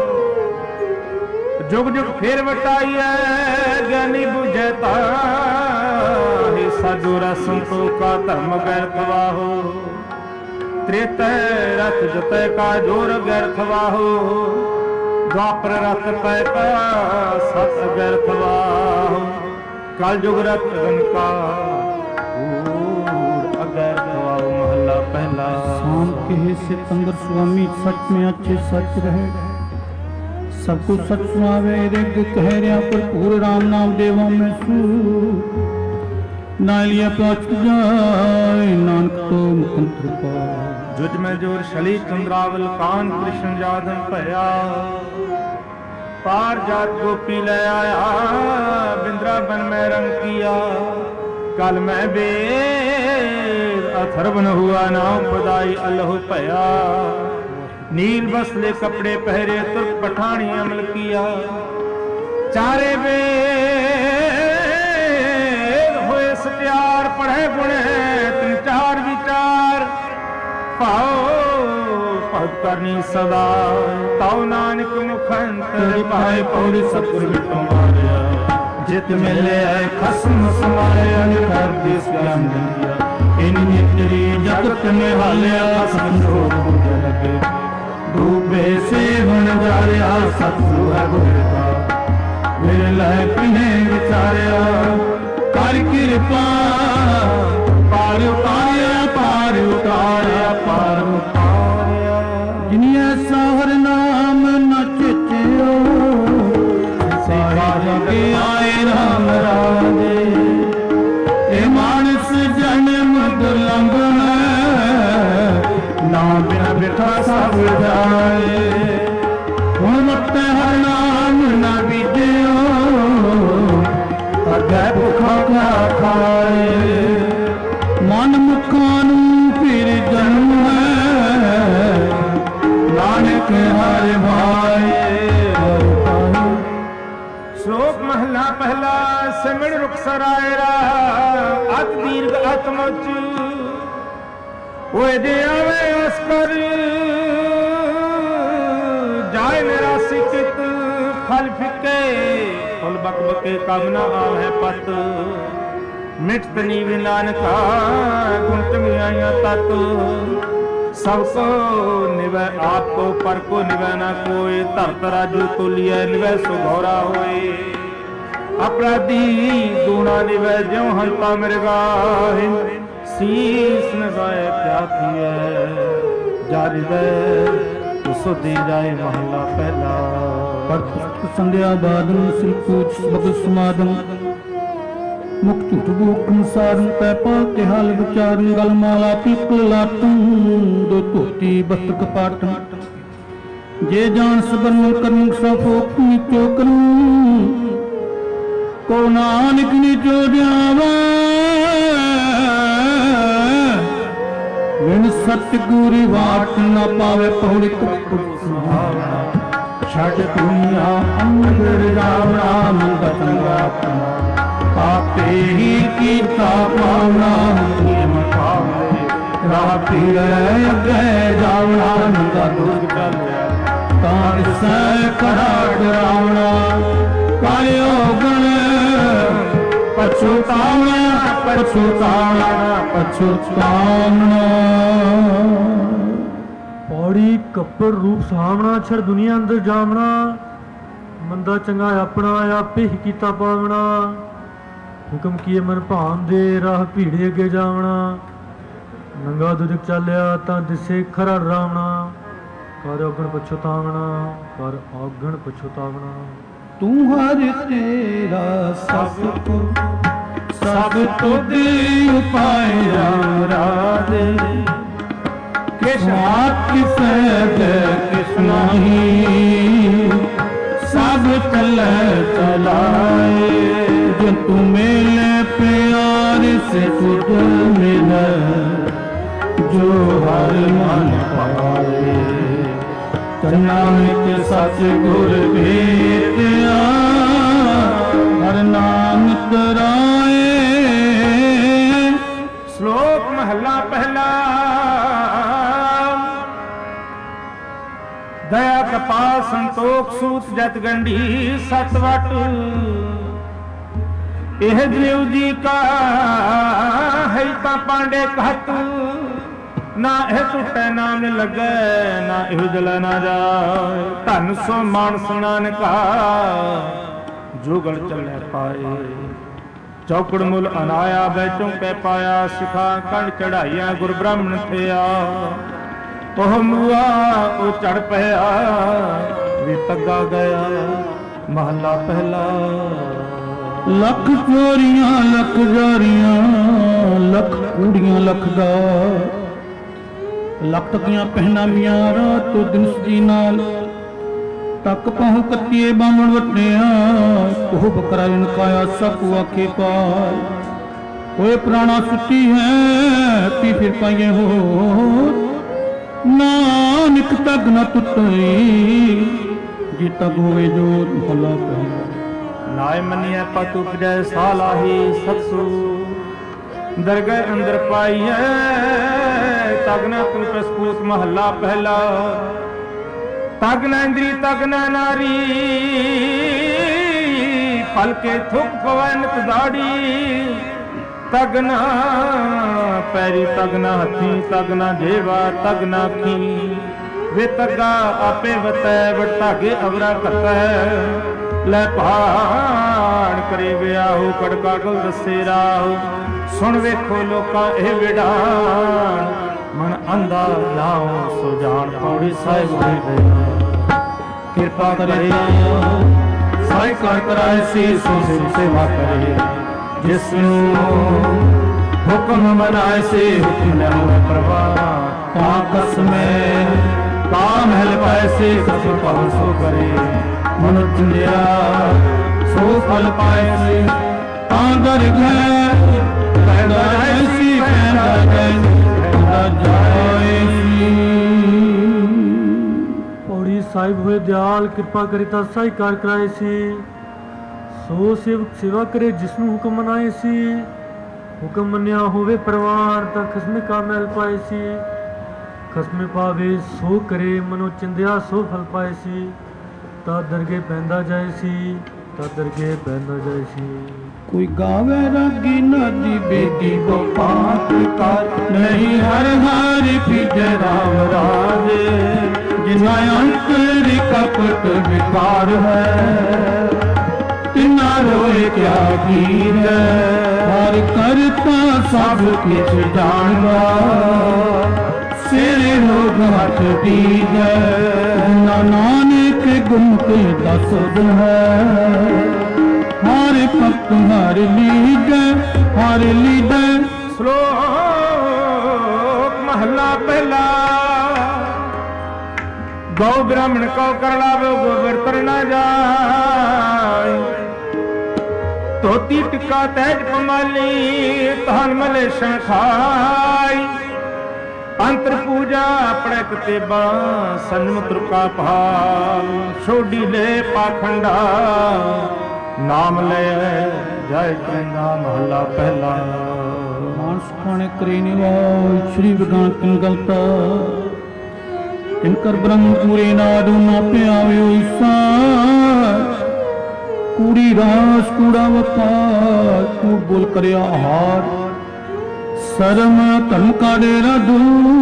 जुग जुग फिर वटाइया ज्ञानी बुझता। साधु संतो का धर्म व्यर्थवा हो। त्रेता रथ जतय का जोर व्यर्थवा हो। द्वापर रथ पै का सत व्यर्थवा हो। कल जुग रथ गन का अगैरथवा हो। महला पहला। शाम के सिकंदर स्वामी सच में अच्छे सच रहे। सब कुछ सच सुनावे रिग कह रहा भरपूर राम नाम देवा में सू। नालिया पहुँच जाए नानक तो मुखंत्र पाए। जुज में जोर शली चंद्रावल कान कृष्ण जादन भया। पार जात गोपी ले आया। बिंद्रावन में रंग किया। कल मैं बे अथर्व न हुआ नाम पदाई अल्लाह भया। नील बसले कपड़े पहरे तुर्क पठानी अमल किया। चारे वेद होए सत्यार पढ़े गुणे तुम चार विचार पाओ पद करनी सदा ताओ नानक मुखंतर पाए पौड़ी सतगुर विटो मारिया। जित मिले खसम समाया कर दिस ज्ञान दिया। इन नितरी जगत में हालिया संजोग बुझ लगे। डूबे सेवन जारिया सतगुरु है गुरता। मेरे लाए पिने विचारिया कर कृपा पार उतारिया पार उतारिया पार उतारिया। जिनिया साहर नाम न चेतियो साहर के आए राम राजे। ए मानस जन्म दुर्लभ ना बिना बिठा सब जाए। हुण मत हर नाम न बीजो अगे भुखा क्या खाए। मन मुखां नूं फिर जन्म है नानक हर भाए। श्लोक महला पहला सिमर रुख सरायरा अत दीर्घ आत्मच ओए दे आवे अस्कर जाए निराशी चित फल फिके। फल बक बके कामना आवे पत मिट नीव नानका गुण चंगियाइया तत। सबको निवै आपको पर को निवै ना कोई। धरत राजू तुलिए निवै सुघोरा होए। अपराधी दूना निवै ज्यों हंता मृगाहि। शीस नगाए क्या थिए जारी दे उसो दी जाए महला पहला। पर संध्या बादन श्री पूछ भगत समादन मुख झूठ बूख सारन पै पाल ते हाल विचारन। गल माला पीपल लाटन दो धोती बस्त्र कपाटन। जे जान सबन कर्म सफोक नीचो करूं को नानक नीचो जावा। बिन सतगुरी वाट न पावे पौड़ी कपड़ सुहावना। छड़ दुनिया अंदर जावना मंद चंगा आपे ही कीता पावना। नियम पावे राती अगे जावना नंदा दुर्ग चलिया। तार से खड़ा डरावना कायो गण पछुतावना पछुतावना पछुतावना। पौड़ी कपड़ रूप सावना छड़ दुनिया अंदर जावना। मंदा चंगा अपना आपे ही कीता पावना। हुक्म किए मन भान दे राह भीड़े अगे जावना। नंगा दुजक चालिया तां दिसे खरा डरावना। कर औगण पछुतावना कर औगण पछुतावना। तू हर तेरा सब को सब तुद उपाय राम राधे। किस किस किस नहीं सब चले चलाए। जो तू मेले प्यार से खुद मिले जो हर मन पाए। नानक सच गुर भेटिया हर नाम तराए। श्लोक महला पहला दया कपाल संतोख सूत जत गंडी सतवट। यह देव जी का है ता पांडे कहत। ना यह टूटे नाम लगे ना यह जला ना जाए। धन सो मान सुनान का जुगल चले पाए। चौकड़ मुल अनाया बैचों पे पाया। सिखा कंड चढ़ाइया गुर ब्राह्मण थिया। ओह मुआ ओ चढ़ पया वे तगा गया महला पहला। लख चोरियां लख जारियां लख कूड़ियां लख गा। लख तकियां पहनावियां रात तो दिन सजी नाल। तक पहुँ कत्तीए बामण वटिया। कोह बकरा इनकाया सब आखे पाल। कोई प्राणा सुटी है पी फिर पाइए हो नानक तग न टुटई जी तग होवे जो भला पहला नाय मनिया पत उपजै सालाही सत्सु दरगह अंदर पाइए तग न तू प्रस्फुट महला पहला तग न इंद्री तग न नारी फल के थुक पवनत दाड़ी तगना पैरी तगना हथी तगना जेवा तगना खी वे तगा आपे वतै वटागे अवरा कतै लै पहाड़ करे विआहो कड़का गल दसे राहो सुन वेखो लोका ए विडान मन अंधा नाओ सो जान पौड़ी साहिब दे कृपा करे साई कर कराए सी सो सेवा करे जिसनु हुक्म मनाए से हुक्म न हो परवाह काकस में काम हल पाए से सब पाव सो करे मनुष्य दिया सो फल पाए से आंदर गए पैदा ऐसी पैदा पैदा जाए पौड़ी साहिब हुए दयाल कृपा करिता साई कार कराए सी सो सेवक सेवा करे जिसनु हुक्म मनाए सी हुक्म मनिया होवे परवान ता खसमे का मैल पाए सी खसमे पावे सो करे मनो चिंदिया सो फल पाए सी ता दरगे बहंदा जाए सी ता दरगे बहंदा जाए सी कोई गावे रागी नदी बेटी को पाठ कर नहीं हर हर पीछे राम राजे जिना अंतर कपट विकार है तिना रोए क्या कीर हर करता सब कुछ जानवा सिर लोग हट दीज नानक गुम के दस है हर भक्त हर लीज हर लीज श्लोक महला पहला गौ ब्राह्मण को कर लावे गोबर तर न जाए धोती टिक्का तैज पमाली तहन मलेशन खाई अंतर पूजा पड़क तेबा सन्मुत्र का भाल छोड़ी ले पाखंडा नाम ले जय कहना महला पहला मानस खाने करेने वाल श्री विज्ञान किंगलता इनकर ब्रह्म पूरे नाडू ना पे आवे ईसा कूड़ी रास कूड़ा वकार कूड़ बोल करे आहार शर्म कर्म का डेरा दू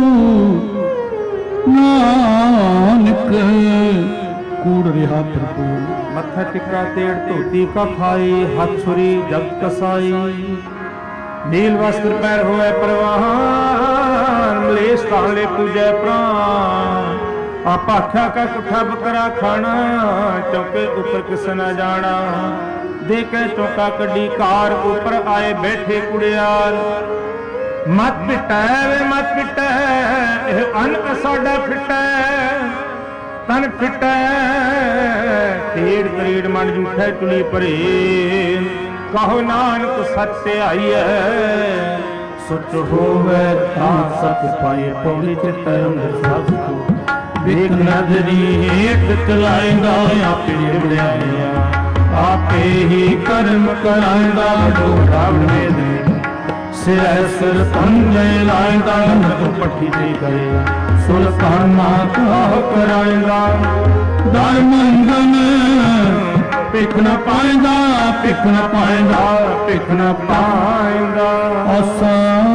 नानक कूड़ रिहा भरपूर मत्था टिक्का तेड़ धोती का खाई हाथ छुरी जब कसाई नील वस्त्र पैर होए परवान मलेश ताले पूजै प्राण आप आख्या का कुठा बकरा खाना चौके ऊपर किस न जाना देखे चौका कड़ी कार ऊपर आए बैठे कुड़ियार मत पिटा वे मत पिटा अन्न साडा फिटा तन फिटा तेड़ तरीड़ मन जूठे चुनी परे कहो नानक सच से आई है सुच होवे तां सच पाए पौड़ी चित अंदर सब को बिक नजरी हेठ चलाएगा आपे बढ़ाया आपे ही कर्म कराएगा जो रावणे दे सिर सिर संजय लाएगा न तो पट्टी दे गए सुल्ताना का कराएगा धर्मंगन पिख न पाएगा पिख न पाएगा पिख न पाएगा आसा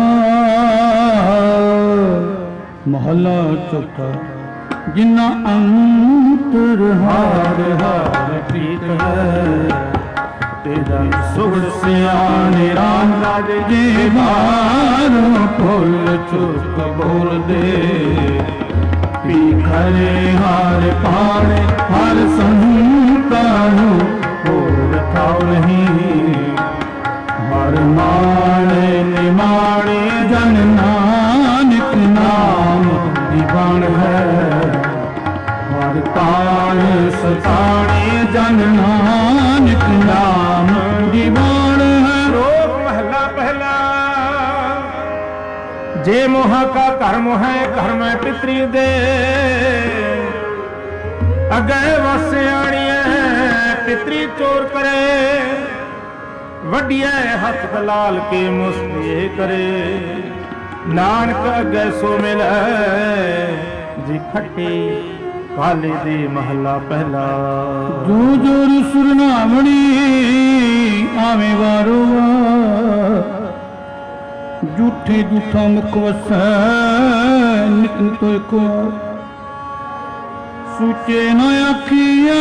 महला चौथा जिन्ना अंतर हार हार प्रीत है तेरा सुख सियाने राम राजे जे बारों फूल चुप बोल दे पी खरे हार पाड़े हर संतानु और थाव नहीं हर माणे निमाणे जन नानक नाम दीवान है हर ताण सताणे जन नानक नाम दीवान है। श्लोक महला पहला जे मोहा का घर मोह घर में पितरी दे अगे वस आणिए पितरी चोर करे वडिया हथ दलाल के मुस्तिए करे नानक अगे सो मिल जी खट्टे काले दे महला पहला जो जोर सुरनावणी आवे वारो झूठे झूठा मुख वसै नित नित एक सुचे न आखिए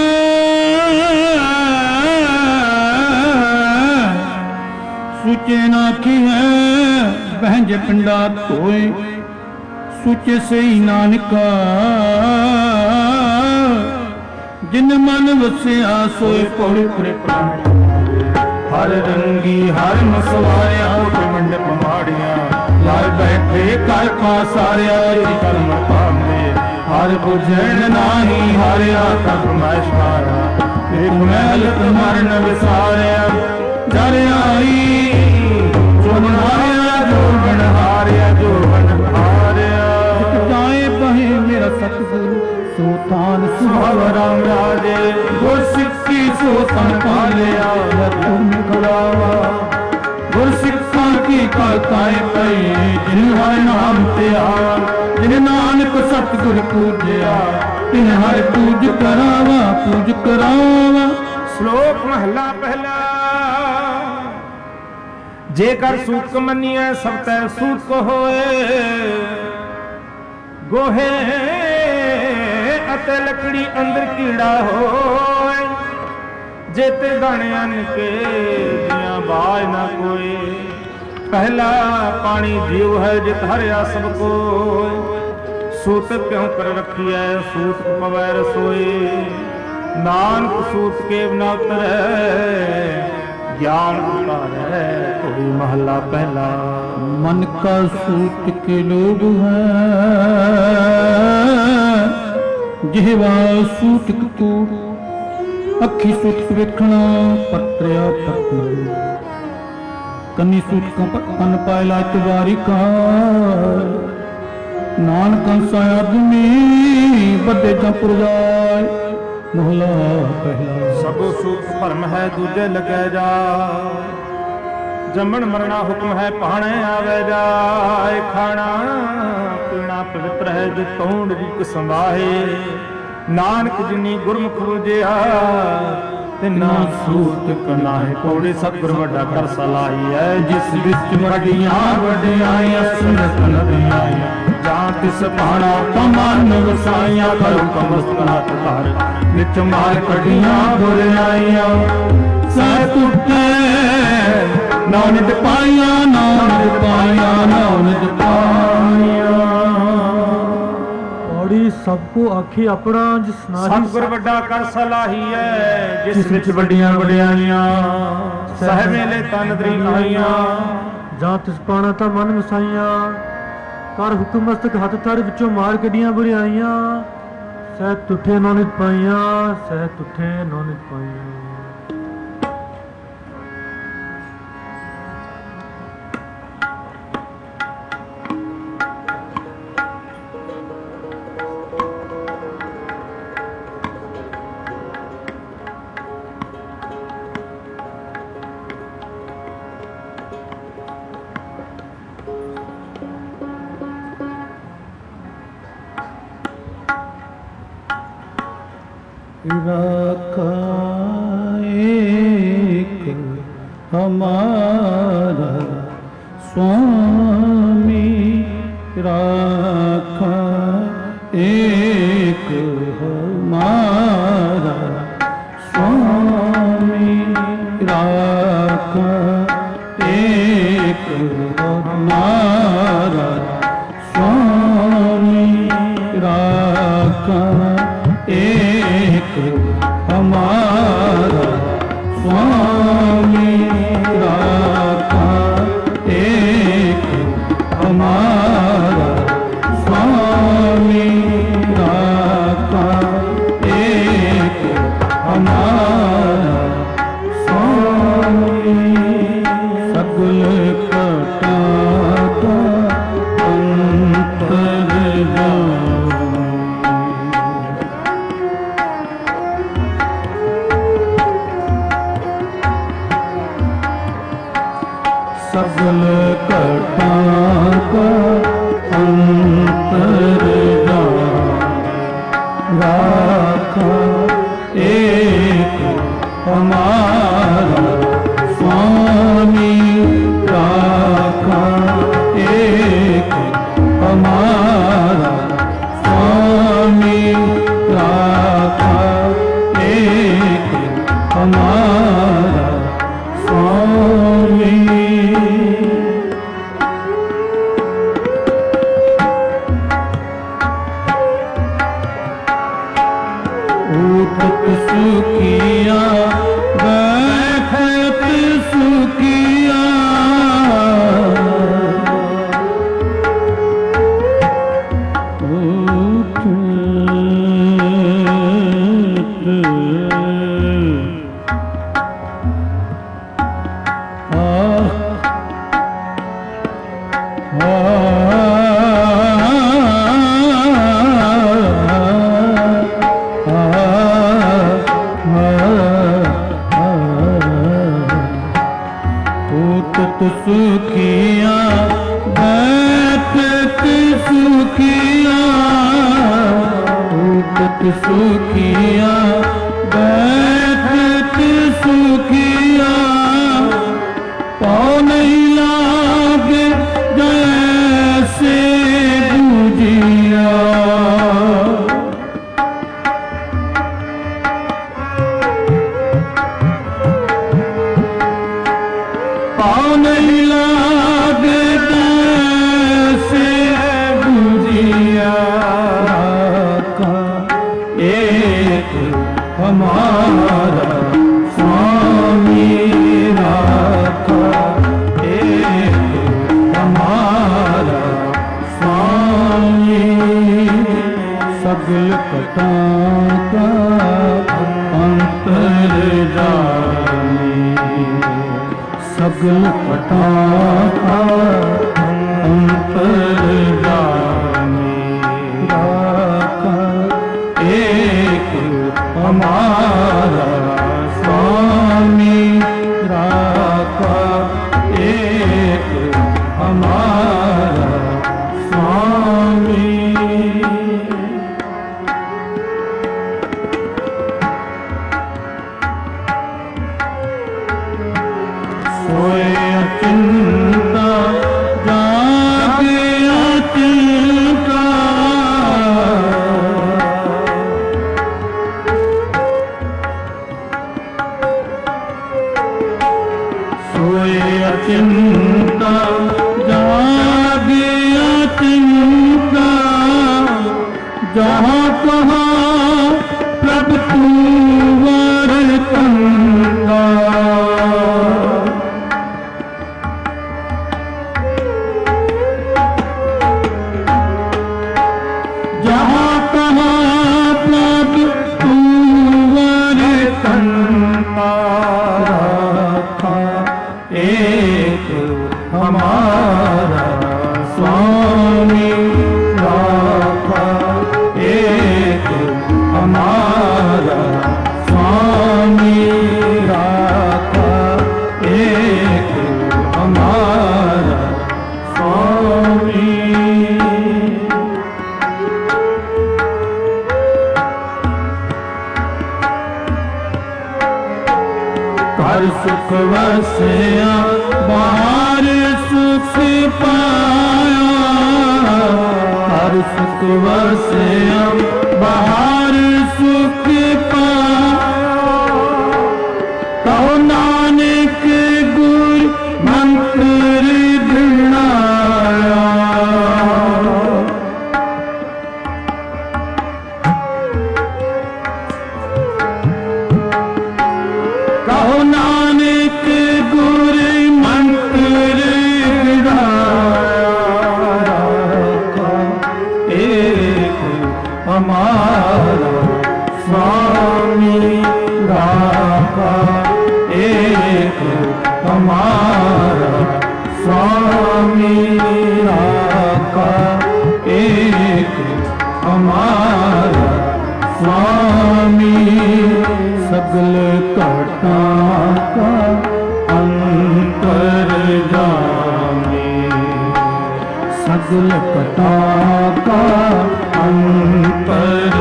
सुचे न आखिए बहंज पिंडा धोए सुचे सही नानका जिन मन वसिया सोए पौड़ी पुरे हर रंगी हर मसवारिया मंडप माड़िया लाल बैठे कर का सारिया कर्म पावे हर बुझन नाही हारिया तब मैशारा एक महल मरण विसारिया जर आई जो हारिया जो बन हारिया जो बन हारिया जाए बहे मेरा सतगुरु सोतान सुहावराम राजे गुर सिक्की सोतन पालिया तुम खड़ावा गुर सिक्खा की काताएं पई जिन हर नाम ते आवा जिन नानक सतगुर पूजया तिन हर पूज करावा पूज करावा। श्लोक महला पहला जेकर सूत मनिए सब तै सूत को होए गोहे अते लकड़ी अंदर कीड़ा होए जेते दाने अन के दिया बाज ना कोई पहला पानी जीव है जित हरिया सब को सूत क्यों कर रखी है सूत पवै रसोई नानक सूत के बिना उतरे ज्ञान उतारे कोई महला पहला। मन का सूत के लोग है जिहवा सूत कतूर अखी सूत वेखना पत्रिया पतना कन्नी सूत का कन पायला इतवारी का नानक सा आदमी बदे जपुर जाए मोहला पहला। सबो सूत भरम है दूजे लगे जा जमन मरना हुक्म है पाने आवे जाए खाना पीना पवित्र है जो तौंड रूप संभाहे नानक जिनी गुरमुख बुझिया तिना सूत कना है पौड़े सतगुर वड्डा कर सलाई है जिस विच वड्डियां वड्डियां सुनत नदियां जां तिस पाना तमन वसाइयां करू कमस्तनाथ धार निच मार कड़ियां बुराइयां सह टूटे नानक पाइया नानक पाइया नानक पाइया। पौड़ी सबको आखी अपना जिस सतगुर वड्डा कर सलाही है जिस विच वड्डियां वड्डियाइयां सह मेले तन दरियाइयां जां तिस पाना ता मन वसाइयां कर हुक्म मस्तक हथ थर विचों मार कड्डियां बुराइयां सह तुठे नौनित पाइयां सह तुठे नौनित पाइयां। राखा एक हमारा स्वामी राखा एक हमारा स्वामी राखा एक हमारा स्वामी राखा एक हमारा स्वामी राखा एक हमारा स्वामी राखा एक हमारा स्वामी सगुल कटाता उठत सुखिया बैठत सुखिया सुखिया बैठत सुखिया उठत सुखिया बैठत सुखिया पाँव नहीं लागे जैसे बुझिया पाँव नहीं लागे जैसे बुझिया का एक हमारा स्वामी राखा एक हमारा स्वामी सगल कटा का अंतर जानी सगल कटा का अंतर जानी राखा एक हमारा स्वामी राखा एक हमारा स्वामी सोए चिंता जागे चिंता सोए चिंता जागे चिंता जहाँ कहाँ प्रभु तू वर्तनता जहाँ कहाँ प्रभु तू वर्तनता राखा एक हमारा स्वामी राखा एक हमारा स्वामी राखा एक हमारा स्वामी घर सुख वसया बाहर सुख पाया घर सुख वसया बाहर सुख पाया तो नानक गुर मंत्र गिनाया कहो नानक गुर मंत्र गिनाया एक हमारा स्वामी राखा एक हमारा स्वामी राखा एक हमारा स्वामी सगल कटा का अंतर जाने सगल कटा का अंतर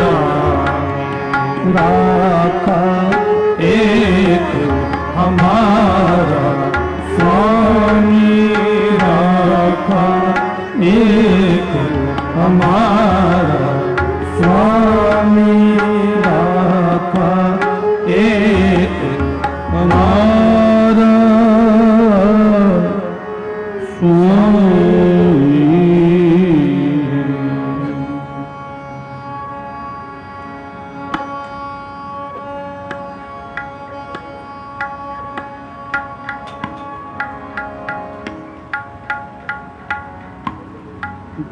जाने राखा एक हमारा स्वामी राखा एक हमारा स्वामी राखा एक हमारा स्वामी।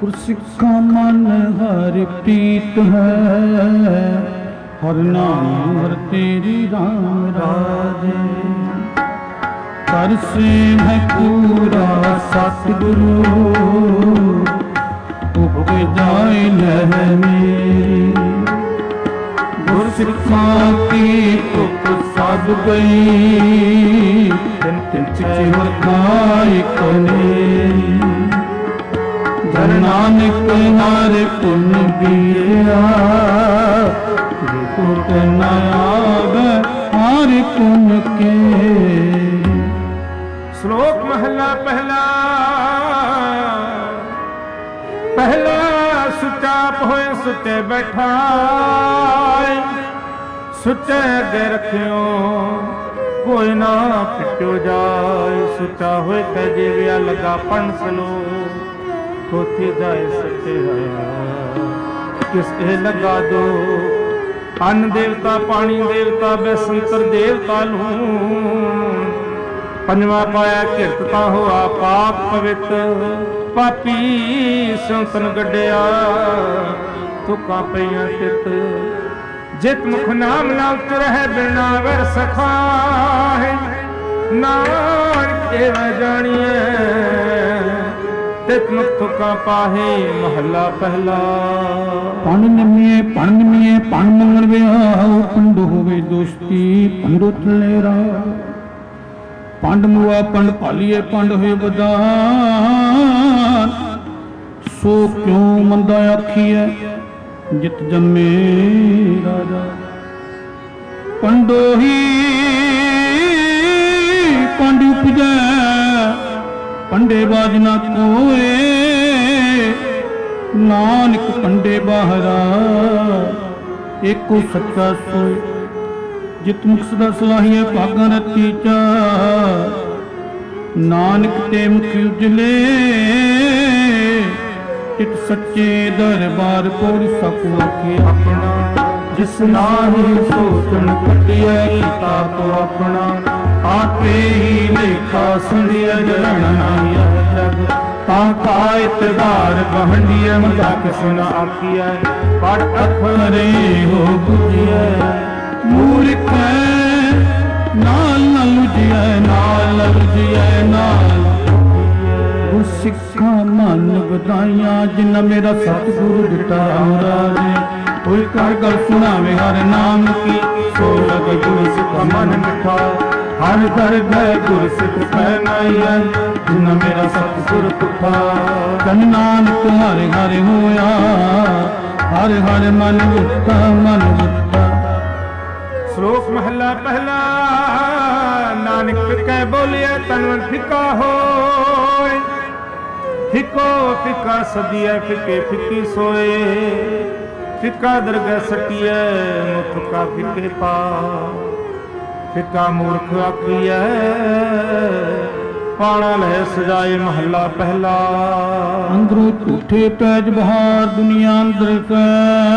ਗੁਰਸਿੱਖਾ ਮਨ ਹਰਿ ਪ੍ਰੀਤ ਹੈ, ਹਰ ਨਾਮ ਹਰ ਤੇਰੀ ਰਾਮ ਰਾਜੇ। ਕਰ ਸੇਵ ਹੈ ਪੂਰਾ ਸਤਿਗੁਰੂ, ਉਪ ਜਾਏ ਲਹਿ ਮੇਰੀ। ਗੁਰਸਿੱਖਾਂ ਕੀ ਤੁਕ ਸਭ ਗਈ, ਤਿਨ ਤਿਨ ਚਿਚੇ ਵਰਖਾਇ ਕਨੇ। ਧਨ ਨਾਨਕ ਹਰਿ ਪੁਨ ਬੀਰਿਆ, ਦੇਖੋ ਤੇ ਨ ਆਵੈ ਹਰਿ ਪੁਨ ਕੇ। ਸ਼ਲੋਕ ਮਹਲਾ ਪਹਿਲਾ। ਪਹਿਲਾ ਸੁਚਾਪ ਹੋਏ ਸੁਤੇ ਬੈਠਾ, ਸੁਚੇ ਅੱਗੇ ਰੱਖਿਓ ਕੋਈ ਨਾ ਪਿੱਟੋ ਜਾਏ। ਸੁਚਾ ਹੋਏ ਕਹ ਜਿਵਿਆ ਲਗਾ ਪਣ ਸਲੋ, ਕੋਥੇ ਜਾਏ ਸੱਚੇ ਹੋਇਆ ਕਿਸ ਇਹ ਲਗਾ ਦੋ। ਅੰਨ ਦੇਵਤਾ ਪਾਣੀ ਦੇਵਤਾ ਬੈਸੰਤਰ ਦੇਵਤਾ ਨੂੰ, ਪੰਜਵਾਂ ਪਾਇਆ ਕਿਰਤ ਤਾਂ ਹੋਆ ਪਾਪ ਪਵਿੱਤ। ਪਾਪੀ ਸੰਤਨ ਗੱਡਿਆ ਤੁਕਾਂ ਪਈਆਂ ਤਿਤ। ਜਿਤ ਮੁਖ ਨਾਮ ਨਾ ਉਤਰਹਿ ਬਿਨਾ ਵਰ ਸਖਾਹਿ, ਨਾਨਕ ਇਹ ਜਾਣੀਐ ਤਿਤ ਮੁਖ ਤੁਕਾਂ ਪਾਹੇ। ਮਹੱਲਾ ਪਹਿਲਾ। ਪਣ ਨਿਮੀਏ ਪਣ ਨਿਮੀਏ ਪਣ ਮੰਗਣ ਵਿਆਹ, ਪੰਡ ਹੋਵੇ ਦੋਸਤੀ ਪੰਡੋ ਥਲੇ ਰਾ। ਪੰਡ ਮੁਆ ਪੰਡ ਭਾਲੀਏ ਪੰਡ ਹੋਏ ਬਦਾਨ, ਸੋ ਕਿਉ ਮੰਦਾ ਆਖੀਐ ਜਿਤ ਜੰਮੇ ਰਾਜਾ। ਪੰਡੋ ਹੀ ਪੰਡ ਉਪਜੈ, ਪੰਡੇ ਬਾਜ ਨਾ ਕੋਏ। ਨਾਨਕ ਪੰਡੇ ਬਾਹਰਾ ਏਕੋ ਸੱਚਾ ਸੋਏ। ਜਿਤ ਮੁਖ ਸਦਾ ਸਲਾਹੀਏ ਭਾਗਾਂ ਰਤੀ ਚਾ, ਨਾਨਕ ਤੇ ਮੁਖ ਉਜਲੇ। ਤਿਤ ਸੱਚੇ ਦਰਬਾਰ ਪੋੜ ਸਕੋ ਕੇ ਆਪਣਾ। ਜਿਸ ਨਾਹੀ ਸੋਚਣ ਕੱਢਿਆ ਕੀਤਾ ਤੋ ਆਪਣਾ, ਆਪੇ ਹੀ ਲੇਖਾ ਸੁਣਿਆ ਜਰਣਾ ਜਗ। ਤਾਂ ਕਾ ਇਤਬਾਰ ਬਹੰਡੀਐ ਮਤਾ ਕਿਸ ਨ ਆਖੀਐ। ਪੜ ਅਖਰੇ ਹੋ ਬੁਝਿਐ ਮੂਰਖ ਨਾਲ ਨ ਲੁਝਿਐ, ਨਾਲ ਨ ਲੁਝਿਐ ਨਾਲ। ਗੁਰਸਿੱਖਾਂ ਮਨ ਵਧਾਈਆਂ, ਜਿਨ ਮੇਰਾ ਸਤਿਗੁਰੂ ਦਿੱਤਾ ਰਾਮ ਰਾਜੇ। ਕੋਈ ਕਰ ਗੱਲ ਸੁਣਾਵੇ ਹਰ ਨਾਮ ਕੀ, ਸੋ ਲਗੈ ਗੁਰਸਿੱਖ ਮਨ ਮਿਠਾ। ਹਰ ਦਰ ਗਏ ਗੁਰਸਿੱਖ ਪਹਿਨਾਈਐ, ਜਿਨ ਮੇਰਾ ਸਤਿਗੁਰ ਤੁਠਾ। ਧਨ ਨਾਨਕ ਹਰਿ ਹਰਿ ਹੋਇਆ, ਹਰਿ ਹਰਿ ਮਨ ਉੱਤਾ ਮਨ ਉੱਤਾ। ਸ਼ਲੋਕ ਮਹਲਾ ਪਹਿਲਾ। ਨਾਨਕ ਕਹਿ ਬੋਲਿਆ ਤਨ ਫਿੱਕਾ ਹੋਏ, ਫਿੱਕੋ ਫਿੱਕਾ ਸਦੀਐ ਫਿੱਕੇ ਫਿੱਕੀ ਸੋਏ। ਫਿੱਕਾ ਦਰਗਹਿ ਸਟੀਐ ਮੁੱਠਕਾ ਫਿੱਕੇ ਪਾ। ਫਿੱਕਾ ਮੂਰਖ ਆਖੀਐ ਪਾਣਾ ਲੈ ਸਜਾਏ। ਮਹੱਲਾ ਪਹਿਲਾ। ਅੰਦਰੋਂ ਝੂਠੇ ਪੈਜ ਬਹਾਰ ਦੁਨੀਆ ਅੰਦਰ ਕੈ,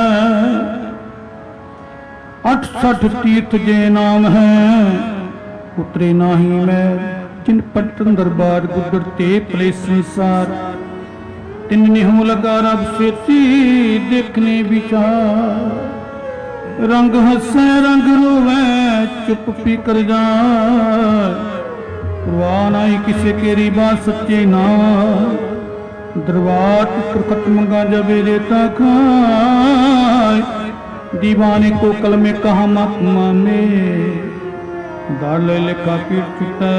ਅਠ ਸਠ ਤੀਰਥ ਜੇ ਨਾਮ ਹੈ। ਉਤਰੇ ਨਾਹੀ ਮੈਂ ਜਿਨ ਪਟਨ ਦਰਬਾਰ ਗੁੱਦਰ ਤੇ ਪਲੇ ਸੰਸਾਰ। ਤਿਨ ਨਿਹੁ ਲਗਾ ਰਬ ਸੇਤੀ ਦੇਖਨੇ ਵਿਚਾਰ। ਰੰਗ ਹੱਸੈ ਰੰਗ ਰੋਵੈ ਚੁੱਪ ਪੀ ਕਰ ਜਾਏ। ਪਰਵਾਹ ਨਾਹੀ ਕਿਸੇ ਕੇਰੀ ਬਾਤ ਸੱਚੇ ਨਾ। दरबार पुरखत मंगा जबे रेता खाए, दीवाने को कल में कहा महात्मा में दाल लिखा पीट चुका।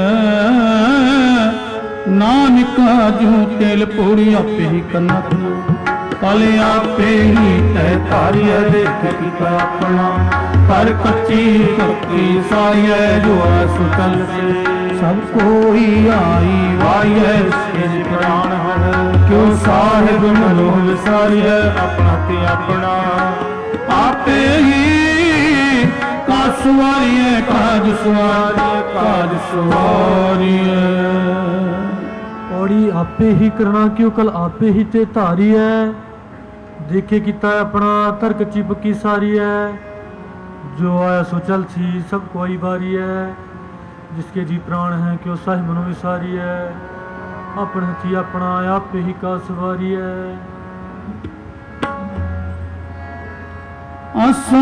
नानका जो तेल पूरी आपे ही करना कल आपे ही तय तारी देख पिता अपना कर कच्ची पक्की साई है जो सुतल से सब कोई आई वाई है इसके प्राण हर क्यों साहिब मनो विसारी है अपना ते अपना आपे ही काज सवारी है काज सवारी काज सवारी है। औड़ी आपे ही करना क्यों कल आपे ही ते धारी है। देखे किता अपना तर्क चिपकी सारी है जो आया सो चल सी सब कोई बारी है। जिसके जी प्राण है क्यों साहि मनो विसारी है। अपने हथी अपना आपे ही का सवारी है। ਆਸਾ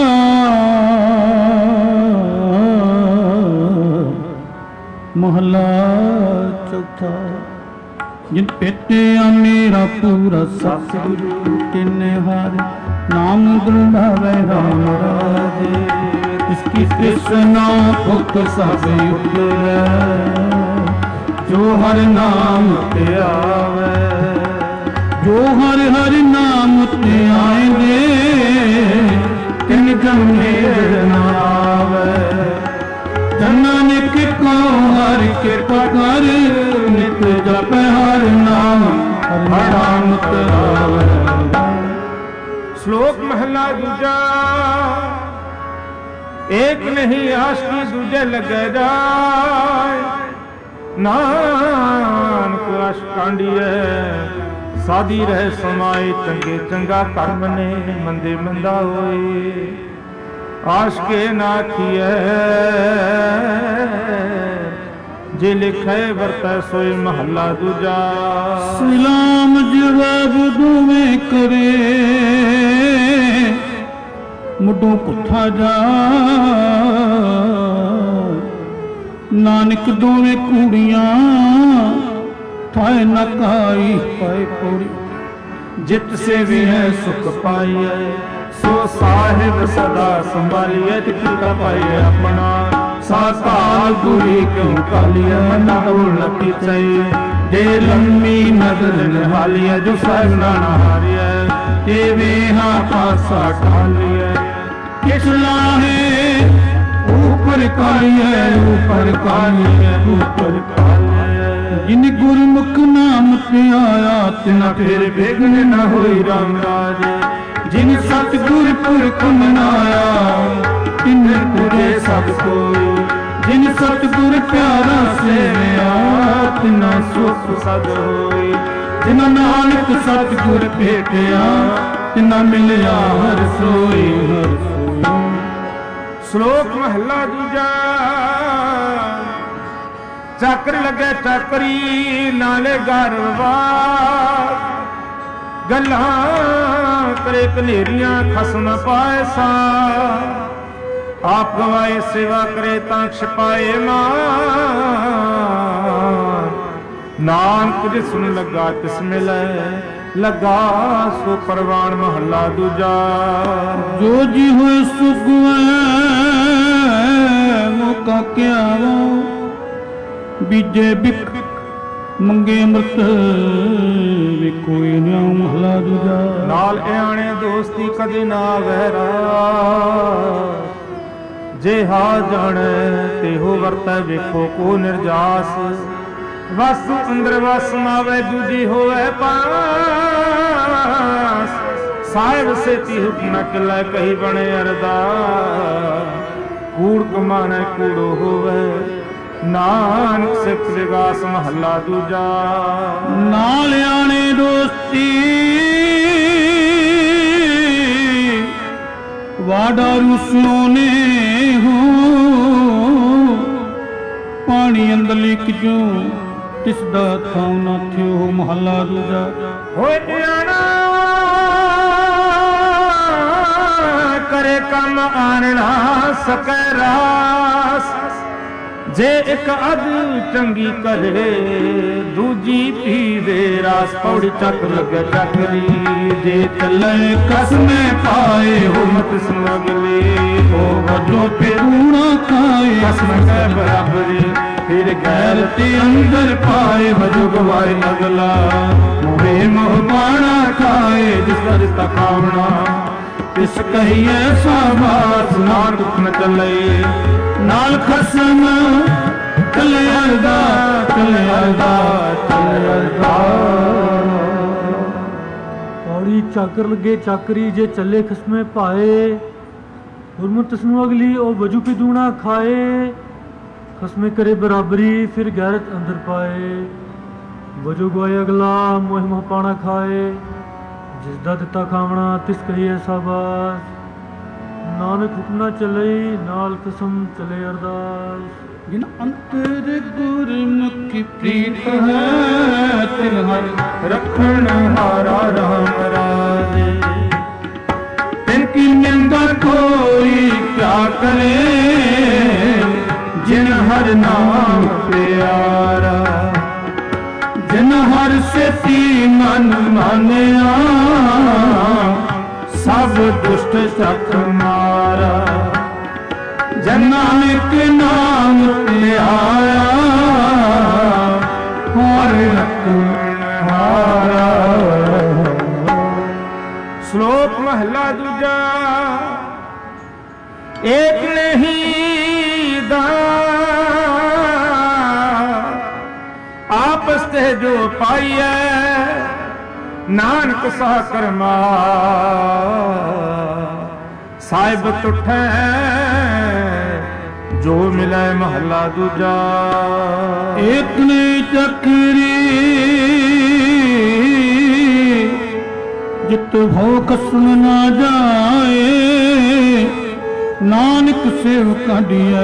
ਮਹਲਾ ਚੌਥਾ। ਜਿਨ ਭੇਟਿਆ ਮੇਰਾ ਪੂਰਾ ਸਤਿਗੁਰੂ ਤਿਨ ਹਰ ਨਾਮ ਦ੍ਰਿੜਾਵੇ ਰਾਮ ਰਾਜੇ। ਇਸਕੀ ਤ੍ਰਿਸ਼ਨਾ ਭੁਖ ਸਭ ਉਤਰੈ ਜੋ ਹਰ ਨਾਮ ਤੇ ਆਵੇ। ਜੋ ਹਰ ਹਰ ਨਾਮ ਤੇ ਆਏਂਦੇ ਤਿਨ ਜਮੇ ਨਾ ਆਵੇ। ਨਾਨਕ ਕੋ ਹਰਿ ਕਿਰਪਾ ਕਰ ਨਿਤ ਜਪੈ ਹਰਿ ਨਾਮ ਹਰਿ ਨਾਮ ਧਿਆਵੈ। ਸ਼ਲੋਕ ਮਹਲਾ ਦੂਜਾ। ਏਕ ਨਹੀਂ ਆਸ਼ਕੀ ਦੂਜੇ ਲੱਗੇ ਜਾਏ। ਨਾਨਕ ਆਸ਼ਕਾਂਡੀਐ ਸਾਦੀ ਰਹਿ ਸਮਾਏ। ਚੰਗੇ ਚੰਗਾ ਕਰਮ ਨੇ ਮੰਦੇ ਮੰਦਾ ਹੋਏ। ਆਸ਼ਕੇ ਨਾ ਕੀਐ ਜੇ ਲਿਖੇ ਵਰਤੈ ਸੋਈ ਮਹੱਲਾ ਦੂਜਾ। ਸਲਾਮ ਜਵਾਬ ਦੋਵੇਂ ਕਰੇ ਮੁੱਢੋਂ ਪੁੱਠਾ ਜਾ। ਨਾਨਕ ਦੋਵੇਂ ਕੂੜੀਆਂ ਠਾਏ ਨਾ ਕਾਈ ਪਾਏ ਪੌੜੀ। ਜਿਤ ਸੇਵੀ ਹੈ ਸੁਖ ਪਾਈਐ ਸੋ ਸਾਹਿਬ ਸਦਾ ਸੰਭਾਲੀਐ। ਕਿਤਾ ਪਾਈਐ ਆਪਣਾ ਸਾਤਾਲ ਗੁਰੀ ਕਿਉਂ ਕਾਲੀਐ। ਮਨਾ ਉਲ ਕੀਚੈ ਜੇ ਲੰਮੀ ਨਜ਼ਰ ਨਿਹਾਲੀਐ। ਜੋ ਸਾਹਿਬ ਨਾ ਹਾਰੀਐ ਤੇ ਵੇਹਾ ਪਾਸਾ ਢਾਲੀਐ। ਕਿਸ ਲਾਹੇ ਉਪਰ ਕਾਲੀਐ ਉਪਰ ਕਾਲੀਐ ਉਪਰ ਕਾਲੀਐ। ਜਿਨ ਗੁਰਮੁਖ ਨਾਮ ਤੇ ਆਇਆ ਤਿਨਾ ਫਿਰ ਵਿਘਨ ਨਾ ਹੋਈ ਰਾਮ ਰਾਜੇ। ਜਿਨ ਸਤਿਗੁਰ ਪੁਰਖ ਮਨਾਇਆ ਤਿਨ ਪੁਰੇ ਸਭ ਕੋਈ। ਜਿਨ ਸਤਿਗੁਰ ਪਿਆਰਾ ਸੇਵਿਆ ਤਿਨਾ ਸੁਖ ਸਦ ਹੋਈ। ਜਿਨ ਨਾਨਕ ਸਤਿਗੁਰ ਭੇਟਿਆ ਤਿਨਾ ਮਿਲਿਆ ਹਰ ਸੋਈ ਹਰ ਸੋਈ। ਸ਼ਲੋਕ ਮਹਲਾ ਦੂਜਾ। ਚੱਕਰ ਲੱਗੇ ਚੱਕਰੀ ਨਾਲੇ ਗਰਵਾਰ। ਗੱਲਾਂ ਕਰੇ ਕਨੇਰੀਆਂ ਖਸਮ ਪਾਏ ਸਾ। ਆਪ ਗਵਾਏ ਸੇਵਾ ਕਰੇ ਤਾਂ ਛਪਾਏ ਮਾਨ। ਨਾਨਕ ਜਿ ਸੁਣ ਲੱਗਾ ਤਿਸ ਮਿਲੈ ਲੱਗਾ ਸੋ ਪਰਵਾਨ ਮਹੱਲਾ ਦੂਜਾ। ਜੋ ਜੀ ਹੋਏ ਸੁਗਵੈ ਮੌਕਾ ਕਿਆਵੋ। ਬੀਜੇ ਬਿਕ ਮੰਗੇ ਅੰਮ੍ਰਿਤ ਵੇ ਕੋਈ ਨਿਉ ਮਹਲਾ ਦੂਜਾ। ਨਾਲ ਇਆਣੇ ਦੋਸਤੀ ਕਦੇ ਨਾ ਵਹਿਰਾ। ਜੇ ਹਾ ਜਾਣੈ ਤੇ ਹੋ ਵਰਤੈ ਵੇਖੋ ਕੋ ਨਿਰਜਾਸ। ਵਸ ਅੰਦਰ ਵਸ ਮਾਵੇ ਦੂਜੀ ਹੋਵੇ ਪਾਸ। ਸਾਹਿਬ ਸੇਤੀ ਹੁਕਮ ਨ ਚਲੈ ਕਹੀ ਬਣੇ ਅਰਦਾਸ। ਕੂੜ ਕਮਾਣੈ ਕੂੜੋ ਹੋਵੇ ਨਾਨਕ ਸਿਫਤ ਵਿਗਾਸ ਮਹੱਲਾ ਦੂਜਾ। ਨਾਲ ਆਣੇ ਦੋਸਤੀ ਵਾਡਾ ਰੁਸੋ ਨੇ ਹੋ। ਪਾਣੀ ਅੰਦਰਲੀ ਕਿਜੋ ਤਿਸ ਦਾ ਥਾਉ ਨਾ ਥਿਓ ਮਹੱਲਾ ਦੂਜਾ। ਹੋਏ ਜਾਣਾ ਕਰੇ ਕੰਮ ਆਣ ਨਾ ਸਕੈ ਰਾਸ। ਜੇ ਇੱਕ ਅਧ ਚੰਗੀ ਕਰੇ ਦੂਜੀ ਪੀਵੇ ਰਾਸ। ਪੌੜੀ ਚੱਕ ਲੱਗੇ ਚੱਕਰੀ ਜੇ ਚੱਲੇ ਕਸਮੇ ਪਾਏ ਹੋ ਮਤ ਸੁਨਗਲੇ। ਹੋ ਵਜੋ ਪੇਰੂਣਾ ਖਾਏ ਕਸਮ ਕੈ ਬਰਾਬਰੀ। ਫਿਰ ਗੈਲ ਤੇ ਅੰਦਰ ਪਾਏ ਵਜੋ ਗਵਾਏ ਅਗਲਾ। ਮੋਹੇ ਮੋਹ ਬਾਣਾ ਖਾਏ ਜਿਸ ਦਾ ਰਿਸ਼ਤਾ ਕਾਵਣਾ। ਤਿਸ ਕਹੀਏ ਸਾਬਾਸ ਨਾਨਕ ਨ ਚੱਲੇ ਨਾਲ ਖਸਮ। ਚੱਲਿਆ ਚੱਲਿਆ ਚੱਲਿਆ। ਪੌੜੀ ਚਾਕਰ ਲੱਗੇ ਚਾਕਰੀ ਜੇ ਚੱਲੇ ਖਸਮੇ ਪਾਏ। ਗੁਰਮੁਖ ਤਸਨੂੰ ਅਗਲੀ ਉਹ ਵਜੂ ਪੀ ਦੂਣਾ ਖਾਏ। ਖਸਮੇ ਕਰੇ ਬਰਾਬਰੀ ਫਿਰ ਗੈਰਤ ਅੰਦਰ ਪਾਏ। ਵਜੂ ਗਵਾਏ ਅਗਲਾ ਮੋਹ ਮੋਹ ਪਾਣਾ ਖਾਏ। ਜਿਸ ਦਾ ਦਿੱਤਾ ਖਾਵਣਾ ਤਿਸ ਕਹੀਏ ਸਾਬਾਸ। ਨਾਨਕ ਹੁਕਮ ਨਾ ਚੱਲੇ ਨਾਲ ਕਸਮ ਚਲੇ ਅਰਦਾਸ। ਜਿਨ ਅੰਤਰ ਗੁਰਮੁਖੀ ਪ੍ਰੀਤ ਹੈ ਤਿਨ ਹਰਿ ਰੱਖਣ ਹਾਰਾ ਰਾਮ ਰਾਜੇ। ਤਿਨ इनकी निंदा कोई क्या करे, जिन हर नाम प्यारा, जिन हर सेती मन मानिया, सब दुष्ट चक मारा। जन नानक नाम प्यारा, हर रखवारा। श्लोक महला दूजा। एक नहीं दा आपस ते जो पाइए, नानक सा कर्मा साहिब तुठे, जो मिले महला दूजा। एक ने चक्री जित भो कसम ना जाए, नानक सेव काढ़िया,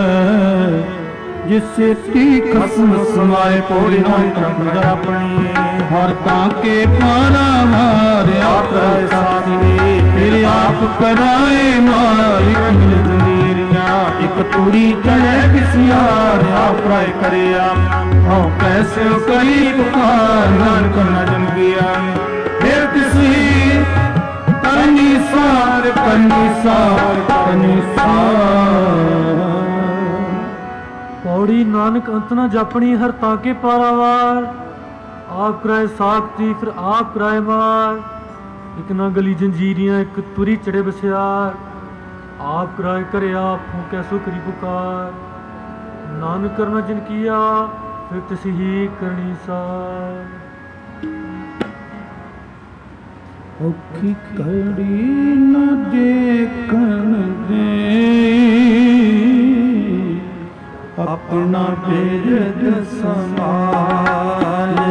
जिससे ती खसम समाए पौड़ी नानक अपनी। हर ताके पारा मारे आप साथी, फिर आप कराए मालिक जमीरिया। एक तुरी चढ़े किसियार, आप राय करे आप कैसे करी पुकार, नानक न जन गया। फिर किसी करनी सार करनी सार करनी सार। पौड़ी नानक अंत न जापनी, हर ताके पारावार। आप कराए साखती, फिर आप कराए मार। एक ना गली जंजीरियां, एक तुरी चढ़े बसियार। आप कराए करे आप हूँ कैसो करी पुकार। नानक करना जिन किया, फिर तिस ही करनी सार। औखी कड़ी न देखन दे, अपना बिरद संभाले,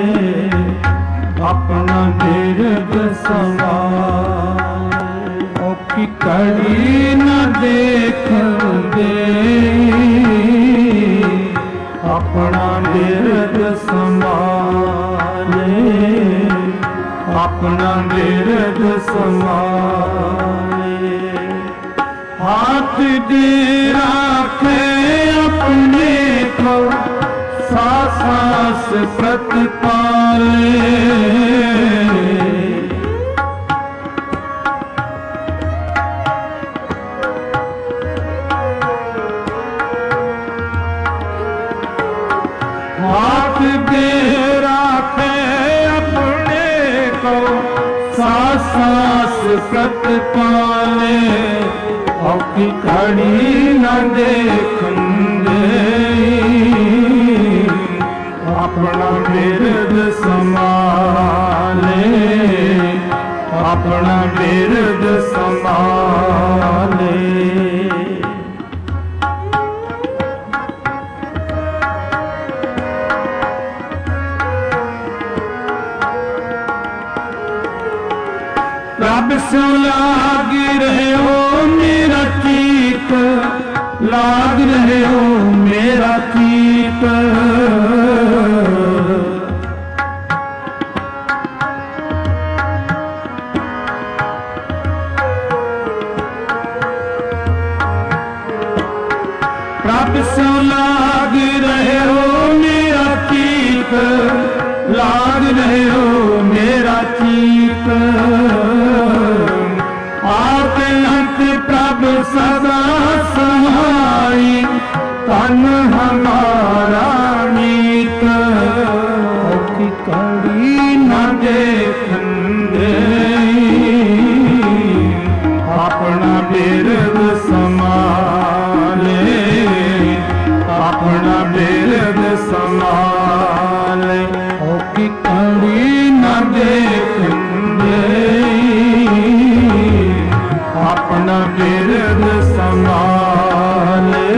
अपना बिरद संभाले। औखी कड़ी न देखन दे, अपना बिरद संभाले, अपना बिरद संभाले। हाथ दे राखे अपने को, सास सास प्रतिपाले। हाथ दे राखे सास सास प्रतिपाले। औखी घड़ी न देखन दे, अपना बिरद संभाले, अपना बिरद संभाले। रब से लाग रहे हो मेरा चीत, लाग रहे हो मेरा चीत। रब से लाग रहे हो मेरा चीत, लाग रहे हो मेरा चीत। आप अंत प्रभ सदा सहाई, तन हमारा मीत। औखी कड़ी न देखन दे, अपना बिरद संभाले, अपना बिरद संभाले। औखी कड़ी न देखन दे, अपना बिरद संभाले,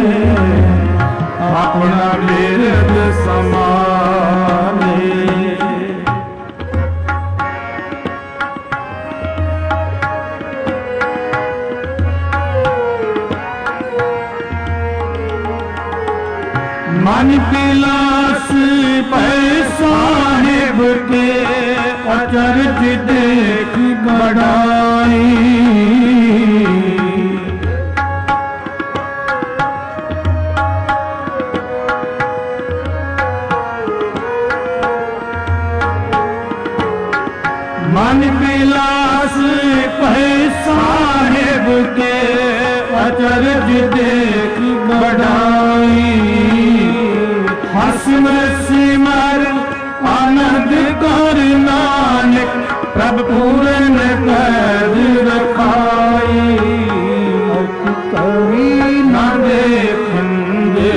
अपना बिरद संभाले। मन पिलास पै साहिब के, अचरज देख बड़ाई। देख बढ़ाई, हंस सिमर आनंद कर नानक, प्रभ पूरन पैद रखाई। कभी न देखन दे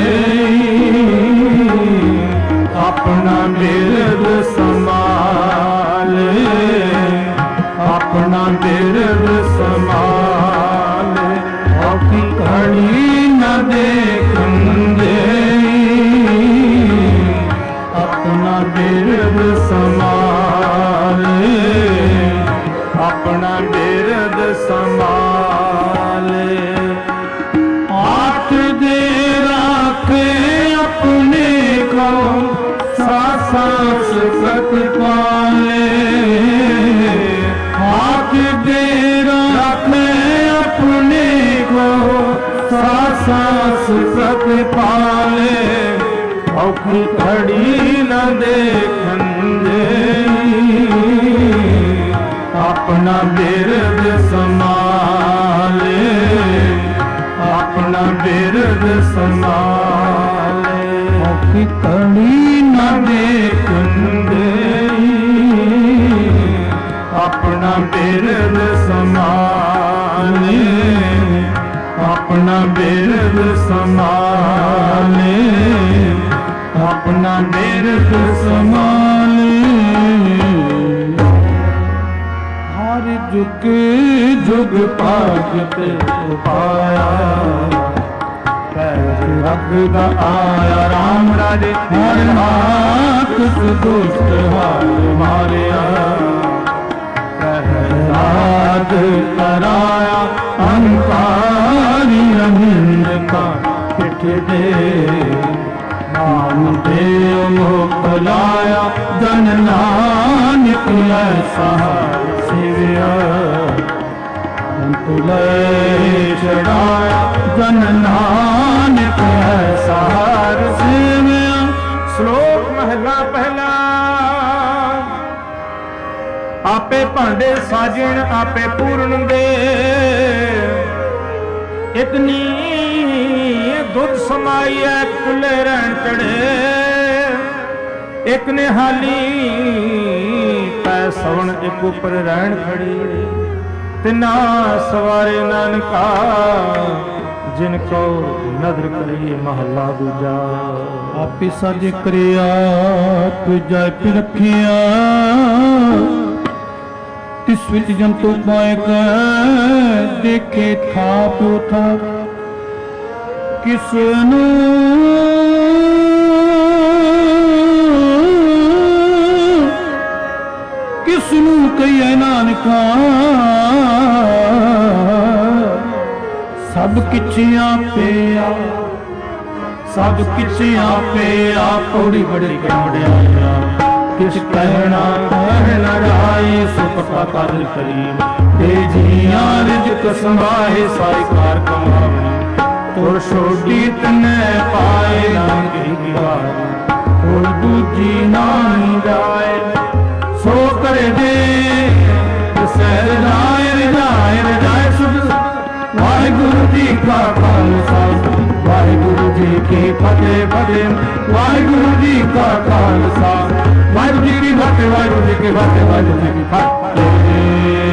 अपना बिरद संभाले, अपना बिरद संभाले। औखी घड़ी न देखन दे अपना बिरद संभाले, अपना बिरद संभाले। आठ दे राखे अपने को, सांस प्रतिपाले। हाथ दे रखे अपने को, सांस प्रतिपाले। औखी घड़ी न देखन दे अपना बिरद संभाले, अपना बिरद संभाले। औखी घड़ी न देखन दे अपना बिरद संभाले, अपना बिरद संभाले, अपना बिरद संभाले। हर जुग जुग पागत पाया, रब आया राम राजे, हर हाथ दुष्ट हार मारिया। प्रहलाद कराया अंकारी अहिंद का पिठ दे, नाम देव मोकलाया जन नानक ऐसा शिविया। तुलय चढ़ाया जन नानक ऐसा शिविया। श्लोक महला पहला। आपे भांडे साजण आपे पूर्ण दे, इतनी दुध समाई है खुले रहन चढ़े। एक ने हाली पै सवण एक ऊपर रहन खड़ी, तिना सवारे नानका जिनको नदर करिए महला दूजा। आपे साजे करिया तुझा पे रखिया, तिस विच जंतु पाए कर देखे था प्यो था। किसनू किसनू कहिए नानका, सब किछ आपे आ, सब किछ आपे आ। पौड़ी बड़ी कमड़िया किस कहना कहना जाए, सो पता कर करीब ते जिया रिजक संभाए। सारी कार कमावनी और छोटी तने पाए, नानकी की बात और दूजी नानी जाए। सो करे दे सैर जाए रजाए रजाए सुध। वाहिगुरु जी का खालसा, वाहिगुरु जी की फतेह फतेह। वाहिगुरु जी का खालसा, वाहिगुरु जी की फतेह, वाहिगुरु जी की फतेह, वाहिगुरु जी की फतेह।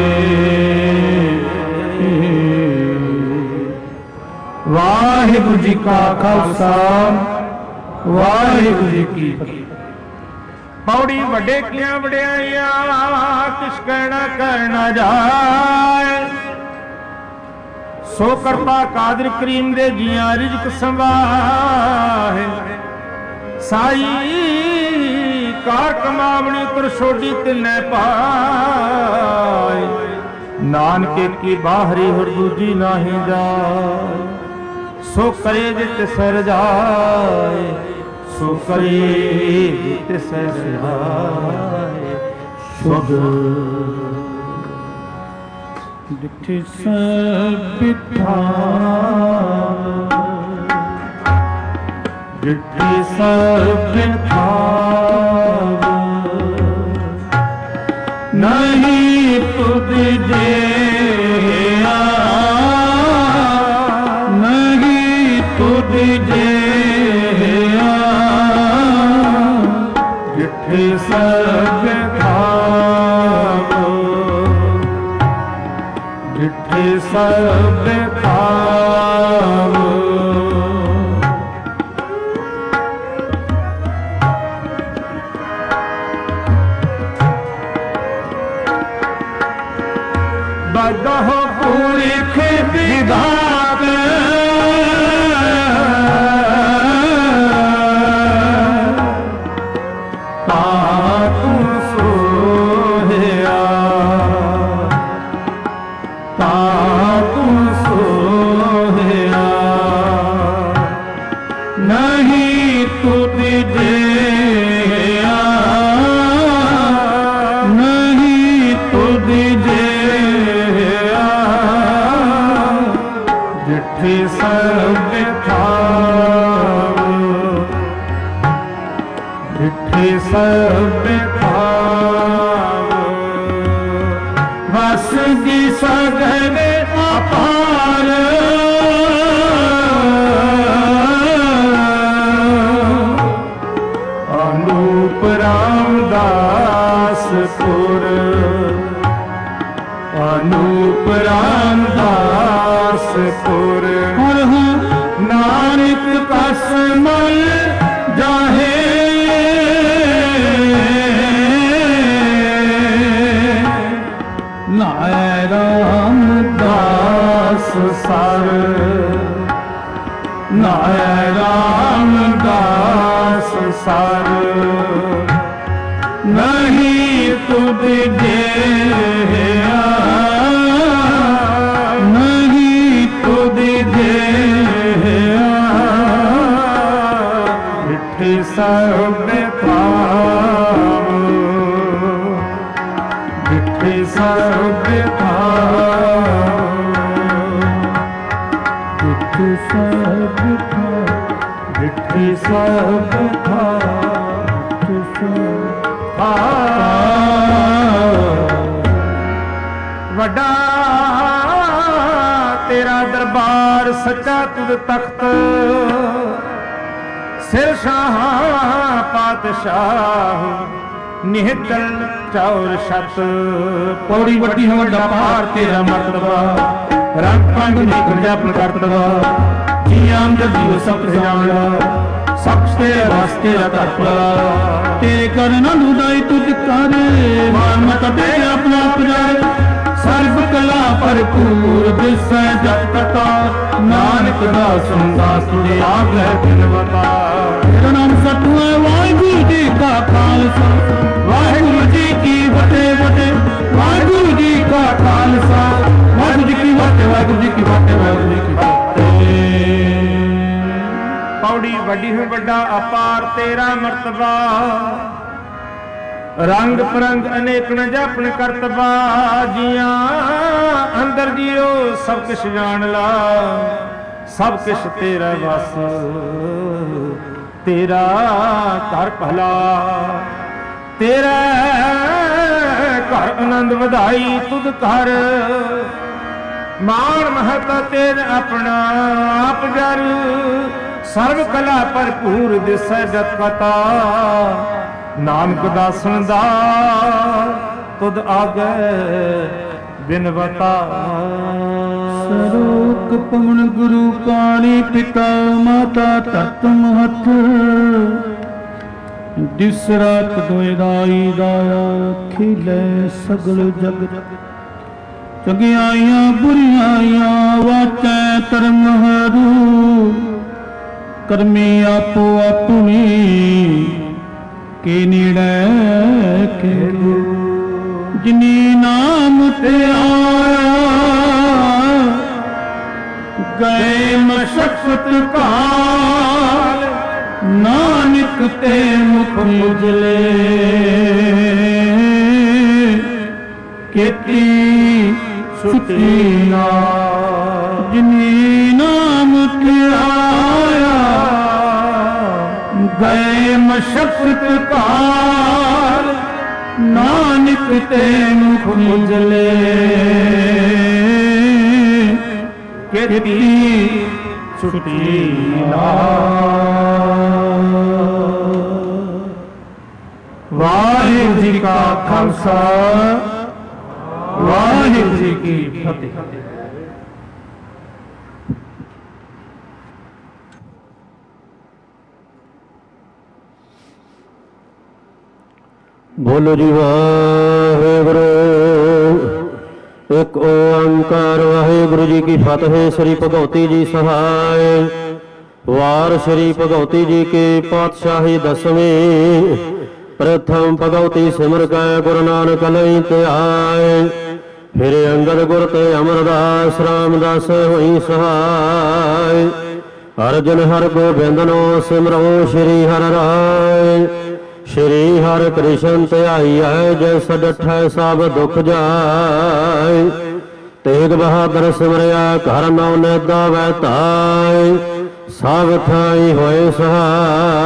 वाहिगुरु जी का खालसा, वाहिगुरु जी की फतेह। पौड़ी वड्डे किया वड्याइया, किस कहना कहना जाए। सो करता कादर करीम दे जिया रिजक संवाहे। साई कार कमावनी कर छोड़ी तिने पाए। नानके की बाहरी हर दूजी नाही जाए। सो करे जित सर जाए, सो करे जित सर जाए। शुभ जिथे सब बिठा, जिथे सब बिठा। नहीं तुझे नहीं ਸਭ ਥਾਵ। ਬਦਹੁ ਪੁਰਖ ਵਿਧਾਤ ਤਾਤੁ ਸੋਹਿਆ ਤਾਤੁ ਸੋਹਿਆ ਨਹੀਂ ਤੁਧ ਜਿਆ ਨਹੀਂ ਤੁਧ ਜਿਆ ਜਿੱਥੇ ਸਭ ਥਾਵ ਜਿੱਥੇ ਸਭ ਥਾਵ ਵਸ ਦੀ ਸਗਲ ਅਪਾਰ ਅਨੂਪ ਰਾਮਦਾਸ ਪੁਰ ਅਨੂਪ ਰਾਮਦਾਸ ਪੁਰ ਨਾਨਕ ਕਸ ਮਲ ਜਾਹੇ ਨਾਇ ਰਾਮਦਾਸ ਸਰ ਨਾਇ ਰਾਮਦਾਸ ਸਰ ਨਹੀਂ ਤੁਧ ਜਿਆ ਨਹੀਂ ਤੁਧ ਜਿਆ ਜਿੱਥੇ ਸਭ ਥਾਵ ਜਿੱਥੇ ਸਭ ਥਾਵ ਜਿੱਥੇ ਸਭ ਥਾਵ ਜਿੱਥੇ ਸਭ ਥਾਵ ਜਿੱਥੇ ਵੱਡਾ ਤੇਰਾ ਦਰਬਾਰ ਸੱਚਾ ਤੁਧ ਤਖਤ ਸਿਰ ਸ਼ਾਹ ਪਾਤਸ਼ਾਹ ਨਿਹਚਲ ਚੌਰ ਛਤ ਪੌੜੀ ਵੱਡੀ ਹੋ ਵੱਡਾ ਪਹਾੜ ਤੇਰਾ ਮਰਤਬਾ ਰੰਗ ਪੰਗ ਨਿਕਲ ਜਾਪਨ ਕਰਤਵਾ ਜੀ ਆਮ ਜੀਵ ਸਭ ਜਾਣਦਾ ਸਖਸ਼ ਤੇਰੇ ਵਾਸਤੇ ਦਾ ਧਰਪਲਾ ਤੇਰੇ ਕਰਨ ਅਨੁਦਾਈ ਤੁਧ ਕਰ ਮਾਨ ਮਤ ਦੇ ਆਪਣਾ ਪੁਜਾਰ ਸਰਬ ਕਲਾ ਭਰਪੂਰ ਦਿਸੈ ਜਪ ਕਤਾ ਨਾਨਕ ਦਾ ਸੰਦਾਸ ਤੁਝੇ ਆਗੈ ਬਿਨਵਤਾ ਤੇਰਾ ਨਾਮ ਸਤਿ ਹੈ ਵਾਹਿਗੁਰੂ ਜੀ ਕਾ ਖਾਲਸਾ ਵਾਹਿਗੁਰੂ ਜੀ ਕੀ ਫਤਿਹ ਫਤਿਹ ਵਾਹਿਗੁਰੂ ਜੀ ਕਾ ਖਾਲਸਾ ਵਾਹਿਗੁਰੂ ਜੀ ਕੀ ਫਤਿਹ ਵਾਹਿਗੁਰੂ ਜੀ ਕੀ ਫਤਿਹ ਵਾਹਿਗੁਰੂ ਜੀ ਕੀ ਫਤਿਹ। ਪੌੜੀ ਵੱਡੀ ਹੋਈ ਵੱਡਾ ਅਪਾਰ ਤੇਰਾ ਮਰਤਬਾ ਰੰਗ ਪਰੰਗ ਅਨੇਕ ਨ ਜਾਪਨ ਕਰਤਬਾ ਜੀਆਂ ਅੰਦਰ ਜੀਓ ਸਭ ਕੁਛ ਜਾਣ ਲਾ ਸਭ ਕੁਛ ਤੇਰਾ ਵਸ ਤੇਰਾ ਘਰ ਭਲਾ ਤੇਰਾ ਘਰ ਆਨੰਦ ਵਧਾਈ ਤੁਧ ਘਰ ਮਾਣ ਮਹਤਾ ਤੇਰਾ ਆਪਣਾ ਆਪ ਜਰ ਸਰਬ ਕਲਾ ਭਰਪੂਰ ਦਿਸੈ ਜਤ ਕਤਾ ਨਾਨਕ ਦਾਸਨ ਦਾ ਤੁਧ ਆਗੈ ਬਿਨਵਤਾ ਸਰੋਕ ਪਵਨ ਗੁਰੂ ਪਾਣੀ ਪਿਤਾ ਮਾਤਾ ਧਰਤ ਮਹਤ ਦਿਸ ਰਾਤ ਦੋਇ ਦਾਈ ਦਾਇਆ ਖਿਲੇ ਸਗਲ ਜਗਤ ਚੰਗਿਆਈਆਂ ਬੁਰੀਆਈਆਂ ਵਾਚੈ ਧਰਮ ਹਰੂ ਕਰਮੀ ਆਪੋ ਆਪਣੀ ਕੇ ਨੇੜੇ ਕੇ ਜਿਨੀ ਨਾਮ ਤੇ ਆਇਆ ਗਏ ਮਸ਼ਕਤ ਕਾਲ ਨਾਨਕ ਤੇ ਮੁਖ ਉਜਲੇ ਕੀਤੀ ਛੁੱਟੀ ਨਾ ਜਿਨੀ ਨਾਮ ਤੇ ਆਇਆ ਗਏ ਮਸ਼ਕਤ ਕਾਲ ਨਾਨਕ ਤੇ ਮੁਖ ਉਜਲੇ ਕੀਤੀ ਛੁੱਟੀ ਨਾ। ਵਾਹਿਗੁਰੂ ਜੀ ਕਾ ਖਾਲਸਾ ਵਾਹਿਗੁਰੂ ਜੀ ਕੀ ਫਤਿਹ। ਬੋਲੋ ਜੀ ਵਾਹਿਗੁਰੂ। ਇੱਕ ਓੰਕਾਰ ਵਾਹਿਗੁਰੂ ਜੀ ਕੀ ਫਤਿਹ। ਸ੍ਰੀ ਭਗਉਤੀ ਜੀ ਸਹਾਇ। ਵਾਰ ਸ੍ਰੀ ਭਗਉਤੀ ਜੀ ਕੇ ਪਾਤਸ਼ਾਹੀ ਦਸਵੇਂ। ਪ੍ਰਥਮ ਭਗਉਤੀ ਸਿਮਰ ਕੈ ਗੁਰੂ ਨਾਨਕ ਲਈ ਧਿਆਏ। ਫਿਰ ਅੰਗਦ ਗੁਰ ਤੇ ਅਮਰਦਾਸ ਰਾਮਦਾਸ ਹੋਈ ਸਹਾਇ। ਅਰਜਨ ਹਰਿ ਗੋਬਿੰਦਨੋ ਸਿਮਰੋ ਸ੍ਰੀ ਹਰਿ ਰਾਇ। ਸ਼੍ਰੀ ਹਰਿ ਕ੍ਰਿਸ਼ਨ ਧਿਆਈਐ ਜੈਸ ਡਠੈ ਸਭ ਦੁਖ ਜਾਇ। ਤੇਗ ਬਹਾਦਰ ਸਿਮਰਿਆ ਘਰ ਨੌ ਨਿਧਾਵੈ ਧਾਇ। ਸਭ ਥਾਈ ਹੋਏ ਸਹਾਇ।